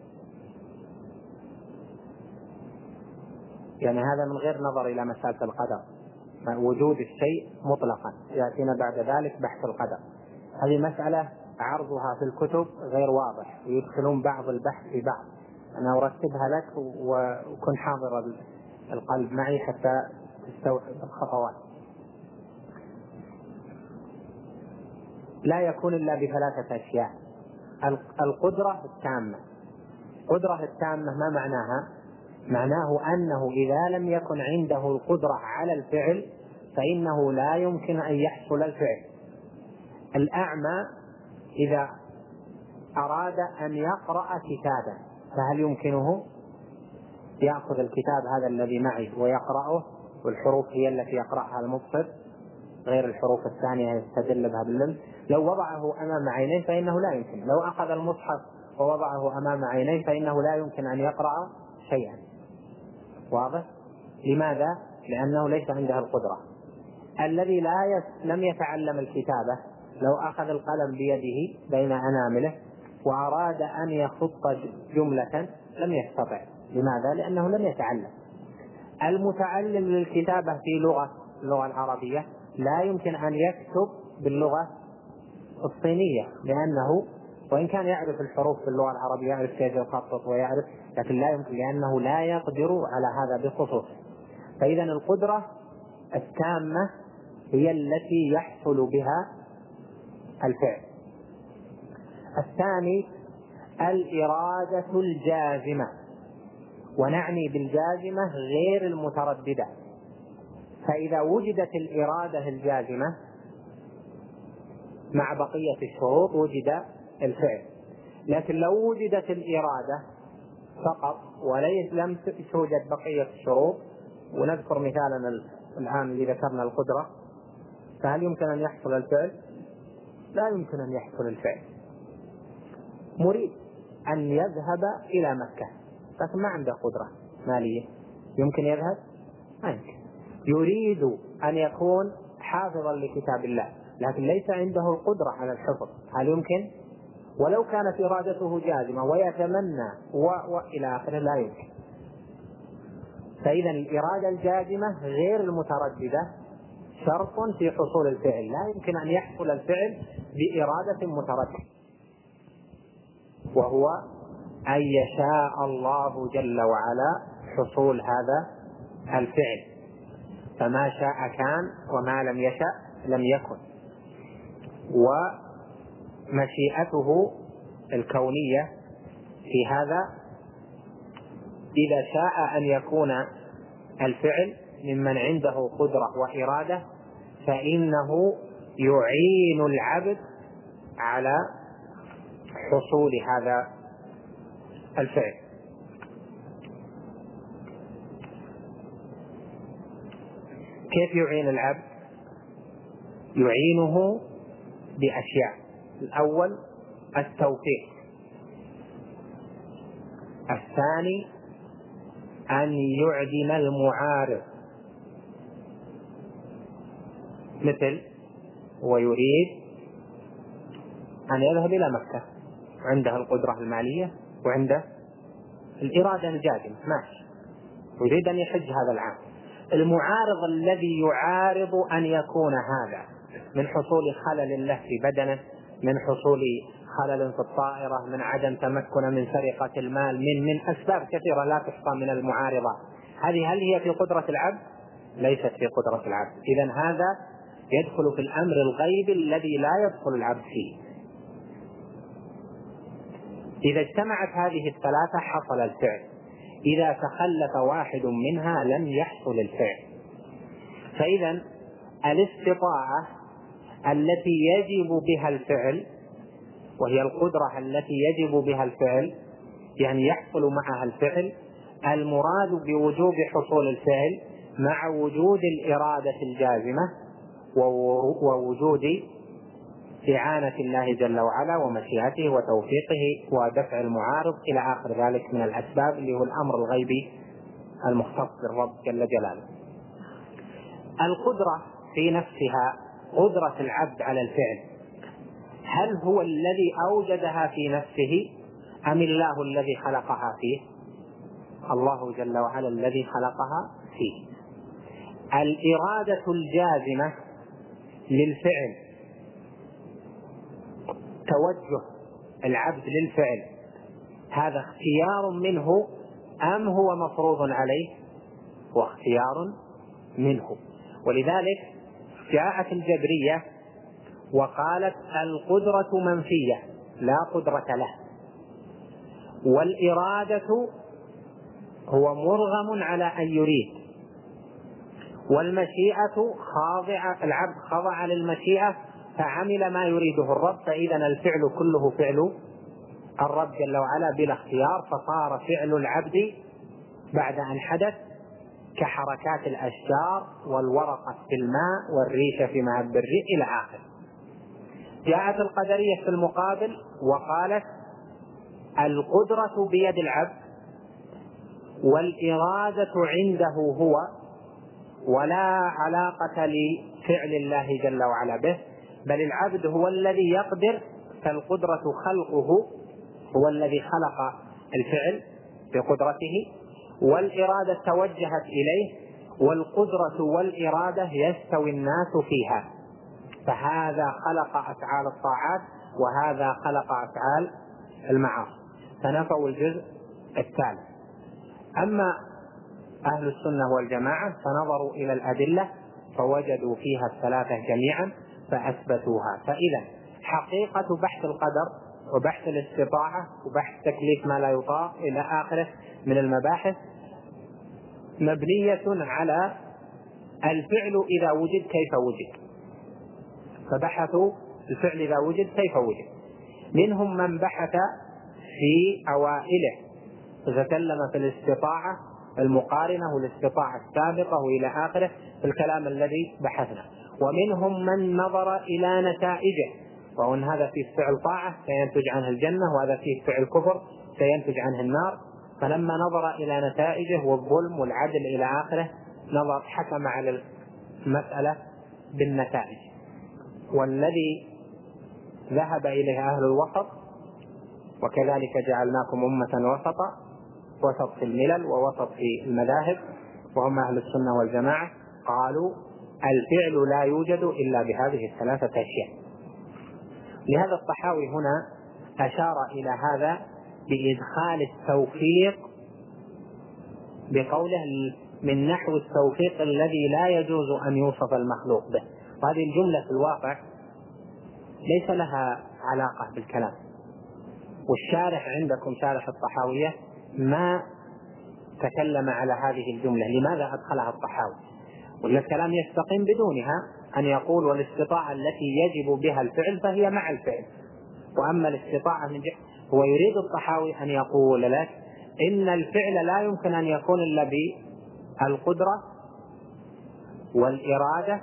يعني هذا من غير نظر إلى مسألة القدر، وجود الشيء مطلقا، يأتينا بعد ذلك بحث القدر. هذه مسألة عرضها في الكتب غير واضح ويدخلون بعض البحث في بعض، أنا أرتبها لك وكن حاضر القلب معي حتى تستوعب الخطوات. لا يكون إلا بثلاثة أشياء: القدرة التامة. القدرة التامة ما معناها؟ معناه أنه إذا لم يكن عنده القدرة على الفعل فإنه لا يمكن أن يحصل الفعل. الأعمى إذا أراد أن يقرأ كتابا فهل يمكنه يأخذ الكتاب هذا الذي معي ويقرأه، والحروف هي التي يقرأها المبصر غير الحروف الثانية يستدل بها باللمس؟ لو وضعه أمام عينيه فإنه لا يمكن، لو أخذ المصحف ووضعه أمام عينيه فإنه لا يمكن أن يقرأ شيئا. واضح؟ لماذا؟ لأنه ليس عنده القدرة. الذي لم يتعلم الكتابة لو أخذ القلم بيده بين أنامله وأراد أن يخط جملة لم يستطع. لماذا؟ لأنه لم يتعلم. المتعلم للكتابة في اللغة العربية لا يمكن أن يكتب باللغة الصينية، لأنه وإن كان يعرف الحروف في اللغة العربية، يعرف كيف يخطط ويعرف، لكن لا يمكن، لأنه لا يقدر على هذا بخصوص. فإذا القدرة التامة هي التي يحصل بها الفعل. الثاني الإرادة الجازمة، ونعني بالجازمة غير المترددة. فإذا وجدت الإرادة الجازمة مع بقية الشروط وجد الفعل. لكن لو وجدت الإرادة فقط ولم توجد بقية الشروط، ونذكر مثالا الآن اللي ذكرنا القدرة، فهل يمكن أن يحصل الفعل؟ لا يمكن أن يحصل الفعل. مريد أن يذهب إلى مكة لكن ما عنده قدرة مالية، يمكن يذهب؟ ما يمكن. يريد أن يكون حافظا لكتاب الله لكن ليس عنده القدرة على الحفظ، هل يمكن؟ ولو كانت إرادته جازمة ويتمنى وإلى آخره لا يمكن. فإذا الإرادة الجازمة غير المترددة شرط في حصول الفعل، لا يمكن أن يحصل الفعل بإرادة مترددة، وهو أن يشاء الله جل وعلا حصول هذا الفعل، فما شاء كان وما لم يشاء لم يكن. ومشيئته الكونية في هذا إذا شاء أن يكون الفعل ممن عنده قدرة وإرادة فإنه يعين العبد على حصول هذا الفعل. كيف يعين العبد؟ يعينه بأشياء. الأول التوفيق، الثاني أن يعدم المعارض، مثل ويريد أن يذهب إلى مكة وعنده القدرة المالية وعنده الإرادة الجازمة ماشي، يريد أن يحج هذا العام. المعارض الذي يعارض أن يكون هذا من حصول خلل له في بدنه، من حصول خلل في الطائرة، من عدم تمكن من سرقة المال، من أسباب كثيرة لا تحصى من المعارضة، هل هي في قدرة العبد؟ ليست في قدرة العبد. إذن هذا يدخل في الأمر الغيبي الذي لا يدخل العبد فيه. إذا اجتمعت هذه الثلاثة حصل الفعل، إذا تخلف واحد منها لم يحصل الفعل. فإذا الاستطاعة التي يجب بها الفعل، وهي القدرة التي يجب بها الفعل يعني يحصل معها الفعل، المراد بوجوب حصول الفعل مع وجود الإرادة الجازمة ووجود إعانة الله جل وعلا ومشيئته وتوفيقه ودفع المعارض إلى آخر ذلك من الأسباب اللي هو الأمر الغيبي المختص بالرب جل جلاله. القدرة في نفسها قدرة العبد على الفعل، هل هو الذي أوجدها في نفسه أم الله الذي خلقها فيه؟ الله جل وعلا الذي خلقها فيه. الإرادة الجازمة للفعل، توجه العبد للفعل، هذا اختيار منه أم هو مفروض عليه؟ واختيار منه. ولذلك جاءت الجبرية وقالت القدرة منفية لا قدرة له، والإرادة هو مرغم على أن يريد، والمشيئة خاضعة، العبد خضع للمشيئة فعمل ما يريده الرب، فإذا الفعل كله فعل الرب جل وعلا بلا اختيار، فصار فعل العبد بعد أن حدث كحركات الأشجار والورقة في الماء والريشة في مهب الريح إلى آخر. جاءت القدرية في المقابل وقالت القدرة بيد العبد والإرادة عنده هو، ولا علاقة لفعل الله جل وعلا به، بل العبد هو الذي يقدر، فالقدرة خلقه، هو الذي خلق الفعل بقدرته، والإرادة توجهت إليه، والقدرة والإرادة يستوي الناس فيها، فهذا خلق أفعال الطاعات وهذا خلق أفعال المعاصي، فنفوا الجزء الثالث. أما أهل السنة والجماعة فنظروا إلى الأدلة فوجدوا فيها الثلاثة جميعا فأثبتوها. فإذا حقيقة بحث القدر وبحث الاستطاعة وبحث تكليف ما لا يطاق إلى آخره من المباحث مبنية على الفعل إذا وجد كيف وجد، فبحثوا الفعل إذا وجد كيف وجد. منهم من بحث في أوائله فتكلم في الاستطاعة المقارنة والاستطاعة السابقة وإلى آخره في الكلام الذي بحثنا. ومنهم من نظر إلى نتائجه، وأن هذا فيه فعل طاعة سينتج عنه الجنة، وهذا فيه فعل كفر سينتج عنه النار. فلما نظر إلى نتائجه والظلم والعدل إلى آخره نظر حكم على المسألة بالنتائج. والذي ذهب إليه أهل الوسط، وكذلك جعلناكم أمة وسطا، وسط في الملل ووسط في المذاهب، وهم أهل السنة والجماعة، قالوا الفعل لا يوجد إلا بهذه الثلاثة أشياء. لهذا الطحاوي هنا أشار إلى هذا بإدخال التوفيق بقوله من نحو التوفيق الذي لا يجوز أن يوصف المخلوق به. وهذه الجملة في الواقع ليس لها علاقة بالكلام، والشارح عندكم شارح الطحاوية ما تكلم على هذه الجملة. لماذا أدخلها الطحاوي؟ ولا الكلام يستقيم بدونها أن يقول والاستطاعة التي يجب بها الفعل فهي مع الفعل. وأما الاستطاعة من هو يريد الطحاوي أن يقول لك إن الفعل لا يمكن أن يكون إلا بالقدرة والإرادة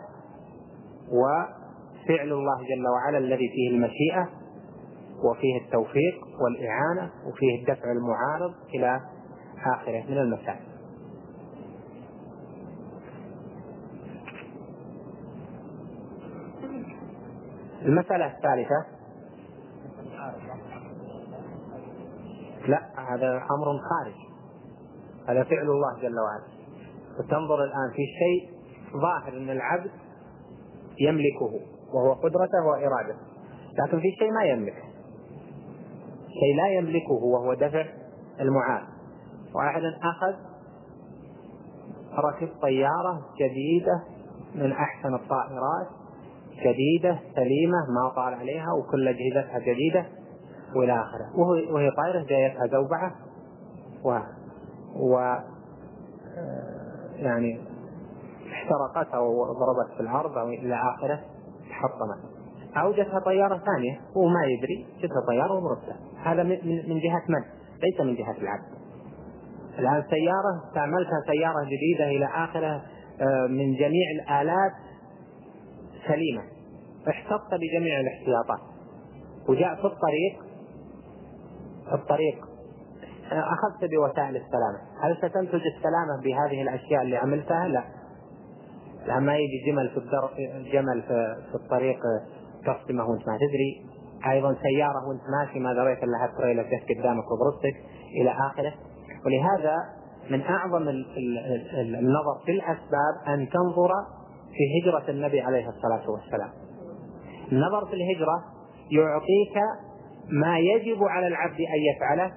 وفعل الله جل وعلا الذي فيه المشيئة وفيه التوفيق والإعانة وفيه الدفع المعارض إلى آخره من المسائل. المسألة الثالثة، لا هذا أمر خارج، هذا فعل الله جل وعلا. وتنظر الآن في شيء ظاهر أن العبد يملكه وهو قدرته وإرادته، لكن في شيء ما يملكه، شيء لا يملكه وهو دفع المعارض. واحد أخذ ركب طيارة جديدة من أحسن الطائرات، جديدة سليمة ما طال عليها وكل أجهزتها جديدة وإلى آخره، وهي طائرة جايتها زوبعة يعني احترقت أو ضربت في الأرض أو إلى آخره تحطمت. أو جتها طيارة ثانية وما يدري، جتها طيارة ومرتها. هذا من جهة من؟ ليس من جهة العبد. الآن سيارة استعملتها سيارة جديدة إلى آخره من جميع الآلات سليمة، احتطت بجميع الاحتياطات، وجاء في الطريق أخذت بوسائل السلامة، هل ستنتج السلامة بهذه الأشياء اللي عملتها؟ لا. لما يجي جمل في الطريق تصدمه وانت ما تدري، أيضا سيارة وانت ماشي ما دريت إلا هالتريلا جت قدامك وضربتك إلى آخره. ولهذا من أعظم النظر في الأسباب أن تنظر في هجرة النبي عليه الصلاة والسلام. النظر في الهجرة يعطيك ما يجب على العبد أن يفعله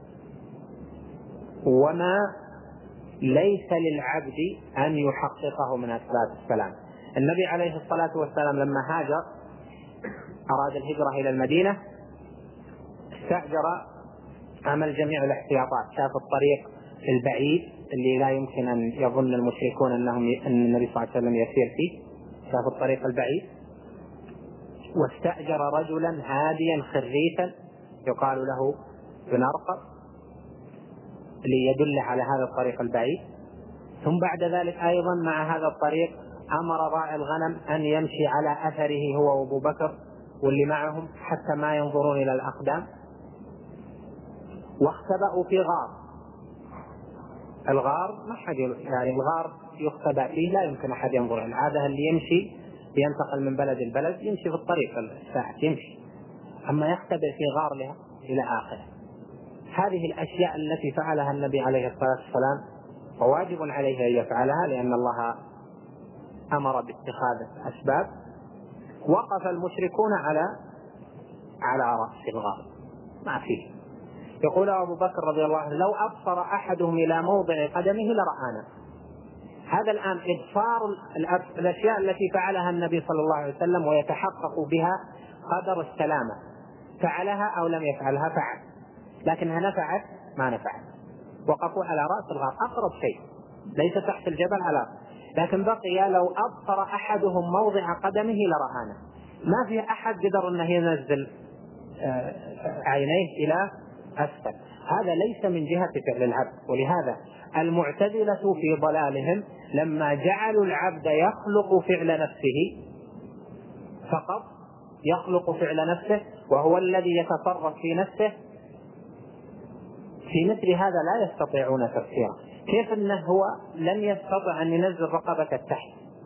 وما ليس للعبد أن يحققه من أسباب السلام. النبي عليه الصلاة والسلام لما هاجر أراد الهجرة إلى المدينة استأجر، عمل جميع الاحتياطات، شاف الطريق البعيد اللي لا يمكن أن يظن المشركون أن النبي صلى الله عليه وسلم يسير فيه، شاف الطريق البعيد، واستأجر رجلا هاديا خريفا يقال له بن أرقم ليدل على هذا الطريق البعيد. ثم بعد ذلك أيضا مع هذا الطريق أمر راعي الغنم أن يمشي على أثره هو وأبو بكر واللي معهم حتى ما ينظرون إلى الأقدام. واختبأوا في غار، الغار ما حد يعني الغار يختبأ فيه لا يمكن أحد ينظر. العادة اللي يمشي ينتقل من بلد البلد يمشي في الطريق الساعة يمشي، أما يختبئ في غار لها إلى آخره. هذه الأشياء التي فعلها النبي عليه الصلاة والسلام وواجب عليه أن يفعلها لأن الله أمر باتخاذ أسباب. وقف المشركون على رأس الغار ما فيه. يقول أبو بكر رضي الله عنه لو أبصر أحدهم إلى موضع قدمه لرآنا. هذا الآن إظفار الأشياء التي فعلها النبي صلى الله عليه وسلم ويتحقق بها قدر السلامة، فعلها أو لم يفعلها فعل، لكنها نفعت ما نفعت. وقفوا على رأس الغار أقرب شيء، ليس تحت الجبل على، لكن بقي لو أبصر أحدهم موضع قدمه لرآنا، ما في أحد قدر أنه ينزل عينيه إلى أسفل. هذا ليس من جهة فعل العبد. ولهذا المعتزلة في ضلالهم لما جعلوا العبد يخلق فعل نفسه فقط، يخلق فعل نفسه وهو الذي يتصرف في نفسه، في مثل هذا لا يستطيعون تفسيره. كيف أنه هو لن يستطيع أن ينزل رقبة تحت،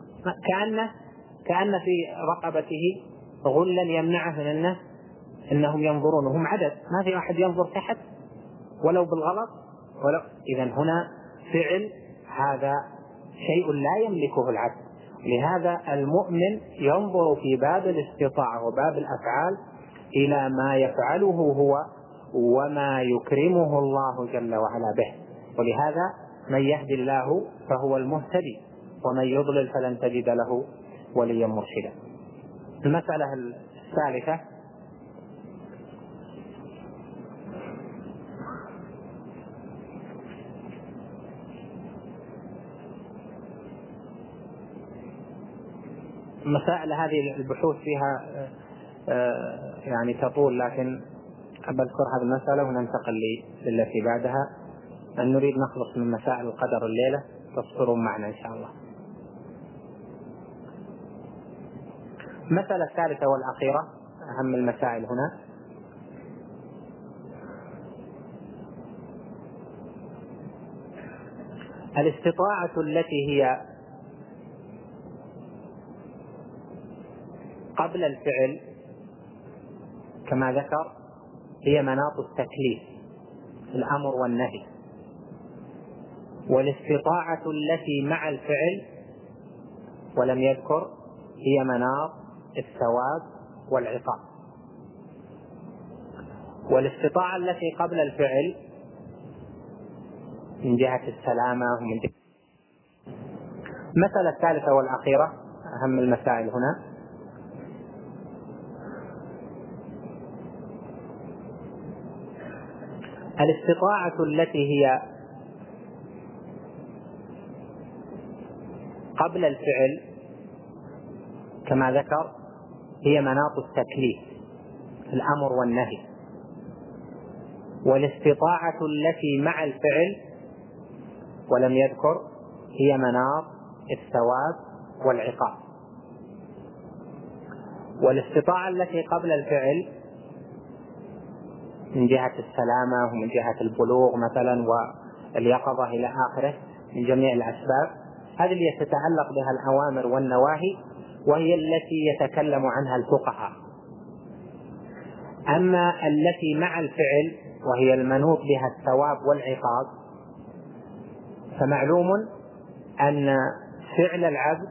كأن في رقبته غلا يمنعه من أنهم ينظرون، وهم عدد، ما في أحد ينظر تحت ولو بالغلط إذا هنا فعل، هذا شيء لا يملكه العبد. لهذا المؤمن ينظر في باب الاستطاعة وباب الأفعال إلى ما يفعله هو وما يكرمه الله جل وعلا به. ولهذا من يهدي الله فهو المهتدي ومن يضلل فلن تجد له وليا مرشدا. المسألة الثالثة مسائل هذه البحوث فيها يعني تطول، لكن بذكر هذه المسألة وننتقل للتي بعدها، أن نريد نخلص من مسائل القدر الليلة، تصبرون معنا إن شاء الله. المسألة الثالثة والأخيرة أهم المسائل هنا، الاستطاعة التي هي قبل الفعل كما ذكر هي مناط التكليف، الأمر والنهي، والاستطاعة التي مع الفعل ولم يذكر هي مناط الثواب والعقاب. والاستطاعة التي قبل الفعل من جهة السلامة ومن جهة. المسألة الثالثة والأخيرة أهم المسائل هنا، الاستطاعة التي هي قبل الفعل كما ذكر هي مناط التكليف، الأمر والنهي، والاستطاعة التي مع الفعل ولم يذكر هي مناط الثواب والعقاب. والاستطاعة التي قبل الفعل من جهة السلامة ومن جهة البلوغ مثلا واليقظة إلى آخره من جميع الأسباب، هذه اللي تتعلق بها الأوامر والنواهي، وهي التي يتكلم عنها الفقهاء. أما التي مع الفعل وهي المنوط بها الثواب والعقاب، فمعلوم أن فعل العبد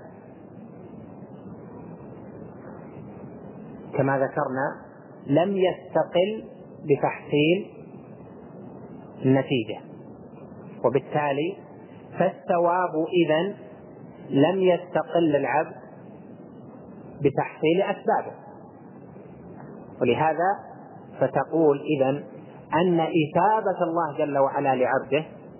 كما ذكرنا لم يستقل بتحصيل النتيجة، وبالتالي فالثواب إذن لم يستقل العبد بتحصيل أسبابه. ولهذا فتقول إذن أن إثابة الله جل وعلا لعبده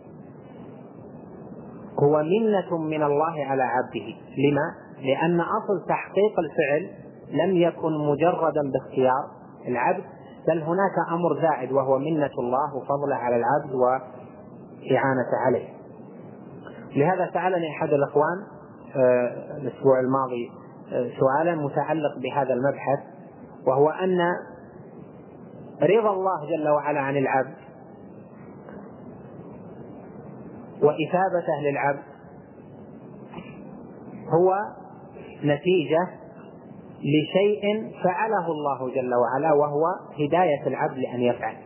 هو منة من الله على عبده. لما؟ لأن أصل تحقيق الفعل لم يكن مجردا باختيار العبد، بل هناك أمر زائد وهو منة الله وفضله على العبد وإعانة عليه. لهذا سألني أحد الأخوان الأسبوع الماضي سؤالا متعلق بهذا المبحث، وهو أن رضا الله جل وعلا عن العبد وإثابته للعبد هو نتيجة لشيء فعله الله جل وعلا، وهو هداية العبد لأن يفعل.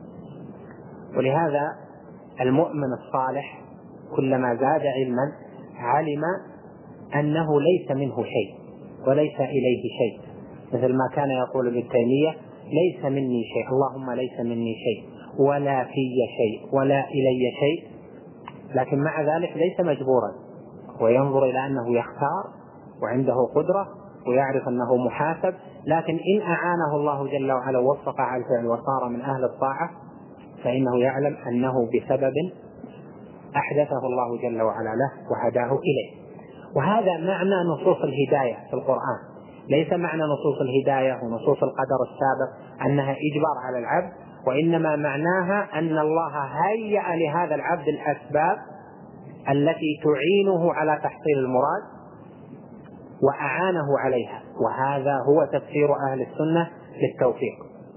ولهذا المؤمن الصالح كلما زاد علما علم أنه ليس منه شيء وليس إليه شيء، مثل ما كان يقول ابن تيمية: ليس مني شيء، اللهم ليس مني شيء ولا في شيء ولا إلي شيء. لكن مع ذلك ليس مجبورا، وينظر إلى أنه يختار وعنده قدرة ويعرف أنه محاسب، لكن إن أعانه الله جل وعلا ووفقه على الفعل وصار من أهل الطاعة فإنه يعلم أنه بسبب أحدثه الله جل وعلا له وهداه إليه. وهذا معنى نصوص الهداية في القرآن، ليس معنى نصوص الهداية ونصوص القدر السابق أنها إجبار على العبد، وإنما معناها أن الله هيأ لهذا العبد الأسباب التي تعينه على تحصيل المراد وأعانه عليها، وهذا هو تفسير أهل السنة للتوفيق.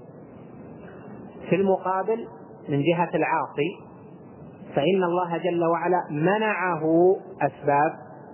في المقابل من جهة العاصي فإن الله جل وعلا منعه أسباب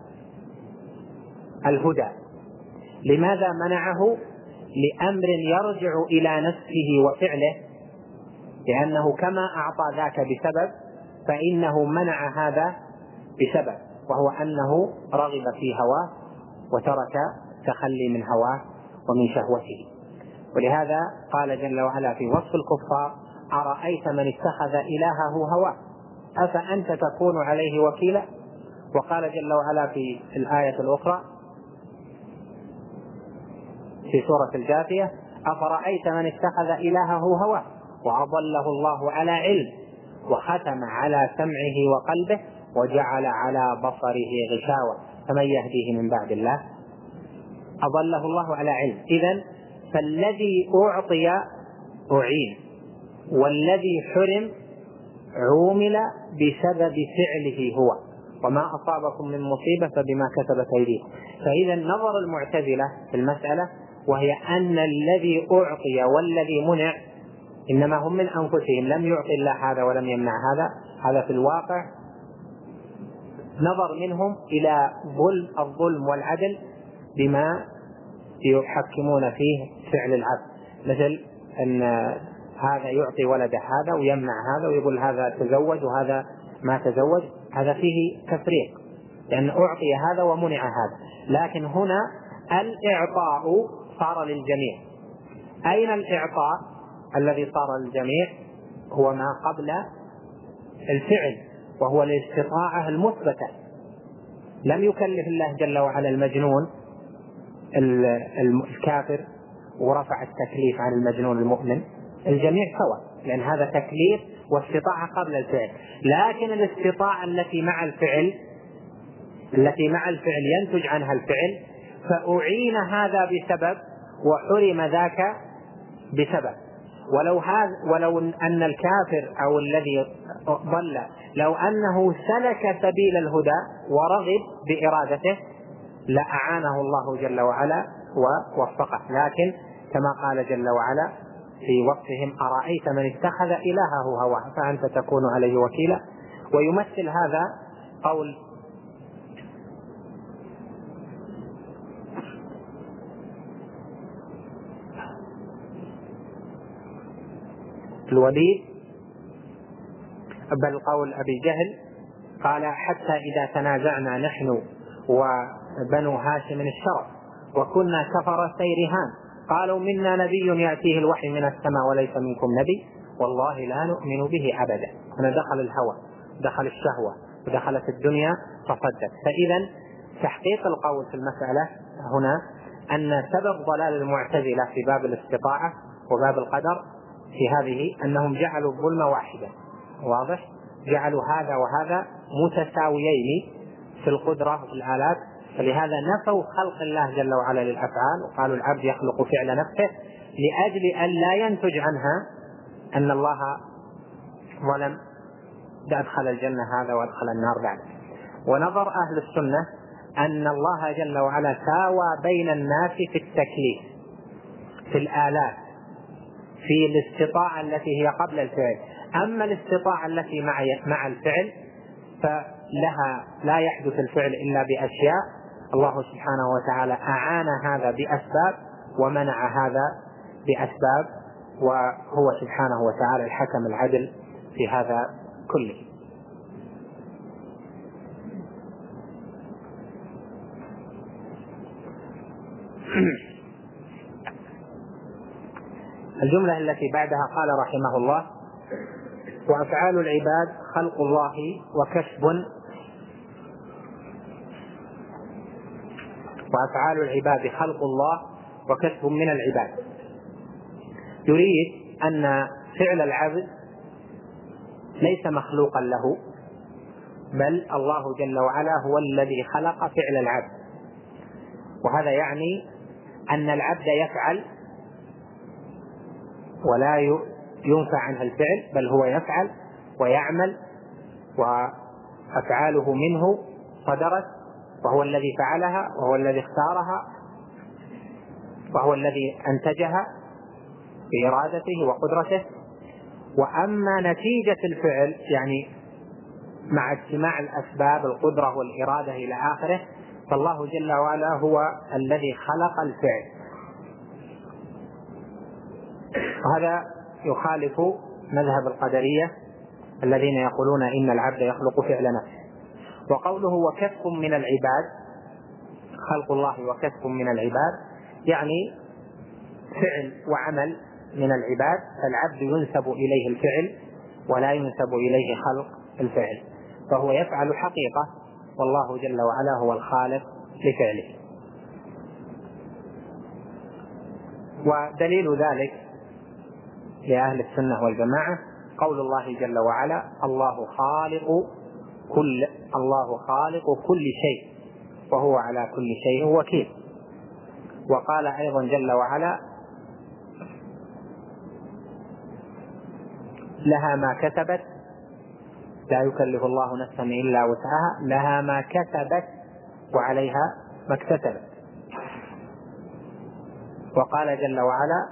الهدى. لماذا منعه؟ لأمر يرجع إلى نفسه وفعله، لأنه كما أعطى ذاك بسبب فإنه منع هذا بسبب، وهو أنه رغب في هواه وترك تخلي من هواه ومن شهوته. ولهذا قال جل وعلا في وصف الكفار: أرأيت من اتخذ إلهه هواه أفأنت تكون عليه وكيلا. وقال جل وعلا في الآية الأخرى في سورة الجاثية: أفرأيت من اتخذ إلهه هواه وأضله الله على علم وختم على سمعه وقلبه وجعل على بصره غشاوة فمن يهديه من بعد الله. أضله الله على علم. إذن فالذي أعطي أعين، والذي حرم عومل بسبب فعله هو، وما أصابكم من مصيبة فبما كسبت أيديكم. فإذا نظر المعتزلة في المسألة وهي أن الذي أعطي والذي منع إنما هم من أنفسهم، لم يعطي الله هذا ولم يمنع هذا. هذا في الواقع نظر منهم إلى الظلم والعدل بما يحكمون فيه فعل العبد، مثل أن هذا يعطي ولده هذا ويمنع هذا ويقول هذا تزوج وهذا ما تزوج. هذا فيه تفريق، لأن أعطي هذا ومنع هذا. لكن هنا الإعطاء صار للجميع. أين الإعطاء الذي صار للجميع؟ هو ما قبل الفعل، وهو الاستطاعة المثبتة. لم يكلف الله جل وعلا المجنون الكافر ورفع التكليف عن المجنون المؤمن، الجميع سواء، لأن هذا تكليف واستطاعة قبل الفعل. لكن الاستطاعة التي مع الفعل ينتج عنها الفعل، فأعين هذا بسبب وحرم ذاك بسبب. ولو أن الكافر أو الذي ضل لو أنه سلك سبيل الهدى ورغب بإرادته لأعانه الله جل وعلا ووفقه. لكن كما قال جل وعلا في وصفهم: أرأيت من اتخذ إلهه هواه فأنت تكون عليه وكيلا. ويمثل هذا قول الوليد، بل قول أبي جهل قال: حتى إذا تنازعنا نحن وبنو هاشم الشرف وكنا كفر سيرهان قالوا منا نبي يأتيه الوحي من السماء وليس منكم نبي والله لا نؤمن به أبدا. هنا دخل الهوى، دخل الشهوة، ودخلت الدنيا فصدت. فإذا تحقيق القول في المسألة هنا أن سبب ضلال المعتزلة في باب الاستطاعة وباب القدر في هذه أنهم جعلوا الظلم واحدا، واضح؟ جعلوا هذا وهذا متساويين في القدرة وفي الآلات، فلهذا نفوا خلق الله جل وعلا للأفعال وقالوا العبد يخلق فعل نفسه، لأجل أن لا ينتج عنها أن الله ظلم أدخل الجنة هذا وأدخل النار بعد. ونظر أهل السنة أن الله جل وعلا ساوى بين الناس في التكليف في الآلات في الاستطاعة التي هي قبل الفعل. أما الاستطاعة التي مع الفعل فلها لا يحدث الفعل إلا بأشياء، الله سبحانه وتعالى أعان هذا بأسباب ومنع هذا بأسباب، وهو سبحانه وتعالى الحكم العدل في هذا كله. الجملة التي بعدها قال رحمه الله: وأفعال العباد خلق الله وكسب وأفعال العباد خلق الله وكسب من العباد. يريد أن فعل العبد ليس مخلوقا له، بل الله جل وعلا هو الذي خلق فعل العبد. وهذا يعني أن العبد يفعل ولا ينفع عنه الفعل، بل هو يفعل ويعمل، وأفعاله منه صدرت، وهو الذي فعلها، وهو الذي اختارها، وهو الذي أنتجها بإرادته وقدرته. وأما نتيجة الفعل يعني مع اجتماع الأسباب القدرة والإرادة إلى آخره، فالله جل وعلا هو الذي خلق الفعل. وهذا يخالف مذهب القدرية الذين يقولون إن العبد يخلق فعل نفسه. وقوله وكسب من العباد، خلق الله وكسب من العباد، يعني فعل وعمل من العباد، فالعبد ينسب إليه الفعل ولا ينسب إليه خلق الفعل، فهو يفعل حقيقة، والله جل وعلا هو الخالق لفعله. ودليل ذلك لأهل السنة والجماعة قول الله جل وعلا الله خالق كل شيء وهو على كل شيء وكيل. وقال أيضا جل وعلا لها ما كسبت، لا يكلف الله نفسا إلا وسعها، لها ما كسبت وعليها ما اكتسبت. وقال جل وعلا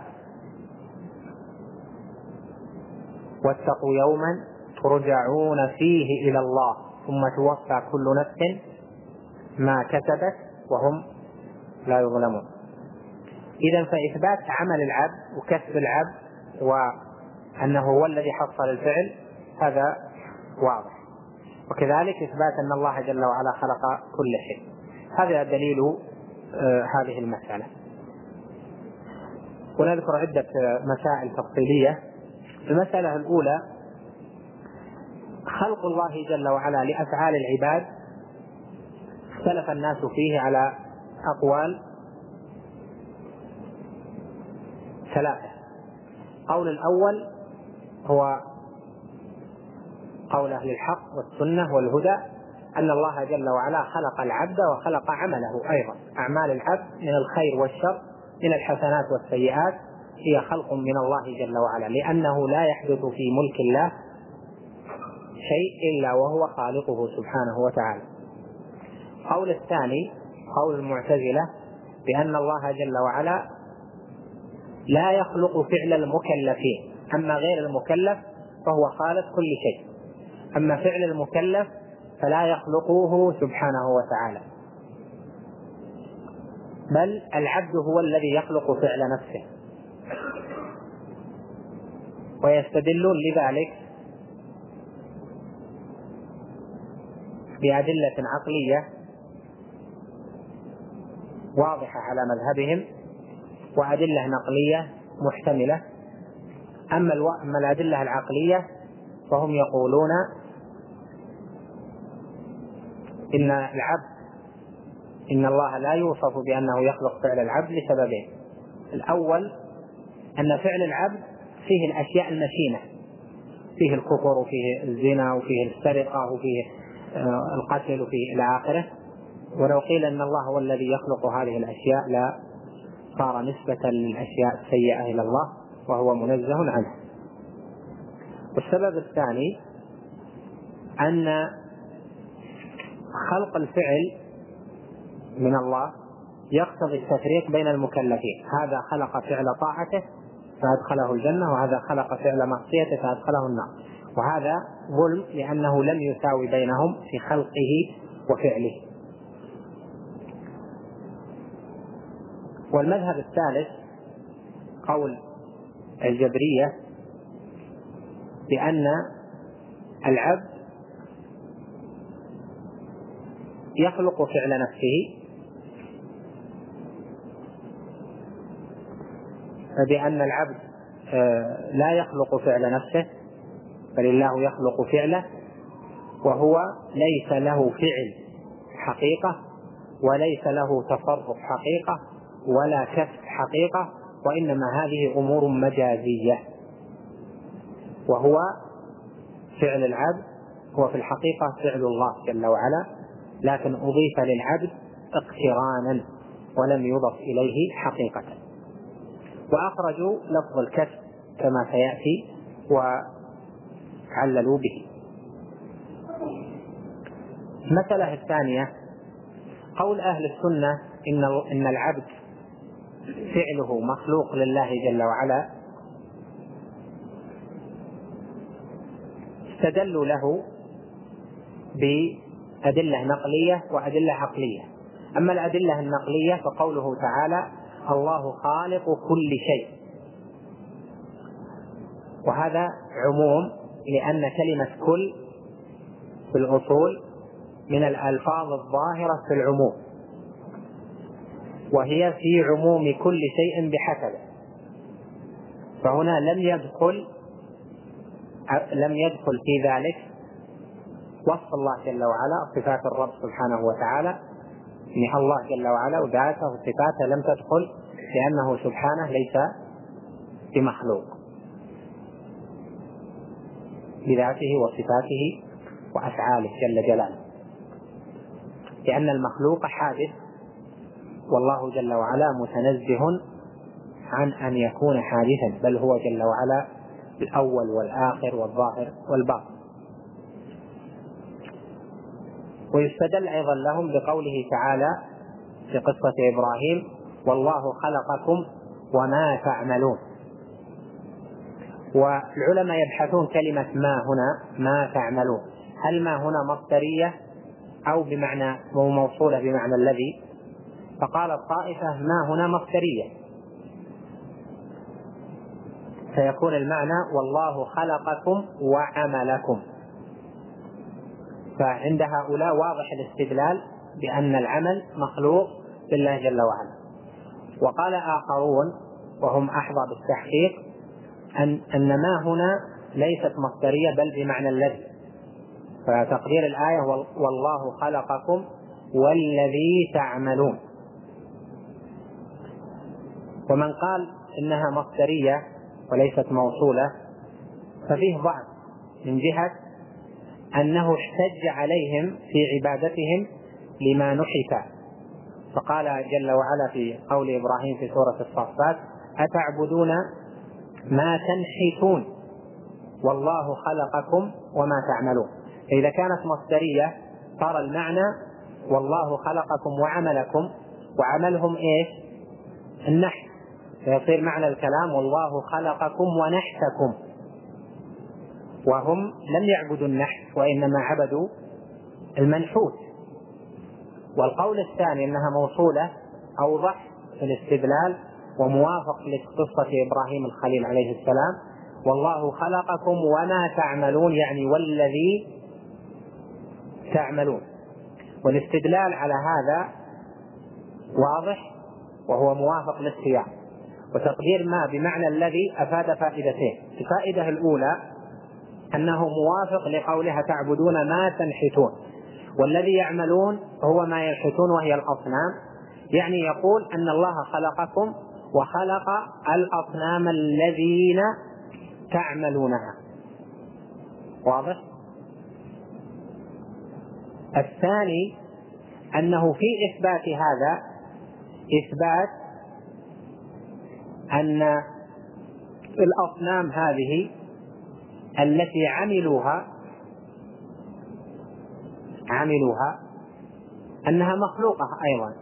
واتقوا يوما ترجعون فيه إلى الله ثم توفى كل نفس ما كسبت وهم لا يظلمون. إذن فإثبات عمل العبد وكسب العبد وأنه هو الذي حصل الفعل هذا واضح، وكذلك إثبات أن الله جل وعلا خلق كل شيء. هذا دليل هذه المسألة. ونذكر عدة مسائل تفصيلية. المسألة الأولى خلق الله جل وعلا لأفعال العباد اختلف الناس فيه على أقوال ثلاثة. قول الأول هو قول أهل الحق والسنة والهدى أن الله جل وعلا خلق العبد وخلق عمله أيضا، أعمال العبد من الخير والشر من الحسنات والسيئات هي خلق من الله جل وعلا، لأنه لا يحدث في ملك الله شيء إلا وهو خالقه سبحانه وتعالى. قول الثاني قول المعتزلة بأن الله جل وعلا لا يخلق فعل المكلفين، أما غير المكلف فهو خالق كل شيء، أما فعل المكلف فلا يخلقه سبحانه وتعالى، بل العبد هو الذي يخلق فعل نفسه. ويستدلون لذلك بأدلة عقلية واضحة على مذهبهم وأدلة نقلية محتملة. أما الأدلة العقلية فهم يقولون إن الله لا يوصف بأنه يخلق فعل العبد لسببين. الأول أن فعل العبد فيه الأشياء المشينة، فيه الكفر وفيه الزنا وفيه السرقة وفيه القتل وفيه إلى آخره. ولو قيل أن الله هو الذي يخلق هذه الأشياء لا صار نسبة للأشياء السيئة إلى الله وهو منزه عنه. والسبب الثاني أن خلق الفعل من الله يقتضي التفريق بين المكلفين، هذا خلق فعل طاعته فأدخله الجنة، وهذا خلق فعل معصيته فأدخله النار، وهذا ظلم لأنه لم يساوي بينهم في خلقه وفعله. والمذهب الثالث قول الجبرية بأن العبد يخلق فعل نفسه، فبأن العبد لا يخلق فعل نفسه بل الله يخلق فعله، وهو ليس له فعل حقيقة وليس له تصرف حقيقة ولا كسب حقيقة، وإنما هذه أمور مجازية. وهو فعل العبد هو في الحقيقة فعل الله جل وعلا، لكن أضيف للعبد اقترانا ولم يضف إليه حقيقة. وأخرجوا لفظ الكسب كما سيأتي وعللوا به. المسألة الثانية قول أهل السنة إن العبد فعله مخلوق لله جل وعلا، استدلوا له بأدلة نقلية وأدلة عقلية. أما الأدلة النقلية فقوله تعالى الله خالق كل شيء، وهذا عموم، لأن كلمة كل في الأصول من الألفاظ الظاهرة في العموم، وهي في عموم كل شيء بحسبه. فهنا لم يدخل في ذلك وصف الله جل وعلا، صفات الرب سبحانه وتعالى، إن الله جل وعلا وذاته وصفاته لم تدخل، لأنه سبحانه ليس بمخلوق بذاته وصفاته وأفعاله جل جلاله، لأن المخلوق حادث والله جل وعلا متنزه عن أن يكون حادثا، بل هو جل وعلا الأول والآخر والظاهر والباطن. ويستدل أيضا لهم بقوله تعالى في قصة إبراهيم والله خلقكم وما تعملون. والعلماء يبحثون كلمة ما هنا، ما تعملون، هل ما هنا مصدرية أو بمعنى موصولة بمعنى الذي؟ فقال الطائفة ما هنا مصدرية، فيكون المعنى والله خلقكم وعملكم. فعند هؤلاء واضح الاستدلال بأن العمل مخلوق لله جل وعلا. وقال آخرون وهم أحظى بالتحقيق أن ما هنا ليست مصدرية بل بمعنى الذي، فتقدير الآية والله خلقكم والذي تعملون. ومن قال إنها مصدرية وليست موصولة ففيه ضعف من جهة أنه احتج عليهم في عبادتهم لما نحت، فقال جل وعلا في قول إبراهيم في سورة الصافات أتعبدون ما تنحتون والله خلقكم وما تعملون. فإذا كانت مصدرية صار المعنى والله خلقكم وعملكم، وعملهم إيش؟ النحت، فيصير معنى الكلام والله خلقكم ونحتكم، وهم لم يعبدوا النحت وإنما عبدوا المنحوت. والقول الثاني أنها موصولة أوضح في الاستدلال وموافق لقصة إبراهيم الخليل عليه السلام والله خلقكم وما تعملون، يعني والذي تعملون. والاستدلال على هذا واضح وهو موافق للسياق. وتقدير ما بمعنى الذي أفاد فائدتين. الفائدة الأولى أنه موافق لقولها تعبدون ما تنحتون، والذي يعملون هو ما ينحتون وهي الأصنام، يعني يقول أن الله خلقكم وخلق الأصنام الذين تعملونها. واضح؟ الثاني أنه في إثبات هذا إثبات أن الأصنام هذه التي عملوها أنها مخلوقة أيضا،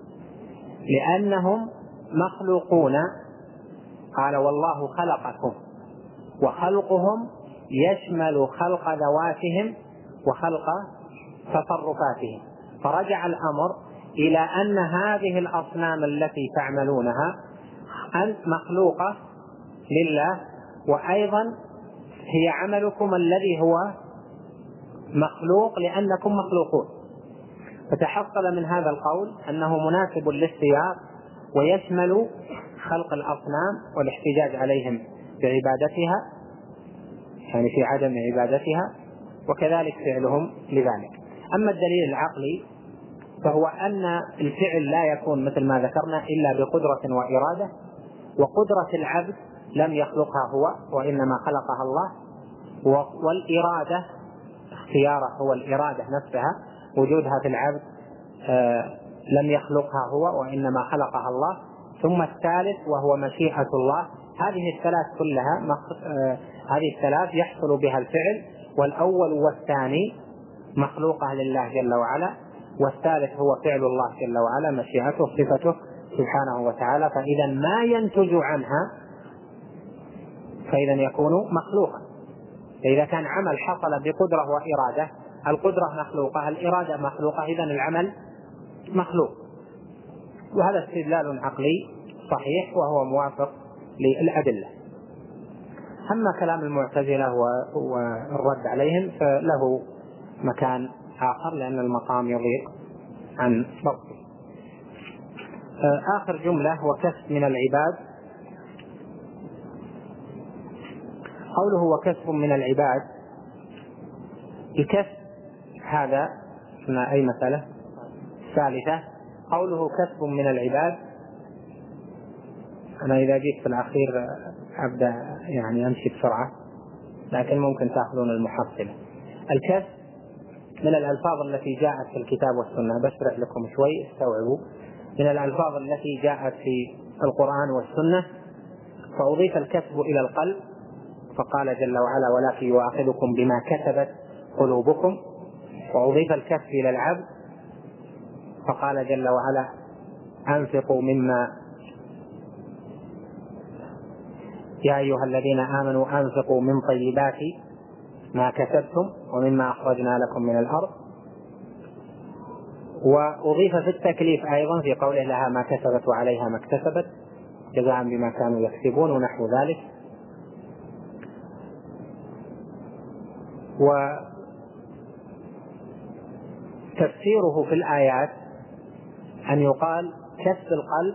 لأنهم مخلوقون. قال والله خلقكم، وخلقهم يشمل خلق ذواتهم وخلق تصرفاتهم، فرجع الأمر إلى أن هذه الأصنام التي تعملونها مخلوقة لله، وأيضا هي عملكم الذي هو مخلوق لأنكم مخلوقون. فتحصل من هذا القول أنه مناسب للسياق ويشمل خلق الأصنام والاحتجاج عليهم بعبادتها، يعني في عدم عبادتها، وكذلك فعلهم لذلك. أما الدليل العقلي فهو أن الفعل لا يكون مثل ما ذكرنا إلا بقدرة وإرادة، وقدرة العبد لم يخلقها هو وإنما خلقها الله، والإرادة اختياره هو الإرادة نفسها وجودها في العبد لم يخلقها هو وإنما خلقها الله. ثم الثالث وهو مشيئة الله. هذه الثلاث كلها هذه الثلاث يحصل بها الفعل، والأول والثاني مخلوقة لله جل وعلا، والثالث هو فعل الله جل وعلا مشيئته صفته سبحانه وتعالى. فإذا ما ينتج عنها فإذا يكون مخلوقا. فإذا كان عمل حصل بقدرة وإرادة، القدرة مخلوقة، الإرادة مخلوقة، إذن العمل مخلوق. وهذا استدلال عقلي صحيح وهو موافق للأدلة. أما كلام المعتزلة والرد عليهم فله مكان آخر لأن المقام يضيق عن ضبطه. آخر جملة وكسب من العباد. قوله وكسب من العباد، الكسب هذا أي مسألة ثالثة. قوله كسب من العباد، أنا إذا جيت في الأخير أبدأ يعني أمشي بسرعة لكن ممكن تأخذون المحصلة. الكسب من الألفاظ التي جاءت في الكتاب والسنة، بشرح لكم شوي استوعبوا، من الألفاظ التي جاءت في القرآن والسنة. فأضيف الكسب إلى القلب فقال جل وعلا ولكن يؤاخذكم بما كسبت قلوبكم، وأضيف الكسب إلى العبد فقال جل وعلا أنفقوا مما يا أيها الذين آمنوا أنفقوا من طيبات ما كسبتم ومما أخرجنا لكم من الأرض. وأضيف في التكليف أيضا في قوله لها ما كسبت وعليها ما اكتسبت جزاء بما كانوا يكسبون ونحو ذلك. وتفسيره في الآيات أن يقال كسب القلب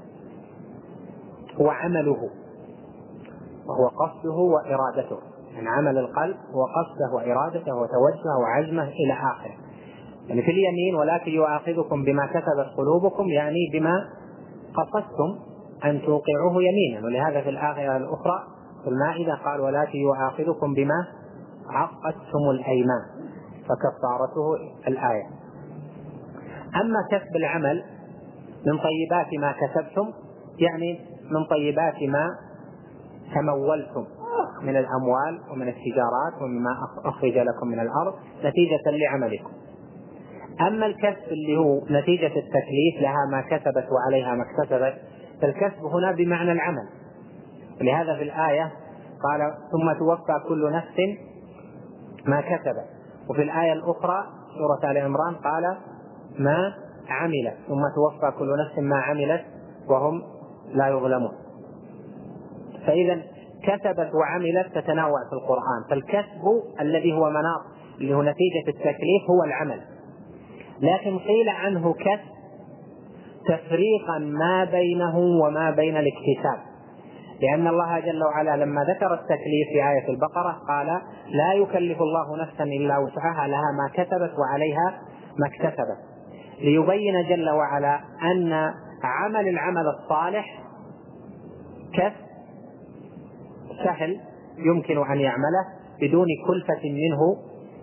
هو عمله وهو قصده وإرادته، يعني عمل القلب هو قصده وإرادته وتوجهه وعزمه إلى آخره. يعني في اليمين ولكن يؤاخذكم بما كسبت قلوبكم، يعني بما قصدتم أن توقعوه يمينا. ولهذا في الآية الأخرى في المائدة قال ولكن يؤاخذكم بما عقدتم الأيمان فكفارته الآية. أما كسب العمل من طيبات ما كسبتم، يعني من طيبات ما تمولتم من الأموال ومن التجارات ومما أخرج لكم من الأرض نتيجة لعملكم. أما الكسب اللي هو نتيجة التكليف لها ما كسبت وعليها ما اكتسبت، فالكسب هنا بمعنى العمل. لهذا في الآية قال ثم توفى كل نفس ما كسبت، وفي الآية الأخرى سورة آل عمران قال ما عملت ثم توفى كل نفس ما عملت وهم لا يظلمون. فإذا كسبت وعملت تتنوع في القرآن. فالكسب الذي هو مناط اللي هو نتيجة التكليف هو العمل، لكن قيل عنه كسب تفريقا ما بينه وما بين الاكتساب، لأن الله جل وعلا لما ذكر التكليف في آية البقرة قال لا يكلف الله نفسا إلا وسعها لها ما كسبت وعليها ما اكتسبت، ليبين جل وعلا أن العمل الصالح كسب سهل يمكن أن يعمله بدون كلفة منه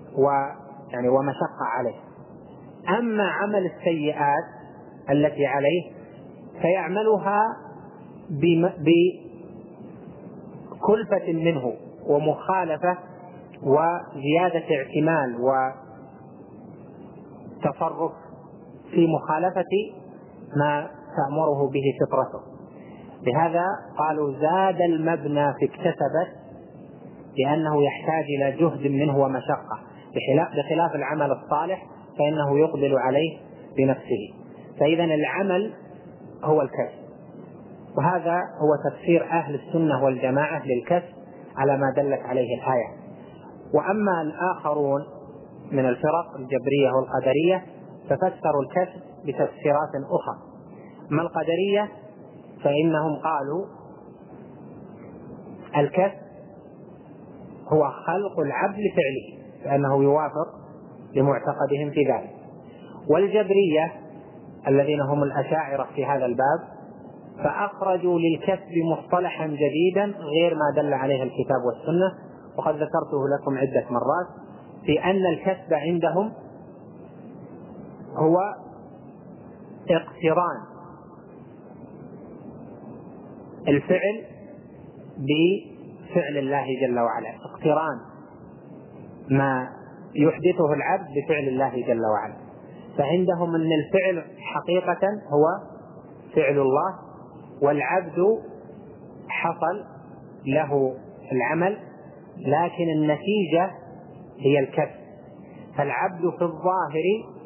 ومشقة عليه. أما عمل السيئات التي عليه فيعملها بكلفة منه ومخالفة وزيادة اعتمال وتصرف في مخالفة ما تأمره به فطرته. لهذا قالوا زاد المبنى في اكتسبت لأنه يحتاج إلى جهد منه ومشقة، بخلاف العمل الصالح فإنه يقبل عليه بنفسه. فإذا العمل هو الكسب، وهذا هو تفسير أهل السنة والجماعة للكسب على ما دلت عليه الآية. وأما الآخرون من الفرق الجبرية والقدرية ففسروا الكسب بتفسيرات أخرى. أما القدرية فإنهم قالوا الكسب هو خلق العبد لفعله لأنه يوافق لمعتقدهم في ذلك، والجبرية الذين هم الأشاعرة في هذا الباب فأخرجوا للكسب مصطلحا جديدا غير ما دل عليه الكتاب والسنة، وقد ذكرته لكم عدة مرات في أن الكسب عندهم هو اقتران الفعل بفعل الله جل وعلا، اقتران ما يحدثه العبد بفعل الله جل وعلا. فعندهم أن الفعل حقيقة هو فعل الله، والعبد حصل له العمل لكن النتيجة هي الكسب. فالعبد في الظاهر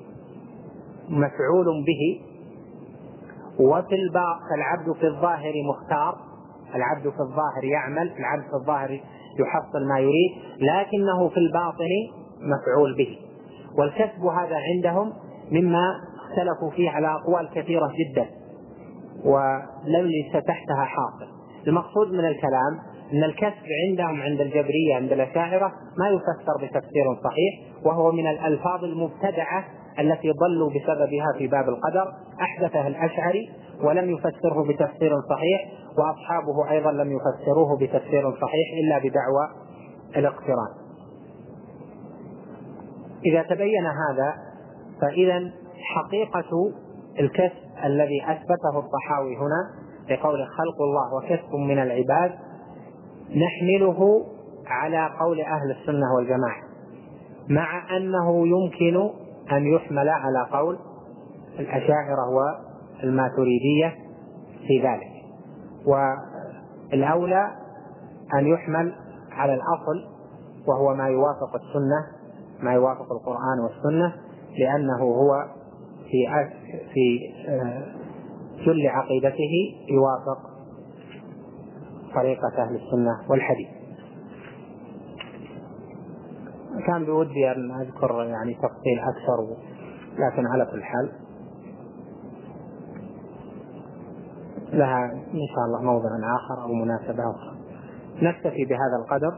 مفعول به، وفي العبد في الظاهر مختار، العبد في الظاهر يعمل، العبد في الظاهر يحصل ما يريد، لكنه في الباطن مفعول به. والكسب هذا عندهم مما اختلفوا فيه على أقوال كثيرة جدا وليس تحتها حاصل. المقصود من الكلام أن الكسب عندهم عند الجبرية عند الأشاعرة ما يفسر بتفسير صحيح، وهو من الألفاظ المبتدعة التي ضلوا بسببها في باب القدر، أحدثها الأشعري ولم يفسره بتفسير صحيح، وأصحابه أيضا لم يفسروه بتفسير صحيح إلا بدعوى الاقتران. إذا تبين هذا فإذا حقيقة الكسب الذي أثبته الطحاوي هنا بقول خلق الله وكسب من العباد نحمله على قول أهل السنة والجماعة، مع أنه يمكن أن يحمل على قول الأشاعرة والماتريدية في ذلك، والأولى أن يحمل على الأصل وهو ما يوافق السنة، ما يوافق القرآن والسنة، لأنه هو في كل عقيدته يوافق طريقة أهل السنة والحديث. كان بودي أن أذكر يعني تفصيل أكثر، لكن على كل حال لها إن شاء الله موضع آخر أو مناسبة أخرى. نكتفي بهذا القدر.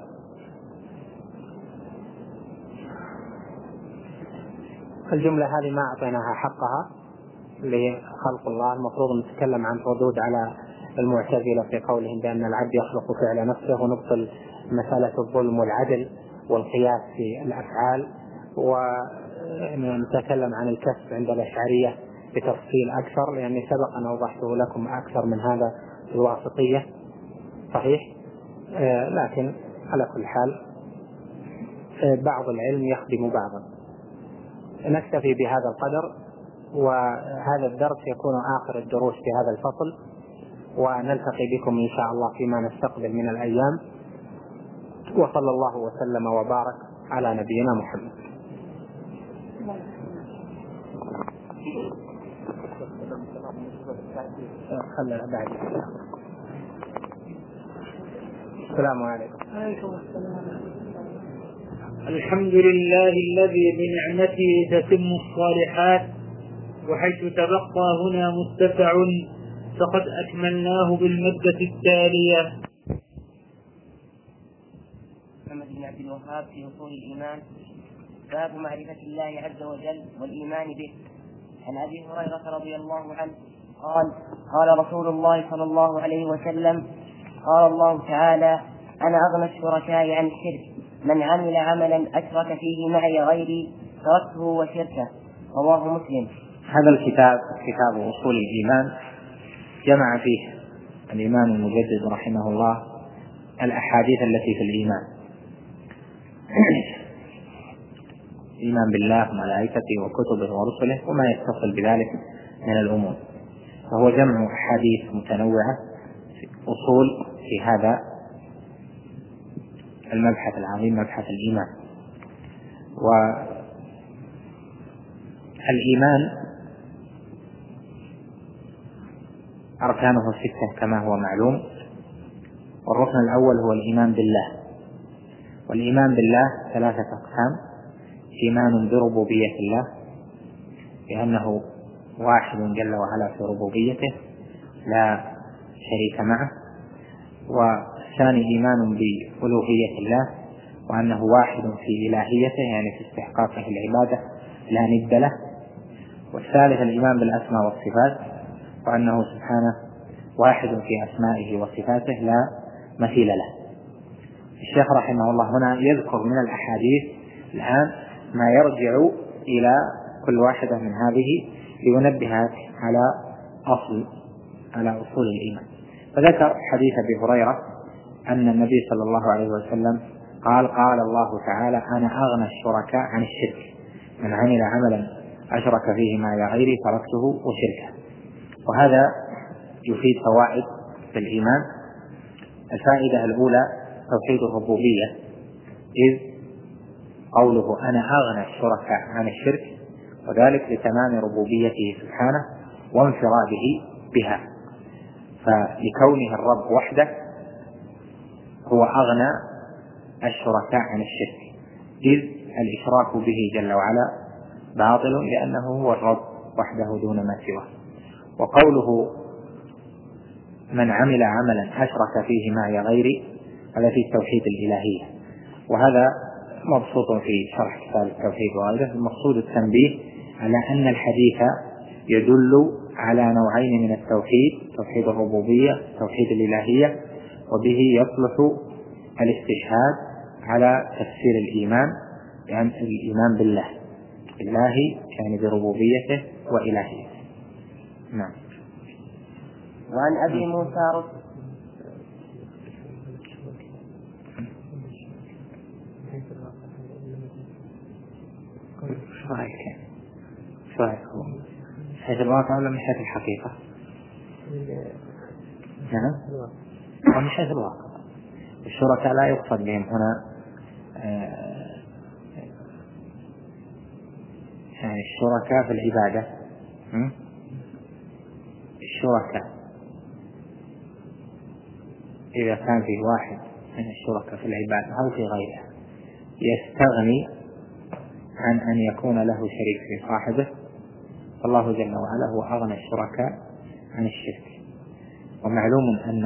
الجملة هذه ما أعطيناها حقها لخلق الله. المفروض نتكلم عن ردود على المعتزلة في قولهم بأن العبد يخلق فعل نفسه، ونبطل مسألة الظلم والعدل والقياس في الأفعال، ونتكلم عن الكسب عند الأشعرية بتفصيل أكثر، لأني سبق أن أوضحته لكم أكثر من هذا في الواسطية صحيح. لكن على كل حال بعض العلم يخدم بعضا. نكتفي بهذا القدر، وهذا الدرس يكون آخر الدروس في هذا الفصل، ونلتقي بكم إن شاء الله فيما نستقبل من الأيام. وصلى الله وسلم وبارك على نبينا محمد. السلام عليكم. الحمد لله الذي بنعمته تتم الصالحات، وحيث تبقى هنا متسع فقد أكملناه بالمادة التالية. محمد بن عبد الوهاب في أصول الإيمان. باب معرفة الله عز وجل والإيمان به. عن أبي هريرة رضي الله عنه قال قال رسول الله صلى الله عليه وسلم قال الله تعالى أنا أغنى الشركاء عن الشرك، من عمل عملا أشرك فيه معي غيري تركته وشركه. رواه مسلم. هذا الكتاب كتاب أصول الإيمان جمع فيه الإمام المجدد رحمه الله الأحاديث التي في الإيمان، الإيمان بالله وملائكته وكتبه ورسله وما يتصل بذلك من الأمور. فهو جمع أحاديث متنوعة في أصول في هذا المبحث العظيم مبحث الإيمان. والإيمان أركانه 6 كما هو معلوم، والركن الأول هو الإيمان بالله. والإيمان بالله 3 أقسام: إيمان بربوبية الله بأنه واحد جل وعلا في ربوبيته لا شريك معه، والثاني إيمان بألوهية الله وأنه واحد في إلهيته يعني في استحقاقه العبادة لا ند له، والثالث الإيمان بالأسماء والصفات، وأنه سبحانه واحد في أسمائه وصفاته لا مثيل له. الشيخ رحمه الله هنا يذكر من الأحاديث الآن ما يرجع إلى كل واحدة من هذه لينبهك على أصول الإيمان. فذكر حديث أبي هريرة أن النبي صلى الله عليه وسلم قال الله تعالى: أنا أغنى الشركاء عن الشرك، من عمل عملا أشرك فيه معي غيري تركته وشركه. وهذا يفيد فوائد في الإيمان. الفائدة الأولى توحيد الربوبية، إذ قوله أنا أغنى الشركاء عن الشرك، وذلك لتمام ربوبيته سبحانه وانفراده بها، فلكونه الرب وحده هو أغنى الشركاء عن الشرك، إذ الإشراك به جل وعلا باطل لأنه هو الرب وحده دون ما سواه. وقوله من عمل عملا أشرك فيه معي غيري، هذا في التوحيد الإلهية، وهذا مبسوط في شرح كتاب التوحيد وغيره. المقصود التنبيه على أن الحديث يدل على نوعين من التوحيد: توحيد الربوبية، توحيد الإلهية، وبه يصلح الاستشهاد على تفسير الإيمان، يعني الإيمان بالله يعني بربوبيته وإلهيته. نعم. وعن أبي موسى شو رأيك هو حيث الواقع ولا من حيث الحقيقة؟ نعم، ومن حيث الواقع. الشركاء لا يقصد بهم هنا يعني الشركاء في العبادة، الشركاء إذا كان في واحد من الشركاء في العبادة أو في غيرها يستغني عن أن يكون له شريك في صاحبه، فالله جل وعلا هو أغنى الشركاء عن الشرك. ومعلوم أن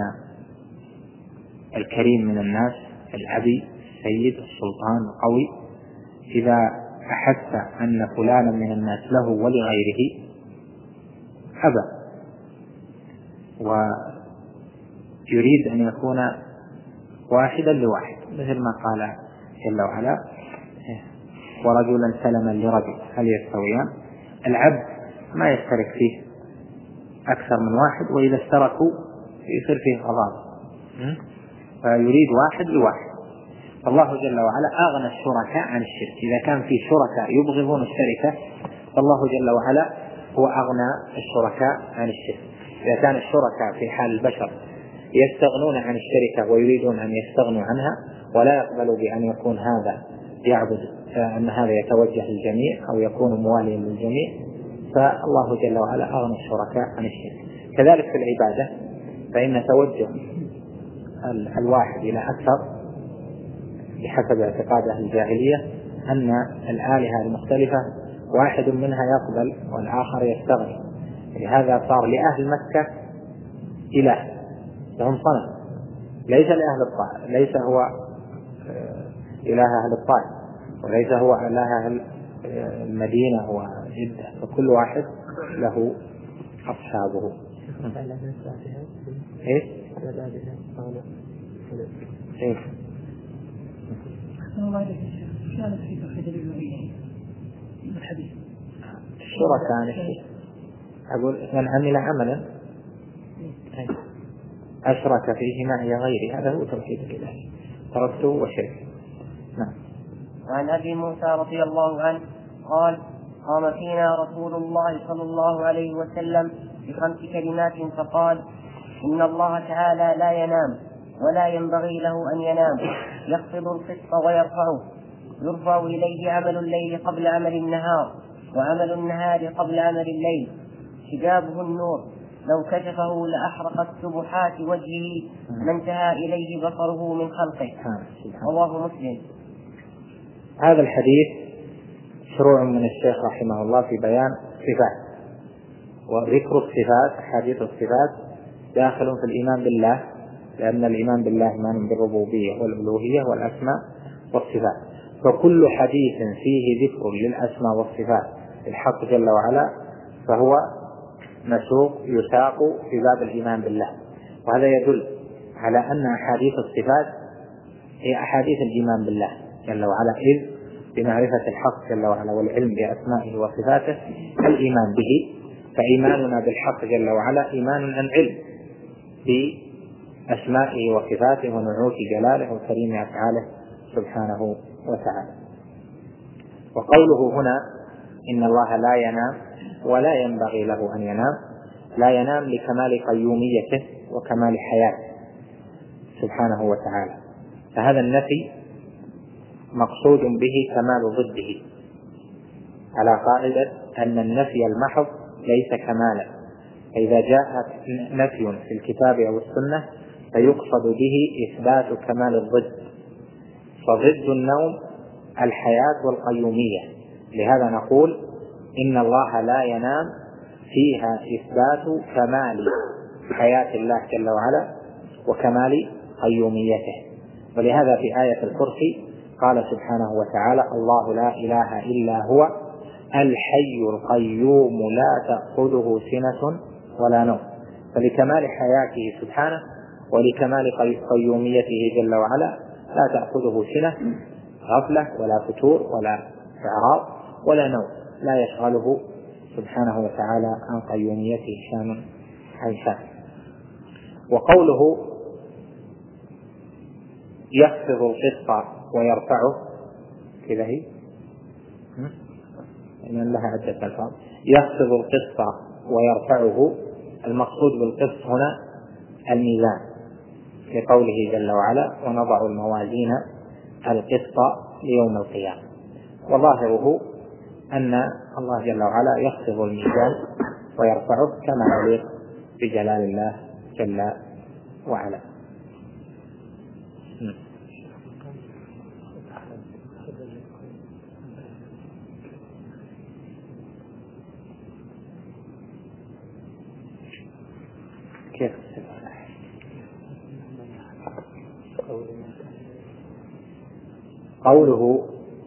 الكريم من الناس، الأبي، السيد، السلطان، القوي، إذا أحس أن فلانا من الناس له ولغيره أبى، ويريد أن يكون واحدا لواحد، مثل ما قال جل وعلا: ورجلا سلما لرجل هل يستويان. العبد ما يشترك فيه أكثر من واحد، وإذا اشتركوا يصير فيه غضاض، فيريد واحد لواحد. فالله جل وعلا أغنى الشركاء عن الشرك. إذا كان في شركاء يبغضون الشركة، فالله جل وعلا هو أغنى الشركاء عن الشرك. إذا كان الشركاء في حال البشر يستغنون عن الشركة ويريدون أن يستغنوا عنها، ولا يقبلوا بأن يكون هذا يعبد، أن هذا يتوجه للجميع أو يكون مواليا للجميع، فالله جل وعلا أغنى الشركاء عن الشرك. كذلك في العبادة، فإن توجه الواحد إلى أكثر بحسب اعتقاد أهل الجاهلية أن الآلهة المختلفة واحد منها يقبل والآخر يستغني. لهذا صار لأهل مكة إله، لهم صنم، ليس لأهل الطائف، ليس هو إله أهل الطائف، وليس هو إله أهل المدينة وجدة، فكل واحد له أصحابه. إيه؟ إيه؟ الشركاء عن الشرك، أقول من عمل عملا أشرك فيه معي غيري، هذا هو توحيد الإله، تركته وشرك. نعم. وعن أبي موسى رضي الله عنه قال: قام فينا رسول الله صلى الله عليه وسلم ب5 كلمات فقال: إن الله تعالى لا ينام ولا ينبغي له أن ينام، يخفض القسط ويرفعه، يرفع إليه عمل الليل قبل عمل النهار، وعمل النهار قبل عمل الليل، حجابه النور، لو كشفه لأحرقت سبحات وجهه ما انتهى إليه بصره من خلقه. رواه مسلم. هذا الحديث شروع من الشيخ رحمه الله في بيان صفات، وذكر الصفات، أحاديث الصفات داخل في الإيمان بالله، لأن الإيمان بالله إيمان بالربوبية والألوهية والأسماء والصفات. فكل حديث فيه ذكر للأسماء والصفات الحق جل وعلا فهو يساق في باب الإيمان بالله. وهذا يدل على أن أحاديث الصفات هي أحاديث الإيمان بالله جل وعلا، إذ بمعرفة الحق جل وعلا والعلم بأسمائه وصفاته الإيمان به، فإيماننا بالحق جل وعلا إيمان عن علم بأسمائه وصفاته ونعوت جلاله وكريم أفعاله سبحانه وتعالى. وقوله هنا إن الله لا ينام ولا ينبغي له أن ينام، لا ينام لكمال قيوميته وكمال حياته سبحانه وتعالى، فهذا النفي مقصود به كمال ضده، على قاعدة أن النفي المحض ليس كمالا، فإذا جاء نفي في الكتاب أو السنة فيقصد به إثبات كمال الضد، فضد النوم الحياة والقيومية، لهذا نقول إن الله لا ينام فيها إثبات كمال حياة الله جل وعلا وكمال قيوميته. ولهذا في آية الكرسي قال سبحانه وتعالى الله لا إله إلا هو الحي القيوم لا تأخذه سنة ولا نوم، فلكمال حياته سبحانه ولكمال قيوميته جل وعلا لا تأخذه سنة غفلة ولا فتور ولا إعراض ولا نوم، لا يشغله سبحانه وتعالى عن قيوميته شان عن شان. وقوله يخفض القسط ويرفعه كذا هي إن لها عدة ألفاظ، يخفض القسط ويرفعه، المقصود بالقسط هنا الميزان، لقوله جل وعلا ونضع الموازين القسط ليوم القيامة، وظاهره أن الله جل وعلا يخفض الميزان ويرفعه كما يليق بجلال الله جل وعلا. كيف قوله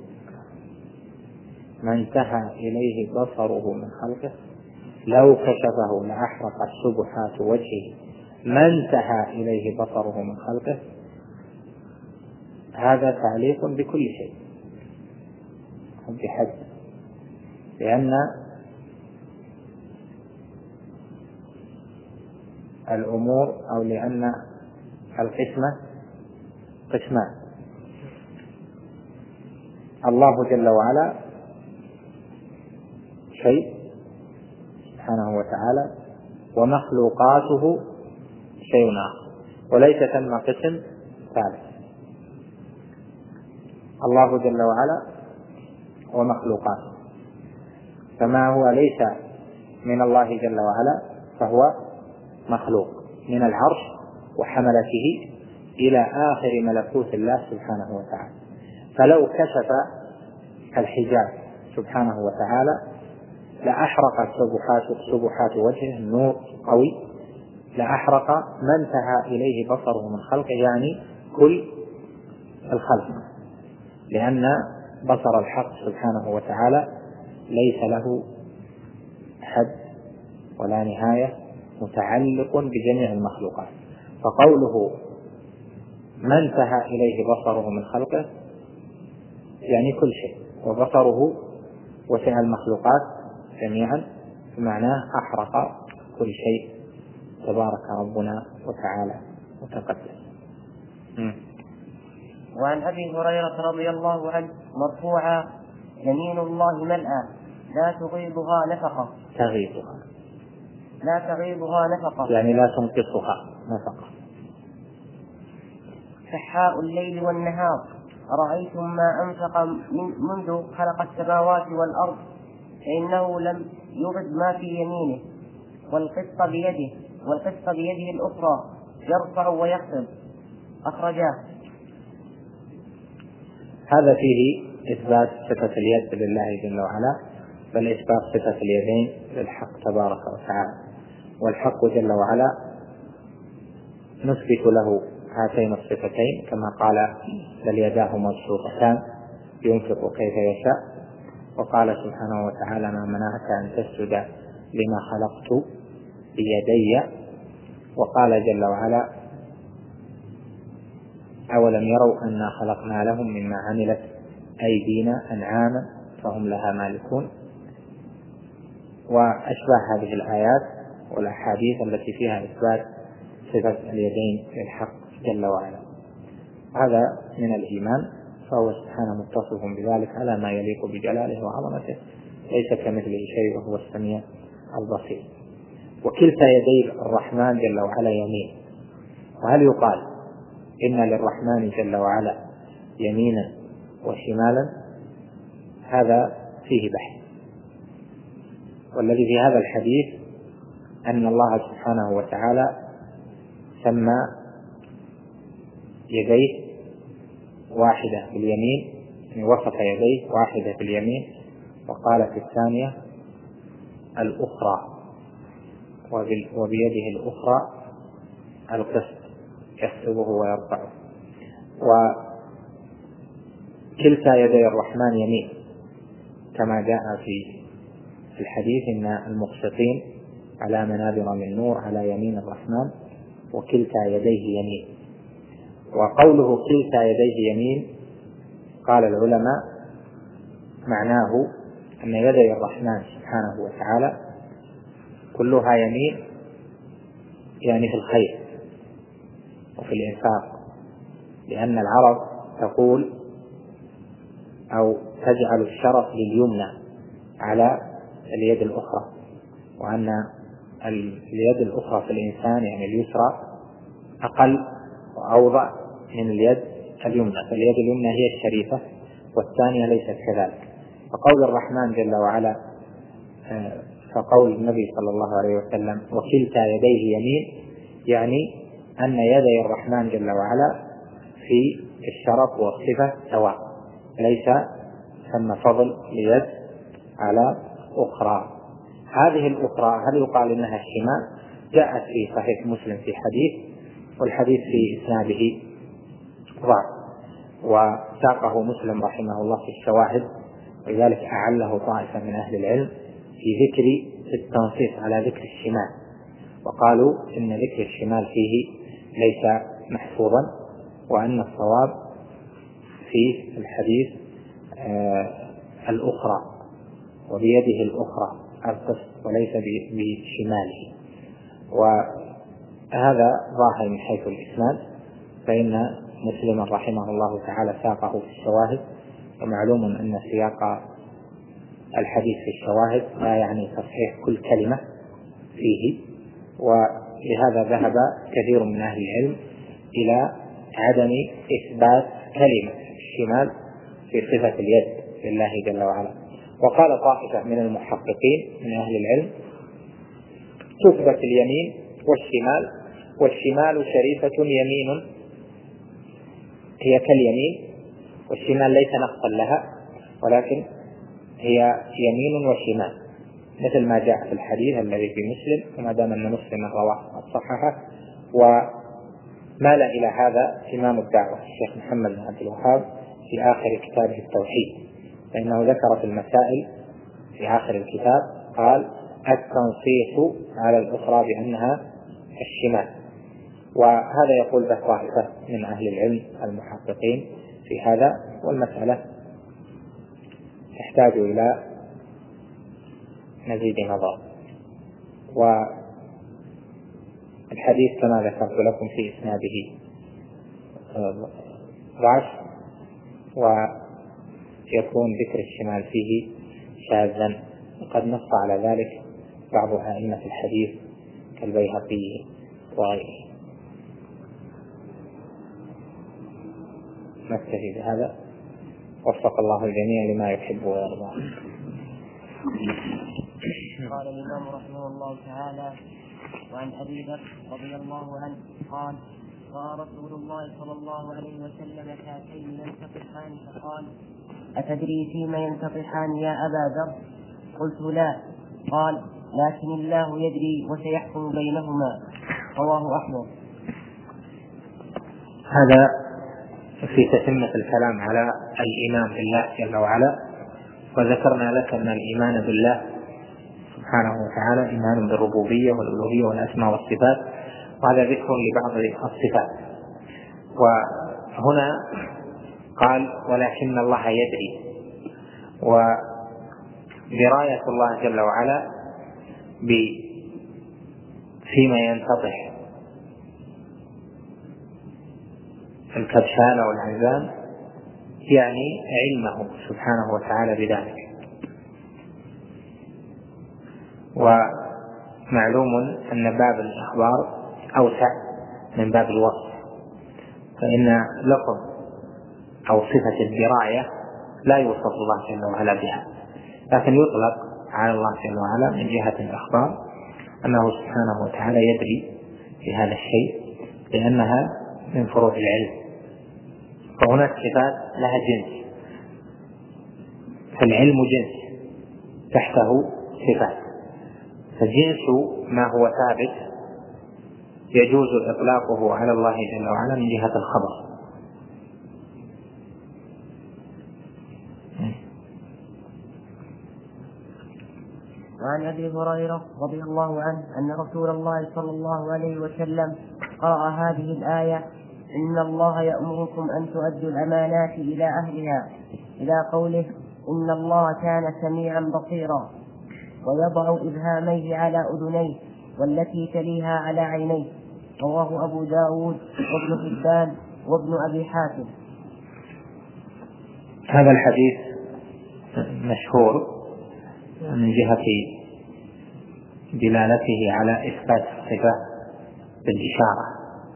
ما انتهى إليه بصره من خلقه لو كشفه لأحرقت سبحات وجهه، ما انتهى إليه بصره من خلقه، هذا تعليق بكل شيء بحد، لأن الأمور أو لأن القسمة قسمان، الله جل وعلا شيء سبحانه وتعالى ومخلوقاته شيء آخر، وليس ثم قسم ثالث، الله جل وعلا ومخلوقاته، فما هو ليس من الله جل وعلا فهو مخلوق من العرش وحملته إلى آخر ملكوت الله سبحانه وتعالى. فلو كشف الحجاب سبحانه وتعالى لأحرق سبحات وجهه، النور قوي، لأحرق ما انتهى إليه بصره من خلقه، يعني كل الخلق، لأن بصر الحق سبحانه وتعالى ليس له حد ولا نهاية، متعلق بجميع المخلوقات. فقوله ما انتهى إليه بصره من خلقه يعني كل شيء، وبصره وسع المخلوقات جميعا، بمعناه أحرق كل شيء تبارك ربنا وتعالى وتقدس. وعن أبي هريرة رضي الله عنه مرفوعا يمين الله ملأى لا تغيضها نفقة، لا تغيضها نفقة يعني لا تنقصها نفقة. سحاء الليل والنهار أرأيتم ما أنفق منذ خلق السماوات والأرض فإنه لم يبد ما في يمينه، والقسط بيده الأخرى يرفع ويخفض، أخرجاه. هذا فيه إثبات صفة اليد لله جل وعلا، بل إثبات صفة اليدين للحق تبارك وتعالى، والحق جل وعلا نثبت له هاتين الصفتين كما قال بل يداه مبسوطتان ينفق كيف يشاء، وقال سبحانه وتعالى ما منعك أن تسجد لما خلقت بيدي. وقال جل وعلا: أولم يروا أنا خلقنا لهم مما عملت أيدينا أنعاما فهم لها مالكون، وأشباه هذه الآيات والأحاديث التي فيها إثبات صفة اليدين للحق جل وعلا. هذا من الإيمان، فهو سبحانه متصف بذلك على ما يليق بجلاله وعظمته، ليس كمثله شيء وهو السميع البصير. وكلتا يدي الرحمن جل وعلا يمين. وهل يقال إن للرحمن جل وعلا يمينا وشمالا؟ هذا فيه بحث. والذي في هذا الحديث أن الله سبحانه وتعالى سمى يديه واحدة باليمين، يعني وصف يديه واحدة باليمين، وقال في الثانية الأخرى، وبيده الأخرى القسط يخفضه ويرفعه. وكلتا يدي الرحمن يمين، كما جاء في الحديث إن المقسطين على منابر من نور على يمين الرحمن، وكلتا يديه يمين. وقوله كلتا يديه يمين، قال العلماء معناه أن يدي الرحمن سبحانه وتعالى كلها يمين، يعني في الخير وفي الإنفاق، لأن العرب تقول أو تجعل الشرف لليمنى على اليد الأخرى، وأن اليد الأخرى في الإنسان يعني اليسرى أقل وأوضع من اليد اليمنى، فاليد اليمنى هي الشريفة والثانية ليست كذلك. فقول الرحمن جل وعلا، فقول النبي صلى الله عليه وسلم وكلتا يديه يمين، يعني أن يدي الرحمن جل وعلا في الشرف والصفة سواء، ليس ثم فضل ليد على أخرى. هذه الأخرى هل يقال إنها الشمال؟ جاءت في صحيح مسلم في حديث، والحديث في إسناده ضعف، وساقه مسلم رحمه الله في الشواهد، ولذلك أعله طائفة من أهل العلم في ذكر التنصيص على ذكر الشمال، وقالوا إن ذكر الشمال فيه ليس محفوظا، وأن الصواب في الحديث الأخرى وبيده الأخرى القسط وليس بشماله. وهذا ظاهر من حيث الإسناد، فإن مسلما رحمه الله تعالى ساقه في الشواهد، ومعلوم أن سياق الحديث في الشواهد لا يعني تصحيح كل كلمة فيه، ولهذا ذهب كثير من أهل العلم إلى عدم إثبات كلمة الشمال في صفة اليد لله جل وعلا. وقال طائفة من المحققين من أهل العلم تثبت اليمين والشمال، والشمال شريفة يمين هي كاليمين، والشمال ليس نقصا لها ولكن هي يمين وشمال، مثل ما جاء في الحديث الذي في مسلم، وما دام أن مسلم رواه الصححة. ومال إلى هذا إمام الدعوة الشيخ محمد بن عبد الوهاب في آخر كتابه التوحيد، فإنه ذكر في المسائل في آخر الكتاب قال التنصيص على الأخرى بأنها الشمال. وهذا يقول به طائفة من أهل العلم المحققين في هذا، والمسألة تحتاج إلى مزيد نظر. والحديث كما ذكرت لكم في إسناده ضعف، ويكون ذكر الشمال فيه شاذا، وقد نص على ذلك بعض أئمة الحديث كالبيهقي وغيره. نكتفي بهذا، وفق الله الجميع لما يحب ويرضى. قال الإمام رحمه الله تعالى: وعن أبي بكر رضي الله عنه قال: رأى رسول الله صلى الله عليه وسلم كاتين ينتطحان فقال: أتدري فيما ينتطحان يا أبا ذر؟ قلت: لا. قال: لكن الله يدري وسيحكم بينهما. رواه أحمد. هذا في تتمة الكلام على الإيمان بالله جل وعلا، وذكرنا لك أن الإيمان بالله سبحانه وتعالى إيمان بالربوبية والألوهية والأسماء والصفات، وهذا ذكر لبعض الصفات. وهنا قال ولكن الله يدري، ودراية الله جل وعلا فيما ينتطح الكبشان والعزام يعني علمه سبحانه وتعالى بذلك. ومعلوم أن باب الإخبار أوسع من باب الوصف، فإن لفظ أو صفة الدراية لا يوصف الله جل وعلا بها، لكن يطلق على الله جل وعلا من جهة الإخبار أنه سبحانه وتعالى يدري في هذا الشيء، لأنها من فروع العلم. فهناك صفات لها جنس، فالعلم جنس تحته صفات، فجنس ما هو ثابت يجوز إطلاقه على الله جل وعلا من جهة الخبر. وعن أبي هريرة رضي الله عنه أن رسول الله صلى الله عليه وسلم قرأ هذه الآية: إن الله يأمركم أن تؤدوا الأمانات إلى أهلها، إلى قوله: إن الله كان سميعا بصيرا، ويضع إبهاميه على أذنيه والتي تليها على عينيه. رواه أبو داود وابن حبان وابن أبي حاتم. هذا الحديث مشهور من جهة دلالته على إثبات الصفة بالإشارة،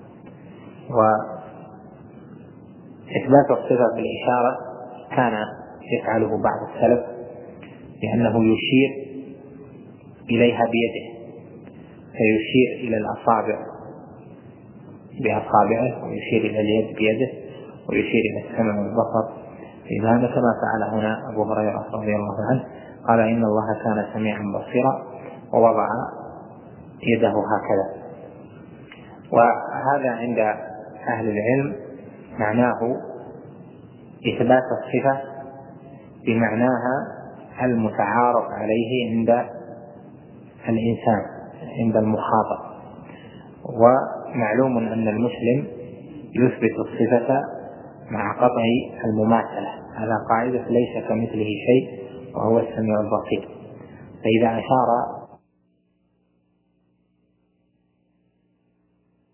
وإثبات الصفة بالإشارة كان يفعله بعض السلف، لأنه يشير إليها بيده، فيشير إلى الأصابع بأصابعه، ويشير إلى اليد بيده، ويشير إلى السمع والبصر بإبهامه، كما فعل هنا أبو هريرة رضي الله عنه، قال: إن الله كان سميعا بصيرا، ووضع يده هكذا. وهذا عند أهل العلم معناه إثبات الصفة بمعناها المتعارف عليه عند الإنسان، عند المخاطب. ومعلوم أن المسلم يثبت الصفة مع قطع المماثلة، هذا قاعدة ليس كمثله شيء وهو السميع البصير. فإذا أشار